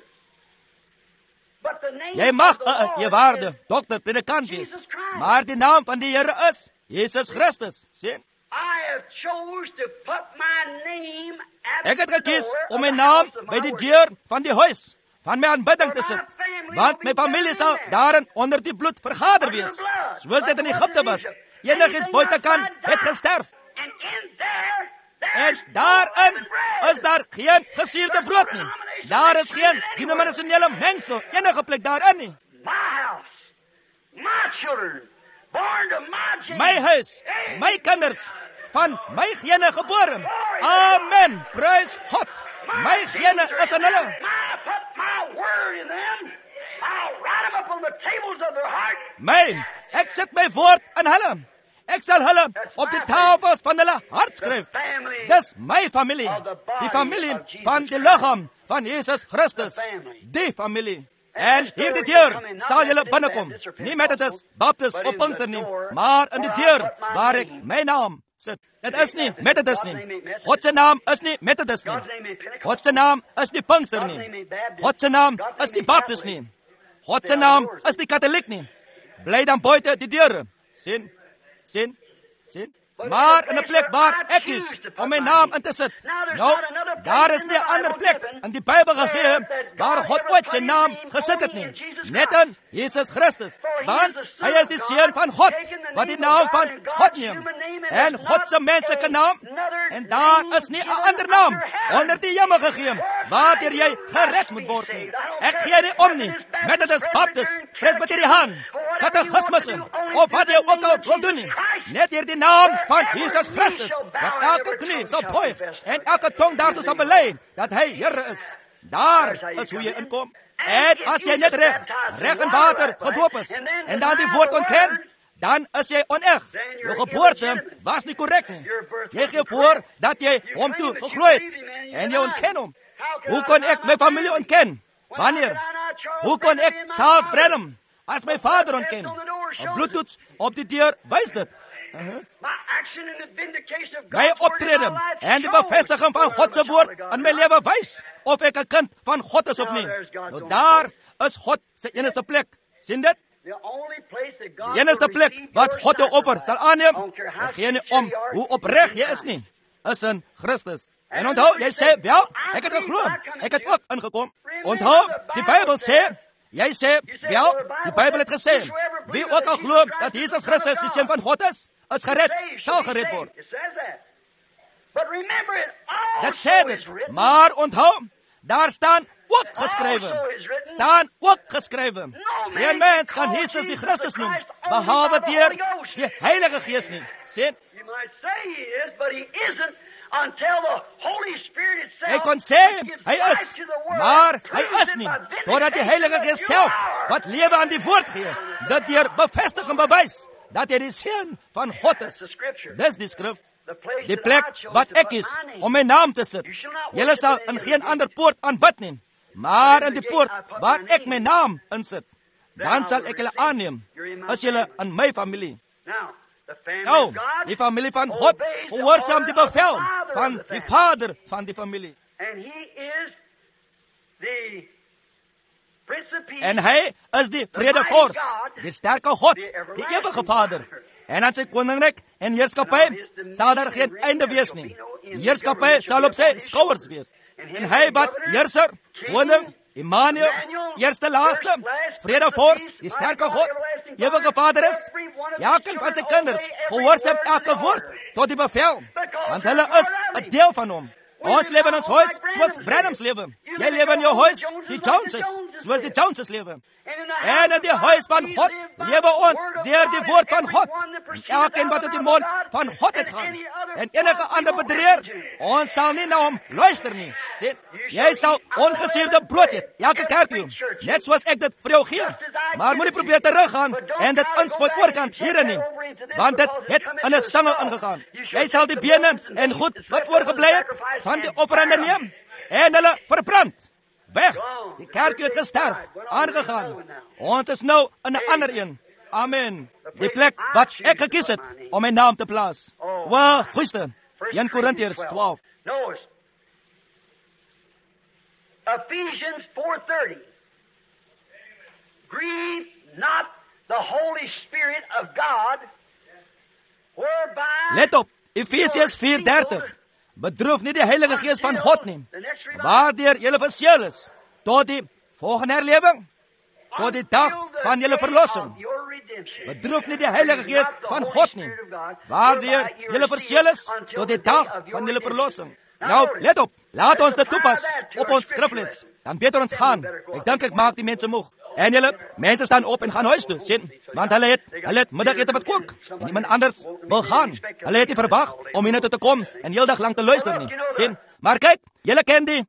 But the name Jy mag of the 'n Lord eerwaarde is, dokter predikant wees, Jesus Christ. maar die naam van die Here is Jesus Christus. Sien? I have chose to put my name at Ek het the gekies door om of my the naam house of by my die worship. deur van die huis van my aanbidding te sit, want my familie sal daarin onder die bloed vergader wees, soos dit in Egipte was. Enigiets buitekant het gesterf. And in there, En there's daarin no bread. is daar geen gesuurde brood nie. Daar is geen denominasionele mengsel enige plek daarin nie. My house, my children, born to my genes. My huis, my kinders, van my gene gebore. Amen. Prys God. My gene is in hulle. I put my word in them. I'll write them up on the tables of their heart. Ek sit my woord in hulle. Ek sal hulle op die tafels van hulle hart skryf. Dis my familie. Die familie van die liggaam van Jesus Christus. Die familie. En hier die deur sal julle binnekom. Nie Methodist, Baptist of Pinkster nie, maar in die deur waar ek my naam sit. Dit is nie Methodist nie. God se naam is nie Methodist nie. God se naam is nie Pinkster nie. God se naam is nie Baptist nie. God se naam is nie Katoliek nie. Bly dan buite die deure. Sien? Maar in 'n plek waar ek kies om my naam in te sit. Nou, daar is nie 'n ander plek in die Bybel gegee waar God ooit sy naam gesit het nie. Net in Jesus Christus. Want hy is die seun van God wat die naam van God neem. En God se menslike naam. En daar is nie 'n ander naam onder die hemel gegee waardeur jy gered moet word nie. Ek gee nie om nie. Methodist, Baptist, Presbyteriaan, Katekismus of wat jy ook al wil doen nie. Net deur die naam van Jesus Christus, dat elke knie sal buig en elke tong daartoe sal bely dat hy Here is. Daar is hoe jy inkom. En as jy net reg in water gedoop is en dan die woord ontken, dan is jy oneg. Jou geboorte was nie korrek nie. Jy gee voor dat jy hom toe geglo het en jy ontken hom. Hoe kon ek my familie ontken? Wanneer? Hoe kon ek Charles Branham as my vader ontken? 'n bloedtoets op die deur wys dit. My optrede en die bevestiging van God se woord in my lewe wys of ek 'n kind van God is of nie. Nou daar is God se enigste plek. Sien dit? Die enigste plek wat God jou offer sal aanneem, gee nie om hoe opreg jy is nie, is in Christus. En onthou, jy sê, wel, ek het geglo, ek het ook ingekom. Onthou, die Bybel sê, jy sê, wel, die Bybel het gesê, wie ook al glo dat Jesus Christus die seun van God is gered, sal gered word. Dit sê dit, maar onthou, daar staan ook geskrywe. Geen mens kan Jesus die Christus noem, behalwe deur die Heilige Gees nie. Sien? Hy kon sê, hy is, maar hy is nie, doordat die Heilige Gees self, wat lewe aan die woord gee, dit deur bevestig en bewys, dat hy die seun van God is. Dis die skrif. die plek wat ek is, om my naam te sit. Julle sal in geen ander poort aanbid nie, maar in die poort waar ek my naam insit. Dan sal ek julle aanneem, as julle in my familie. Nou, die familie van God gehoorsaam die bevel van die vader van die familie. En hy is die vredevors, die sterke God, die ewige Vader. En aan sy koninkryk en heerskappy sal daar geen einde wees nie. Die heerskappy sal op sy skouers wees. En hy wat heerser, koning, Immanuel, eerste laaste, vredevors, die sterke God, ewige Vader is, elkeen van sy kinders gehoorsaam elke woord tot die bevel, want hulle is 'n deel van hom. Ons lewe in ons huis soos Branham's lewe. Jy lewe in jou huis, die Joneses, soos die Joneses lewe. En in die huis van God lewe ons deur die woord van God. Elkeen wat uit die mond van God uitgaan. En enige ander bedrieger, ons sal nie na hom luister nie. Sien, jy sal ongesuurde brood eet, elke kerktoe, net soos ek dit vir jou gee. Maar moenie probeer teruggaan en dit inspoot oorkant hierin nie, want dit het in 'n stangel ingegaan. Jy sal die bene en goed wat oorgebly het van die offerande neem en hulle verbrand. Weg. Die kerk het gesterf, aangegaan. Ons is nou in 'n ander een. Amen. Die plek wat ek gekies het om my naam te plaas. Wel, goeie. 1 Korintiërs 12. Ephesians 4:30. Grieve not the Holy Spirit of God, whereby... Let op, Efesiërs 4:30. Bedroef nie die Heilige Gees van God nie, waardeur julle verseël is, tot die volgende herlewing, tot die dag van julle verlossing. Bedroef nie die Heilige Gees van God nie, waardeur julle verseël is, tot die dag van julle verlossing. Nou, let op, laat ons dit toepas op ons skrifles, dan beter ons gaan. Ek dink ek maak die mense moeg. En julle, mense staan op en gaan huis toe, sien, want hulle het middagete wat kook, en iemand anders wil gaan. Hulle het nie verwag om hier te kom en heel dag lang te luister nie, sien. Maar kyk, julle ken die.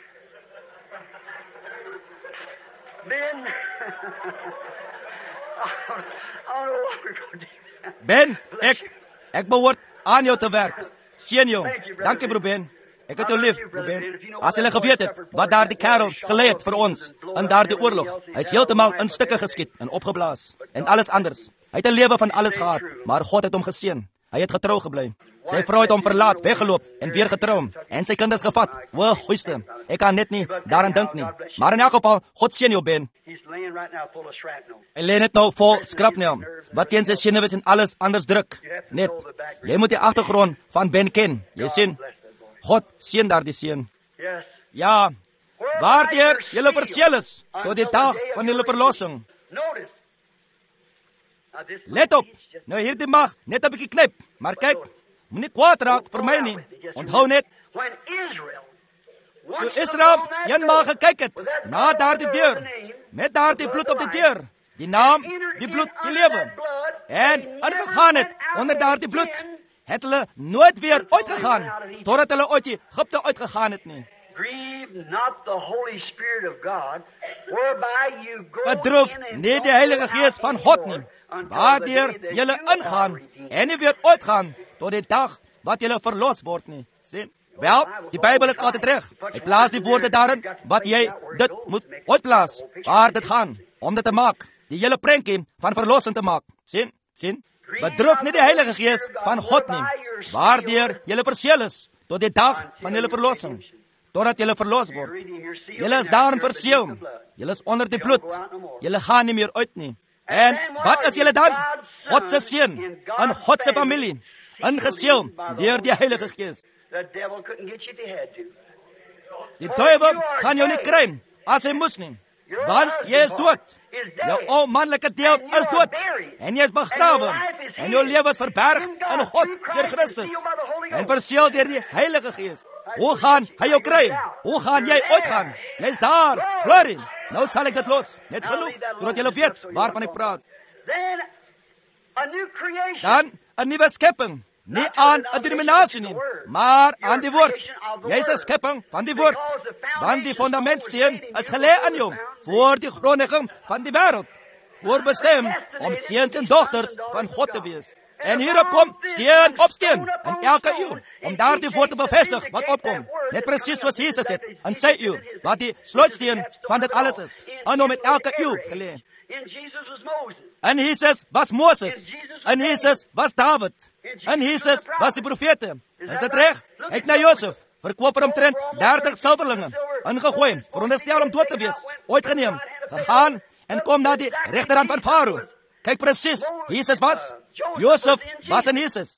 Ben, ek behoort aan jou te werk. Sien jou. Dankie, broer Ben. Ek het jou lief, broer Ben. As hulle geweet het wat daar die kerel gelei het vir ons in daardie oorlog. Hy is heeltemal in stukke geskiet en opgeblaas en alles anders. Hy het 'n lewe van alles gehad, maar God het hom geseën. Hy het getrou gebly. Sy vrou het hom verlaat, weggeloop en weer getrou en sy kinders gevat. O, goeie. Ek kan net nie daaraan dink nie. Maar in elk geval, God seën jou, Ben. Hy lê net nou vol skrapnel, wat teen sy senuwees en alles anders druk. Net, jy moet die agtergrond van Ben ken. Jy sien, God seën daardie seun. Ja, waardeur julle verseël is, tot die dag van julle verlossing. Let op, nou hierdie mag net 'n bietjie knip, maar kyk, moenie kwaad raak vir my nie. Onthou net, toe Israel eenmaal gekyk het na daardie deur, met daardie bloed op die deur, die naam, die bloed, die lewe, en ingegaan het onder daardie bloed, het hulle nooit weer uitgegaan, totdat hulle uit Egipte uitgegaan het nie. Bedroef nie die Heilige Gees van God nie, waardeur julle ingaan en nie weer uitgaan tot die dag wat julle verlos word nie. Sien? Wel, die Bybel is altyd reg. Hy plaas die woorde daarin wat jy dit moet uitplaas, waar dit gaan, om dit te maak, die hele prentjie van verlossing te maak. Sien? Bedroef nie die Heilige Gees van God nie, waardeur julle verseël is tot die dag van julle verlossing, totdat julle verlos word. Julle is daarin verseël. Julle is onder die bloed. Julle gaan nie meer uit nie. En wat is julle dan? God se seun in God se familie, ingeseël deur die Heilige Gees. Die duiwel kan jou nie kry as hy moes nie, want jy is dood. Jou ou manlike deel is dood en jy is begrawe en jou lewe is verberg in God deur Christus en verseël deur die Heilige Gees. Hoe gaan hy jou kry? Hoe gaan jy uitgaan? Jy's daar, glorie. Nou sal ek dit los, net genoeg, sodat julle weet waarvan ek praat. Dan 'n nuwe skepping, nie aan 'n denominasie nie, maar aan die woord. Jy is 'n skepping van die woord, want die fundamentsteen is gelê in jou voor die grondlegging van die wêreld, voorbestem om seuns en dogters van God te wees. En hierop kom steen op steen in elke eeu, om daar die woord te bevestig wat opkom. Net precies zoals Jesus het, in sy eeu, wat die sluitsteen van dit alles is. En om met elke eeu geleerd. En Jesus was Moses. En Jesus was David. En Jesus was die profete. Is dit reg? Kyk na Josef, verkoop vir omtrent 30 silverlinge, ingegooi, veronderstel om dood te wees, ooit geneem, gegaan, en kom na die regterhand van Farao. Kyk precies, Jesus was, Josef was in Jesus.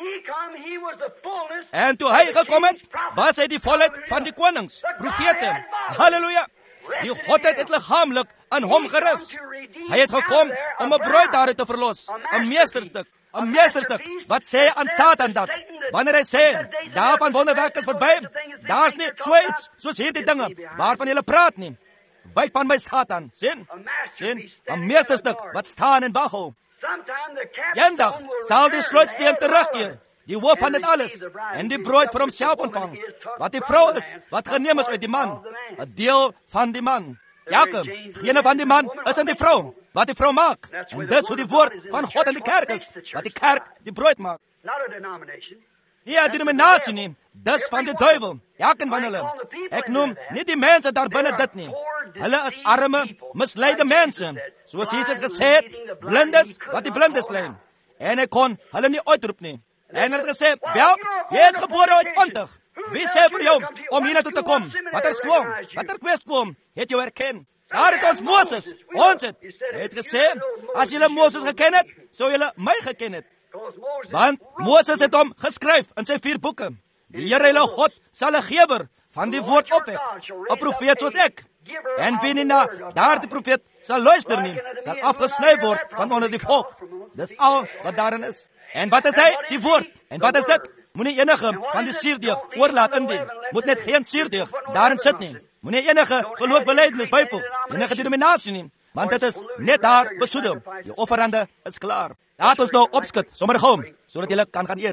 En toe hy gekom het, was hy die volheid van die konings, profete. Halleluja! Die Godheid het liggaamlik aan hom gerus. Hy het gekom om 'n bruid daaruit te verlos, 'n meesterstuk. 'n meesterstuk wat sê aan Satan dat wanneer hy sê daarvan wonderwerk is verby, daar's nie so iets soos hierdie dinge waarvan jy praat nie. Wyk van my Satan, sien? 'n meesterstuk wat staan en wag hou. Eendag sal die sluitsteen terugkeer, die hoof van dit alles, en die bruid vir homself ontvang, wat die vrou is, wat geneem is uit die man, 'n deel van die man. Gene van die man is in die vrou, wat die vrou maak. En dit is hoe die woord van God in die kerk is, wat die kerk die bruid maak. Nie 'n denominasie nie, dis van die duiwel, elkeen van hulle. Ek noem nie die mense daar binne dit nie. Hulle is arme, misleide mense, soos Jesus gesê het, blindes wat die blindes lei. En hy kon hulle nie uitroep nie. En hy het gesê, wel, jy is gebore uit ontig. Wie sê vir jou om hier naartoe te kom? Watter kweesboom het jou herken? Daar het ons Moses, Hy het gesê, as julle Moses geken het, sou julle my geken het. Want Moses het hom geskryf in sy 4 boeke. Die Here julle God sal 'n gewer van die woord opwek, 'n profeet soos ek. En wie nie na daardie profeet sal luister nie, sal afgesny word van onder die volk. Dis al wat daarin is. En wat is hy? Die woord. En wat is dit? Moenie enige van die suurdeeg oorlaat indien. Moet net geen suurdeeg daarin sit nie. Moenie enige geloofsbelijdenis byvoeg, enige denominasie nie, want dit is net daar besoedel. Die offerande is klaar. Laat ons nou opskit, sommer gou, sodat julle kan gaan eet.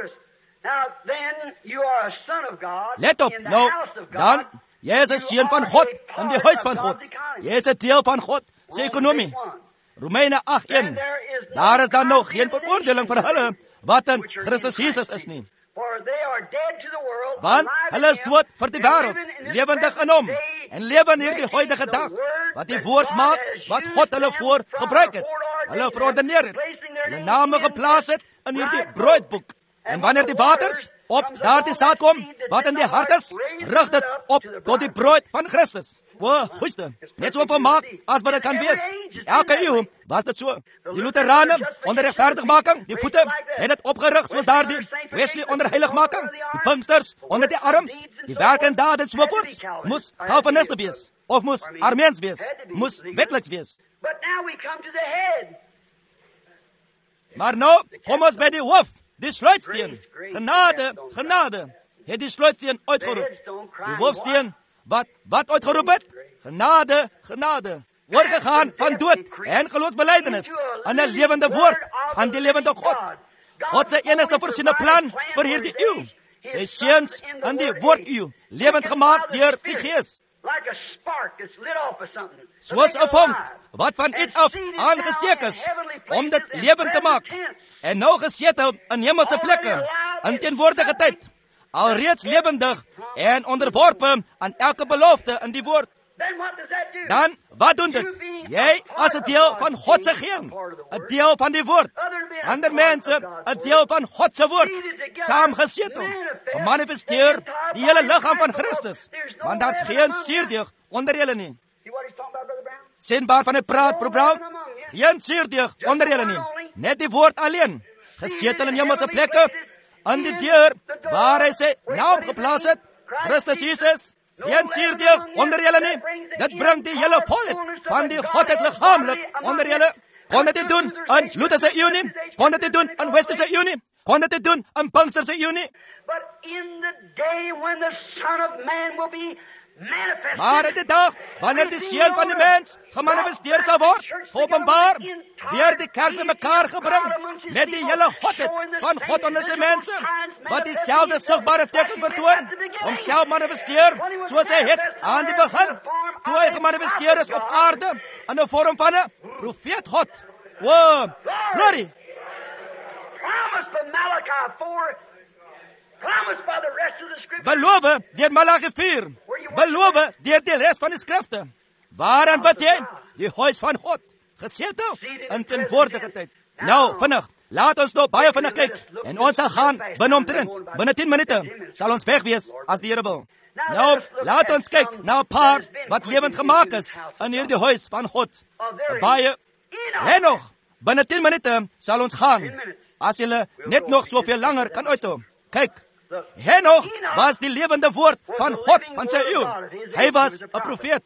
Let op, nou, dan, jy is 'n seun van God, in die huis van God. Jy is 'n deel van God, sy ekonomie. Romeine 8:1. Daar is dan nog geen veroordeling vir hulle wat in Christus Jesus is nie. Want hulle is dood vir die wêreld, lewendig in hom, en lewe in hierdie huidige dag, wat die woord maak, wat God hulle voor gebruik het. Hulle verordeneer het, hulle name geplaas het in hierdie bruidboek. En wanneer die waters op daardie saad kom, wat in die hart is, rig dit op tot die bruid van Christus. Goeie, net so vermaak as wat dit kan wees. Elke eeuw was dit so. Die Lutherane onder regverdigmaking, die voete, het dit opgerig soos daardie Wesley onder heiligmaking, die Pinksters onder die arms, die werk en daad en sovoorts, moes Calviniste wees, of moes Armeens wees, moes wetliks wees. Maar nou, kom ons by die hoof, die sluitsteen. Genade, het die sluitsteen uitgeroep. Die hoofsteen, wat uitgeroep het? Genade. Oorgegaan van dood en geloofsbelijdenis aan 'n lewende woord van die lewende God. God se enigste voorsiene plan vir hierdie eeu. Sy seuns in die woord eeu, lewend gemaak deur die Gees. Soos 'n vonk wat van iets af aangesteek is om dit lewend te maak. En nou gesetel in hemelse plekke, in teenwoordige tyd, alreeds lewendig en onderworpe aan elke belofte in die woord. Dan, wat doen dit? Jy as 'n deel van God se geen, 'n deel van die woord. Ander mense, 'n deel van God se woord, saamgesetel, gemanifesteer die hele liggaam van Christus. Want daar's geen suurdeeg onder julle nie. Sien waarvan hy praat, Broer Brown? Geen suurdeeg onder julle nie. Net die woord alleen, gesetel in hemelse plekke, aan die deur waar hy sy naam geplaas het, Christus Jesus. Geen suurdeeg onder julle nie. Dit bring die hele volheid van die Godheid liggaamlik onder julle. Kon dit doen in Luther se eeu nie? Kon dit doen in Wesley se eeu nie? Kon dit doen in Pinkster se eeu nie? Maar in die dag, wanneer die Seun van die mens gemanifesteer sal word, geopenbaar, weer die kerk bymekaar gebring, met die hele Godheid van God onder sy mense, wat dieselfde sigbare tekens vertoon, homself manifesteer, soos hy het aan die begin, toe hy gemanifesteer is op aarde, in 'n vorm van 'n profeet God. Glory! Malachi 4, promised by the rest of the scripture. Beloof deur Malagi 4. Beloof deur die res van die skrifte. Waaraan bid jy? Die huis van God. Gesetel in teenwoordigheid. Nou, vinnig. Laat ons nou baie vinnig kyk. En ons sal gaan binneomtrent. Binne 10 minute sal ons weg wees as die Here wil. Nou, laat ons kyk na 'n paar wat lewend gemaak is in hierdie huis van God. Baie. En nog, binne 10 minute sal ons gaan. As julle net nog soveel langer kan uithou. Kyk. Henoch was die lewende woord van God van sy eeu. Hy was 'n profeet.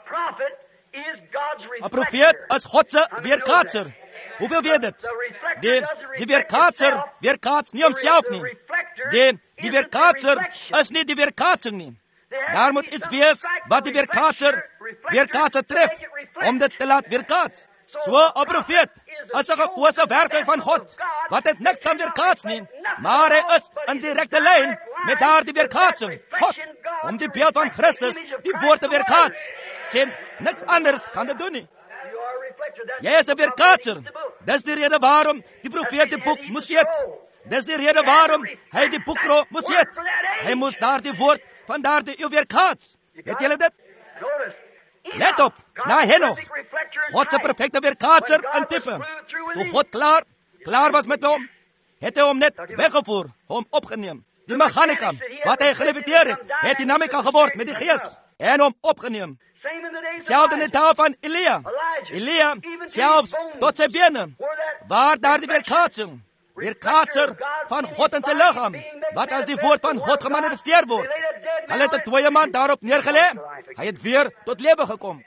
'n Profeet is God se weerkaatser. Hoeveel weet dit? Die weerkaatser weerkaats nie homself nie. Die weerkaatser is nie die weerkaatsing nie. Daar moet iets wees wat die weerkaatser tref om dit te laat weerkaats. So 'n profeet is 'n gekose werktuig van God wat dit niks kan weerkaats nie, maar hy is in direkte lyn met daardie weerkaatsing. God, om die beeld van Christus, die woord te weerkaats. Sien, niks anders kan dit doen nie. Jy is 'n weerkaatser. Dis die rede waarom die profeet die boek moes eet. Dis die rede waarom hy die boekrol moes eet. Hy moes daardie woord van daardie eeu weerkaats. Weet julle dit? Let op, na Henoch. God se perfekte weerkaatser in tipe. Toe God klaar was met hom, het hy hom net weggevoer, hom opgeneem. Die mechanica, wat hy gereflecteer het dynamica geword met die gees, en hom opgeneem. Selfs in die taal van Elia, selfs tot sy bene, waar daar die weerkaatser van God in sy lichaam, wat as die woord van God gemanifesteer word. Hulle het 'n dooie man daarop neergelê. Hy het weer tot lewe gekom.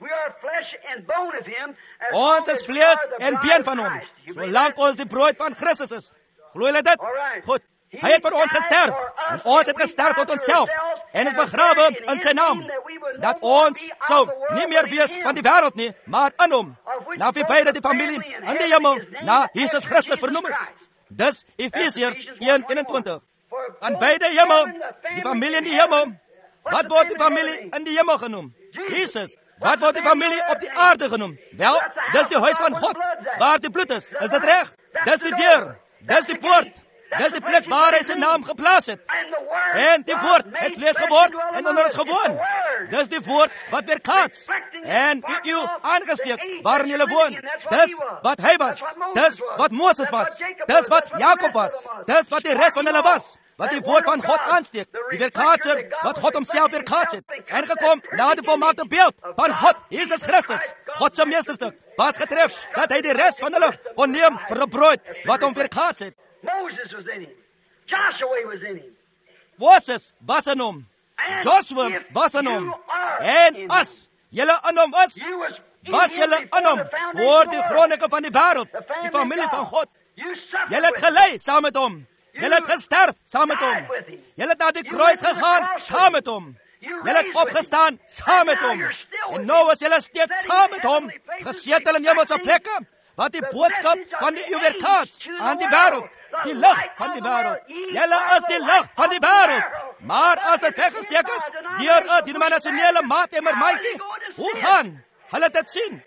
Ons is vlees en been van hom, solank ons die brood van Christus is. Glo julle dit? Goed. Hy het vir ons gesterf, en ons het gesterf tot onsself, en het begrawe in sy naam, dat ons sou nie meer wees van die wêreld nie, maar in hom, na wie beide die familie in die hemel, na Jesus Christus vernoem is. Dis Efesiërs 1:21. En beide hemel, die familie in die hemel, wat word die familie in die hemel genoem? Jesus. Wat word die familie op die aarde genoem? Wel, dis die huis van God, waar die bloed is. Is dit reg? Dis die deur, dis die poort. Dis die plek waar hy sy naam geplaas het. En die woord het vlees geword en onder ons gewoon. Dis die woord wat weerkaats. En die eeu aangesteek waarin julle woon. Dis wat hy was. Dis wat Moses was. Dis wat Jakob was. Dis wat die res van hulle was. Wat die woord van God aansteek. Die weerkaatser wat God homself weerkaats het. En gekom na die volmaakte beeld van God, Jesus Christus. God se meesterstuk was getref dat hy die res van hulle kon neem vir 'n brood wat hom weerkaats het. Moses was in him. Joshua was in him. Moses was in hom. Joshua was in hom. En as julle in hom is, was julle in hom voor die gronde van die wêreld, die familie van God. Julle het gelei saam met hom. Julle het gesterf saam met hom. Julle het na die kruis gegaan saam met hom. Julle het opgestaan saam met hom. En nou is julle steeds saam met hom, gesetel in hemelse plekke, wat die boodskap van die eeu weerkaats aan die wêreld, die lig van die wêreld. Julle is die lig van die wêreld. Maar as dit weggesteek is deur 'n denominasionele maatemmer maatjie, hoe gaan hulle dit sien?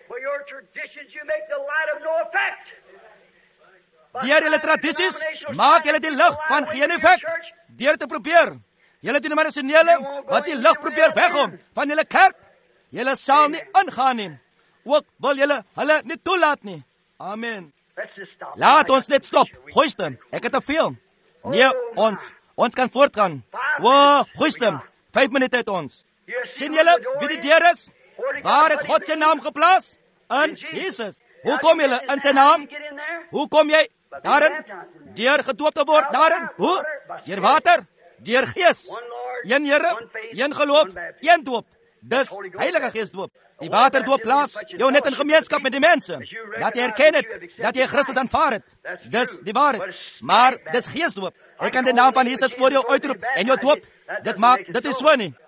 Deur julle tradisies maak julle die lig van geen effek. Deur te probeer, julle denominasionele wat die lig probeer weghom van julle kerk, julle sal nie ingaan nie. Ook wil julle hulle nie toelaat nie. Amen. Laat ons net stop. Goeie, ek het te veel. Nee, ons kan voortgaan. Wow, goeie, 5 minute het ons. Sien julle wie die deur is? Waar het God sy naam geplaas? In Jesus. Hoe kom julle in sy naam? Hoe kom jy daarin? Deur gedoop te word daarin? Hoe? Deur water? Deur gees. Een Here, een geloof, een doop. Dis Heilige Gees doop. Die waterdoop plaas jou net in gemeenskap met die mense. Dat jy erken het, dat jy Christus aanvaar het. Dis die waarheid. Maar dis geesdoop. Jy kan die naam van Jesus voor jou uitroep en jou doop. Dit is so nie.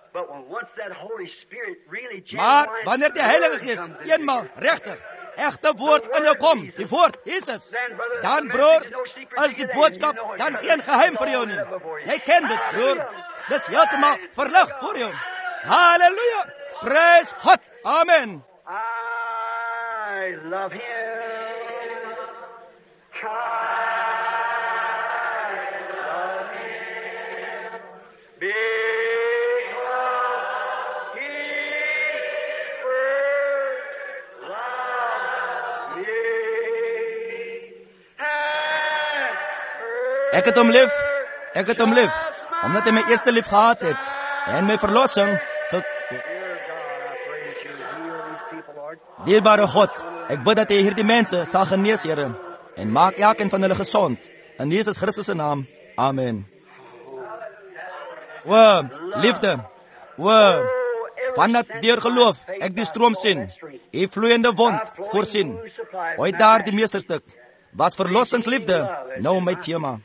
Maar wanneer die Heilige Gees eenmaal regtig, egte woord in jou kom, die woord Jesus, dan broer, is die boodskap dan geen geheim vir jou nie. Jy ken dit, broer. Dis heeltemal verlig voor jou. Halleluja! Praise God! Amen! I love him. I Ek het hom lief. Ek het hom lief. Omdat hy my eerste lief gehad het. En my verlossing Dierbare God, ek bid dat U hierdie mense sal genees, Here, en maak elkeen van hulle gesond. In Jesus Christus se naam. Amen. Liefde. Vandat deur geloof ek die stroom sien, U vloeiende wond voorsien. Ooit daar die meesterstuk was verlossingsliefde, nou my tema.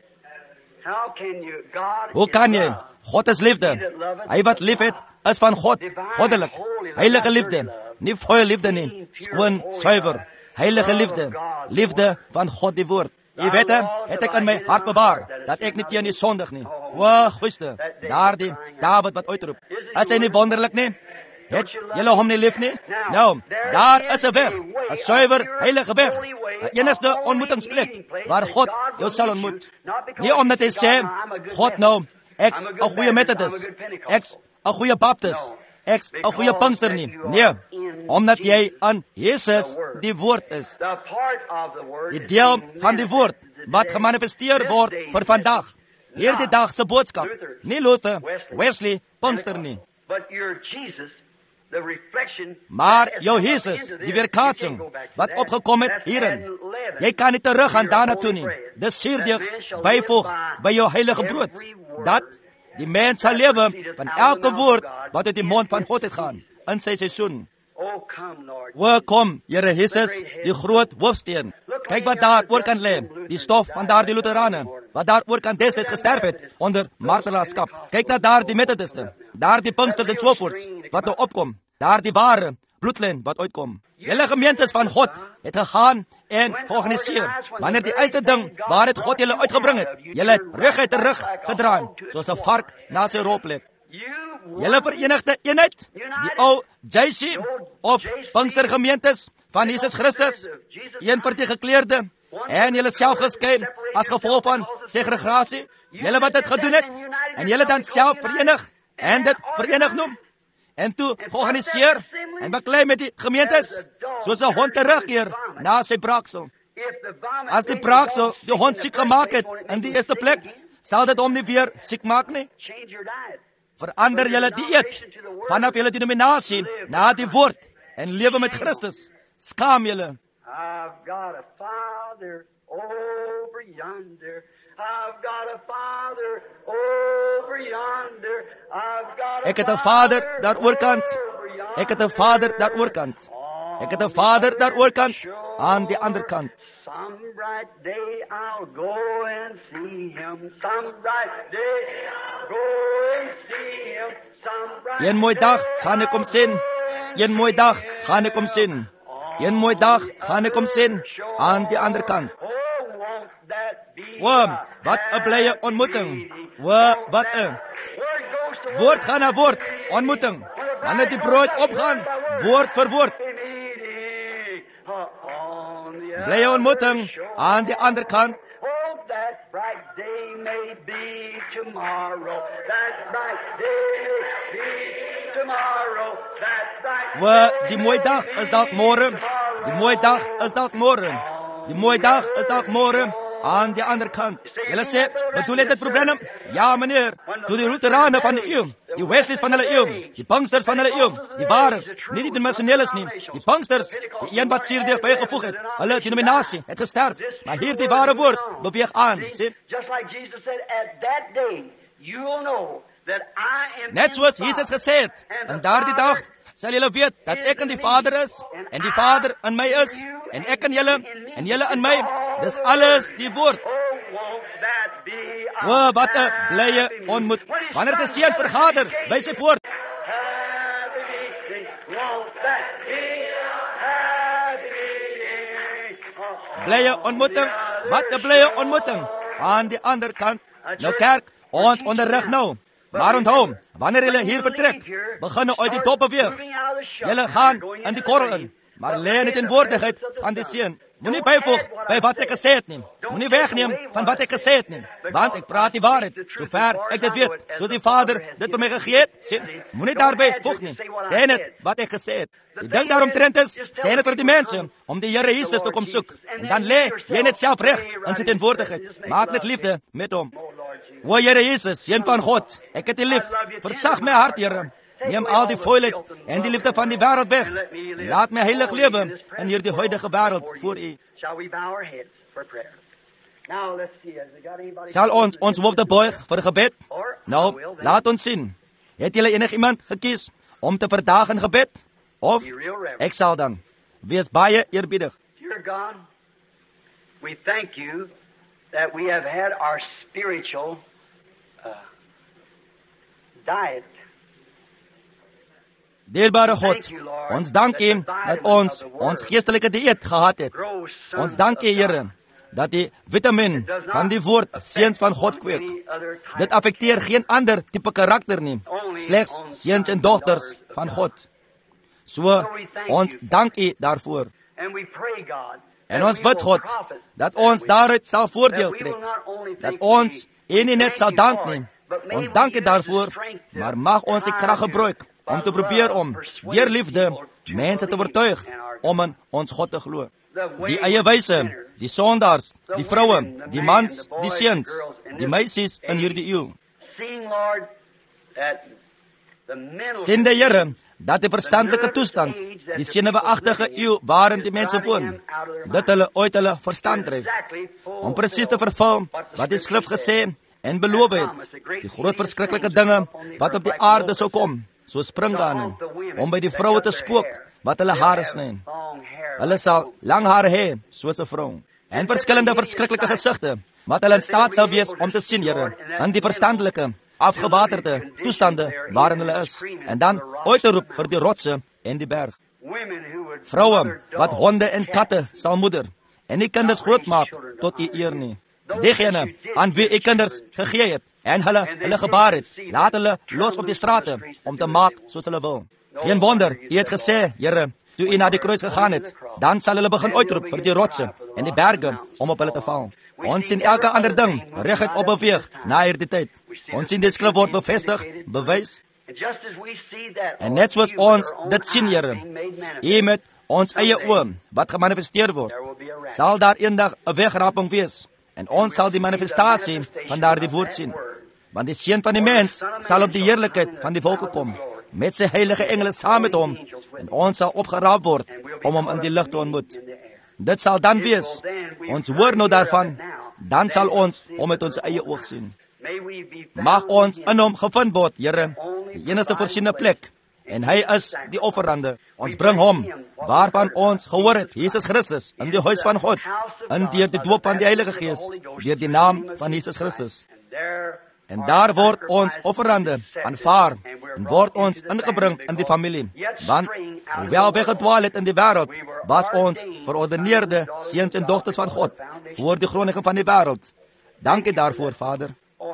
Hoe kan jy? God is liefde. Hy wat lief het, is van God, goddelik. Heilige liefde, nie vuile liefde nie, skoon, suiwer. Heilige liefde, liefde van God die woord. U weet het ek in my hart bewaar, dat ek nie teen U sondig nie. Goeiste, daardie Dawid wat uitroep. Is hy nie wonderlik nie? Het julle hom nie lief nie? Nou, daar is 'n weg, 'n suiwer, heilige weg. 'n enigste ontmoetingsplek waar God jou sal ontmoet. Nie omdat hy sê, God nou, ek's 'n goeie Methodist, ek's 'n goeie Baptist, ek's 'n goeie Pinkster nie. Nee, omdat jy aan Jesus die woord is. Die deel van die woord wat gemanifesteer word vir vandag. Hierdie dag se boodskap. Nie Luther, Wesley, Pinkster nie. Maar jou Jesus, die weerkaatsing, wat opgekom het hierin. Jy kan nie terug gaan daarna toe nie. Dis suurdeeg byvoeg by jou heilige brood. Dat die mens sal lewe van elke woord wat uit die mond van God uitgaan in sy seisoen. Kom, Here Jesus, die groot hoofsteen. Kyk wat daar oorkant lê, die stof van daardie Lutherane, wat daar oorkant destyds gesterf het onder martelaarskap. Kyk na daar die Methodiste, daar die Pinksters en sovoorts, wat nou opkom. Daar die ware bloedlyn wat uitkom. Julle gemeentes van God het gegaan en georganiseer. Wanneer die einde ding waar het God julle uitgebring het, julle het reguit terug gedraai, soos 'n vark na sy rolplek. Julle verenigde eenheid, die ou JC of Pinkster gemeentes van Jesus Christus, een vir die gekleurde, en julle self geskei as gevolg van segregasie. Julle wat dit gedoen het, en julle dan self verenig, en dit verenig noem, en toe georganiseer, en beklei met die gemeentes, soos 'n hond terugkeer na sy braaksel. As die braaksel die hond siek gemaak het in die eerste plek, sal dit hom nie weer siek maak nie. Verander julle dieet vanaf julle denominasie na die woord en lewe met Christus. Skaam julle. I've got a Father over yonder. I've got a Father over yonder. I've got a Ek het 'n Vader daar oorkant. Ek het 'n Vader daar oorkant. Ek het 'n Vader daar oorkant aan die ander kant. Some bright day I'll go and see him. Some bright day I'll go and see him. Some bright Een mooi dag gaan ek hom sien. Een mooi dag gaan ek hom sien. Een mooi dag gaan ek hom sien aan die ander kant. Wat 'n blye ontmoeting. Wat 'n woord gaan na woord ontmoeting. Wanneer die brood opgaan, woord vir woord. Blye ontmoeting aan die ander kant. That bright day may be tomorrow. That bright day may be tomorrow. That bright Die mooi dag is dalk môre. Die mooi dag is dalk môre. Die mooi dag is dalk môre aan die ander kant. Julle sê, bedoel jy dit probleem? Ja, meneer. Toe die Lutherane van die eeu, die Wesleys van hulle eeu, die Pinksters van hulle eeu, die wares, nie die denominationeles nie, die Pinksters, die een wat suurdeeg bygevoeg het, hulle denominasie het gesterf, maar hier die ware woord beweeg aan, sê. Just like Jesus said, at that day you will know that I am. Net soos Jesus gesê het, en daardie dag sal julle weet dat ek in die Vader is, en die Vader in my is, en ek in julle, en julle in my. Dis alles die woord. Wat 'n blye ontmoet. Wanneer sy seuns vergader by sy poort. Blye ontmoeting. Wat 'n blye ontmoeting. Aan die ander kant. Nou kerk, ons onderrig nou. Maar onthou, wanneer julle hier vertrek, begin uit die dop beweeg. Julle gaan in die korrel in, maar lê in die teenwoordigheid van die Seun. Moenie byvoeg by wat ek gesê het nie. Moenie wegneem van wat ek gesê het nie. Want ek praat die waarheid, sover ek dit weet. Soos die Vader dit vir my gegee het, sê, moenie daarby voeg nie. Sê net wat ek gesê het. Die ding daaromtrent is, sê net vir die mense, om die Here Jesus te kom soek. En dan lê jy net self reg in sy teenwoordigheid. Maak net liefde met hom. O Here Jesus, Seun van God, ek het U lief. Versag my hart, Here. Neem al die vuilheid en die liefde van die wêreld weg. Laat my heilig lewe in hierdie huidige wêreld voor U. Sal ons hoofde buig vir gebed? Nou, laat ons sien. Het julle enigiemand gekies om te verdaag in gebed? Of ek sal dan wees baie eerbiedig. Dear God, we thank you that we have had our spiritual diet. Dierbare God, ons dank U dat ons geestelike dieet gehad het. Ons dank U, Here, dat die vitamine van die woord seuns van God kweek. Dit affekteer geen ander tipe karakter nie, slegs seuns en dogters van God. So, ons dank U daarvoor. En ons bid, God, dat ons daaruit sal voordeel trek. Dat ons U nie net sal dank nie. Ons dank U daarvoor, maar mag ons die krag gebruik om te probeer om deur liefde mense te oortuig om in ons God te glo. Die eie wyse, die sondaars, die vroue, die mans, die seuns, die meisies in hierdie eeu. Sien die Here dat die verstandelike toestand, die senuweeagtige eeu waarin die mense woon, dat hulle uit hulle verstand dryf, om presies te vervul wat die Skrif gesê en beloof het, die groot verskriklike dinge wat op die aarde sou kom, so springgane, om by die vroue te spook wat hulle hare sny. Hulle sal lang hare hê soos 'n vrou, en verskillende verskriklike gesigte wat hulle in staat sal wees om te sien, Here, in die verstandelike, afgewaterde toestande waarin hulle is, en dan uit te roep vir die rotse en die berg. Vroue wat honde en katte sal moeder, en die kinders grootmaak tot U eer nie. Diegene aan wie U kinders gegee het, en hulle gebaar het, laat hulle los op die strate, om te maak soos hulle wil. Geen wonder, U het gesê, Here, toe U na die kruis gegaan het, dan sal hulle begin uitroep vir die rotse en die berge, om op hulle te val. Ons sien elke ander ding reguit opbeweeg na hierdie tyd. Ons sien die Skrif word bevestig, bewys. En net soos ons dit sien, Here, U met ons eie oë, wat gemanifesteer word, sal daar eendag 'n wegraping wees, en ons sal die manifestasie van daardie woord sien. Want die Seun van die mens sal op die heerlikheid van die wolke kom, met sy heilige engele saam met hom, en ons sal opgeraap word om hom in die lig te ontmoet. Dit sal dan wees, ons hoor nou daarvan, dan sal ons hom met ons eie oog sien. Mag ons in hom gevind word, Here, die enigste voorsiene plek, en hy is die offerande. Ons bring hom, waarvan ons gehoor het, Jesus Christus, in die huis van God, in deur die doop van die Heilige Gees, deur die naam van Jesus Christus. En daar word ons offerande aanvaar, en word ons ingebring in die familie. Want, hoewel weggedwaal het in die wêreld, was ons verordeneerde seuns en dogters van God, voor die grondlegging van die wêreld. Dankie daarvoor, Vader.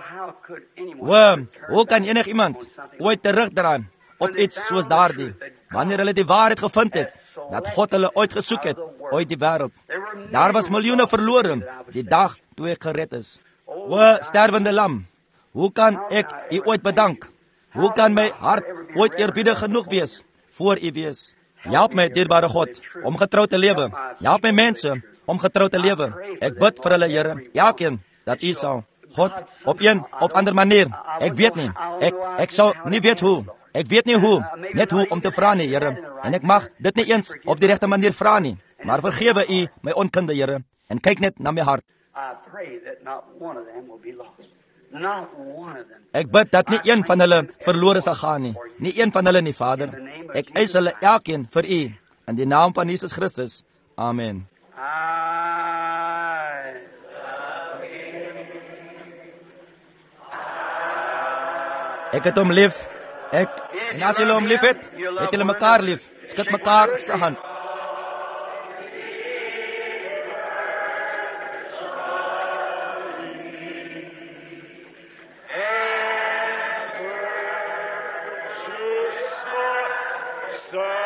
Hoe kan enigiemand ooit terugdraai op iets soos daardie, wanneer hulle die waarheid gevind het, dat God hulle uitgesoek het uit die wêreld? Daar was miljoene verlore die dag toe ek gered is. O sterwende lam, hoe kan ek U ooit bedank? Hoe kan my hart ooit eerbiedig genoeg wees voor U wees? Help my, dierbare God, om getrou te lewe. Help my mense om getrou te lewe. Ek bid vir hulle, Here, elkeen, dat U sal, God, op een of ander manier, ek weet nie, ek sal nie weet hoe. Ek weet nie hoe, net hoe om te vra nie, Here. En ek mag dit nie eens op die regte manier vra nie. Maar vergewe U my onkunde, Here, en kyk net na my hart. Ek bid dat nie een van hulle verlore sal gaan nie. Nie een van hulle nie, Vader. Ek eis hulle elkeen vir U, in die naam van Jesus Christus. Amen. Ek het hom lief. En as julle hom lief het julle mekaar lief. Skud mekaar se hand. Sir.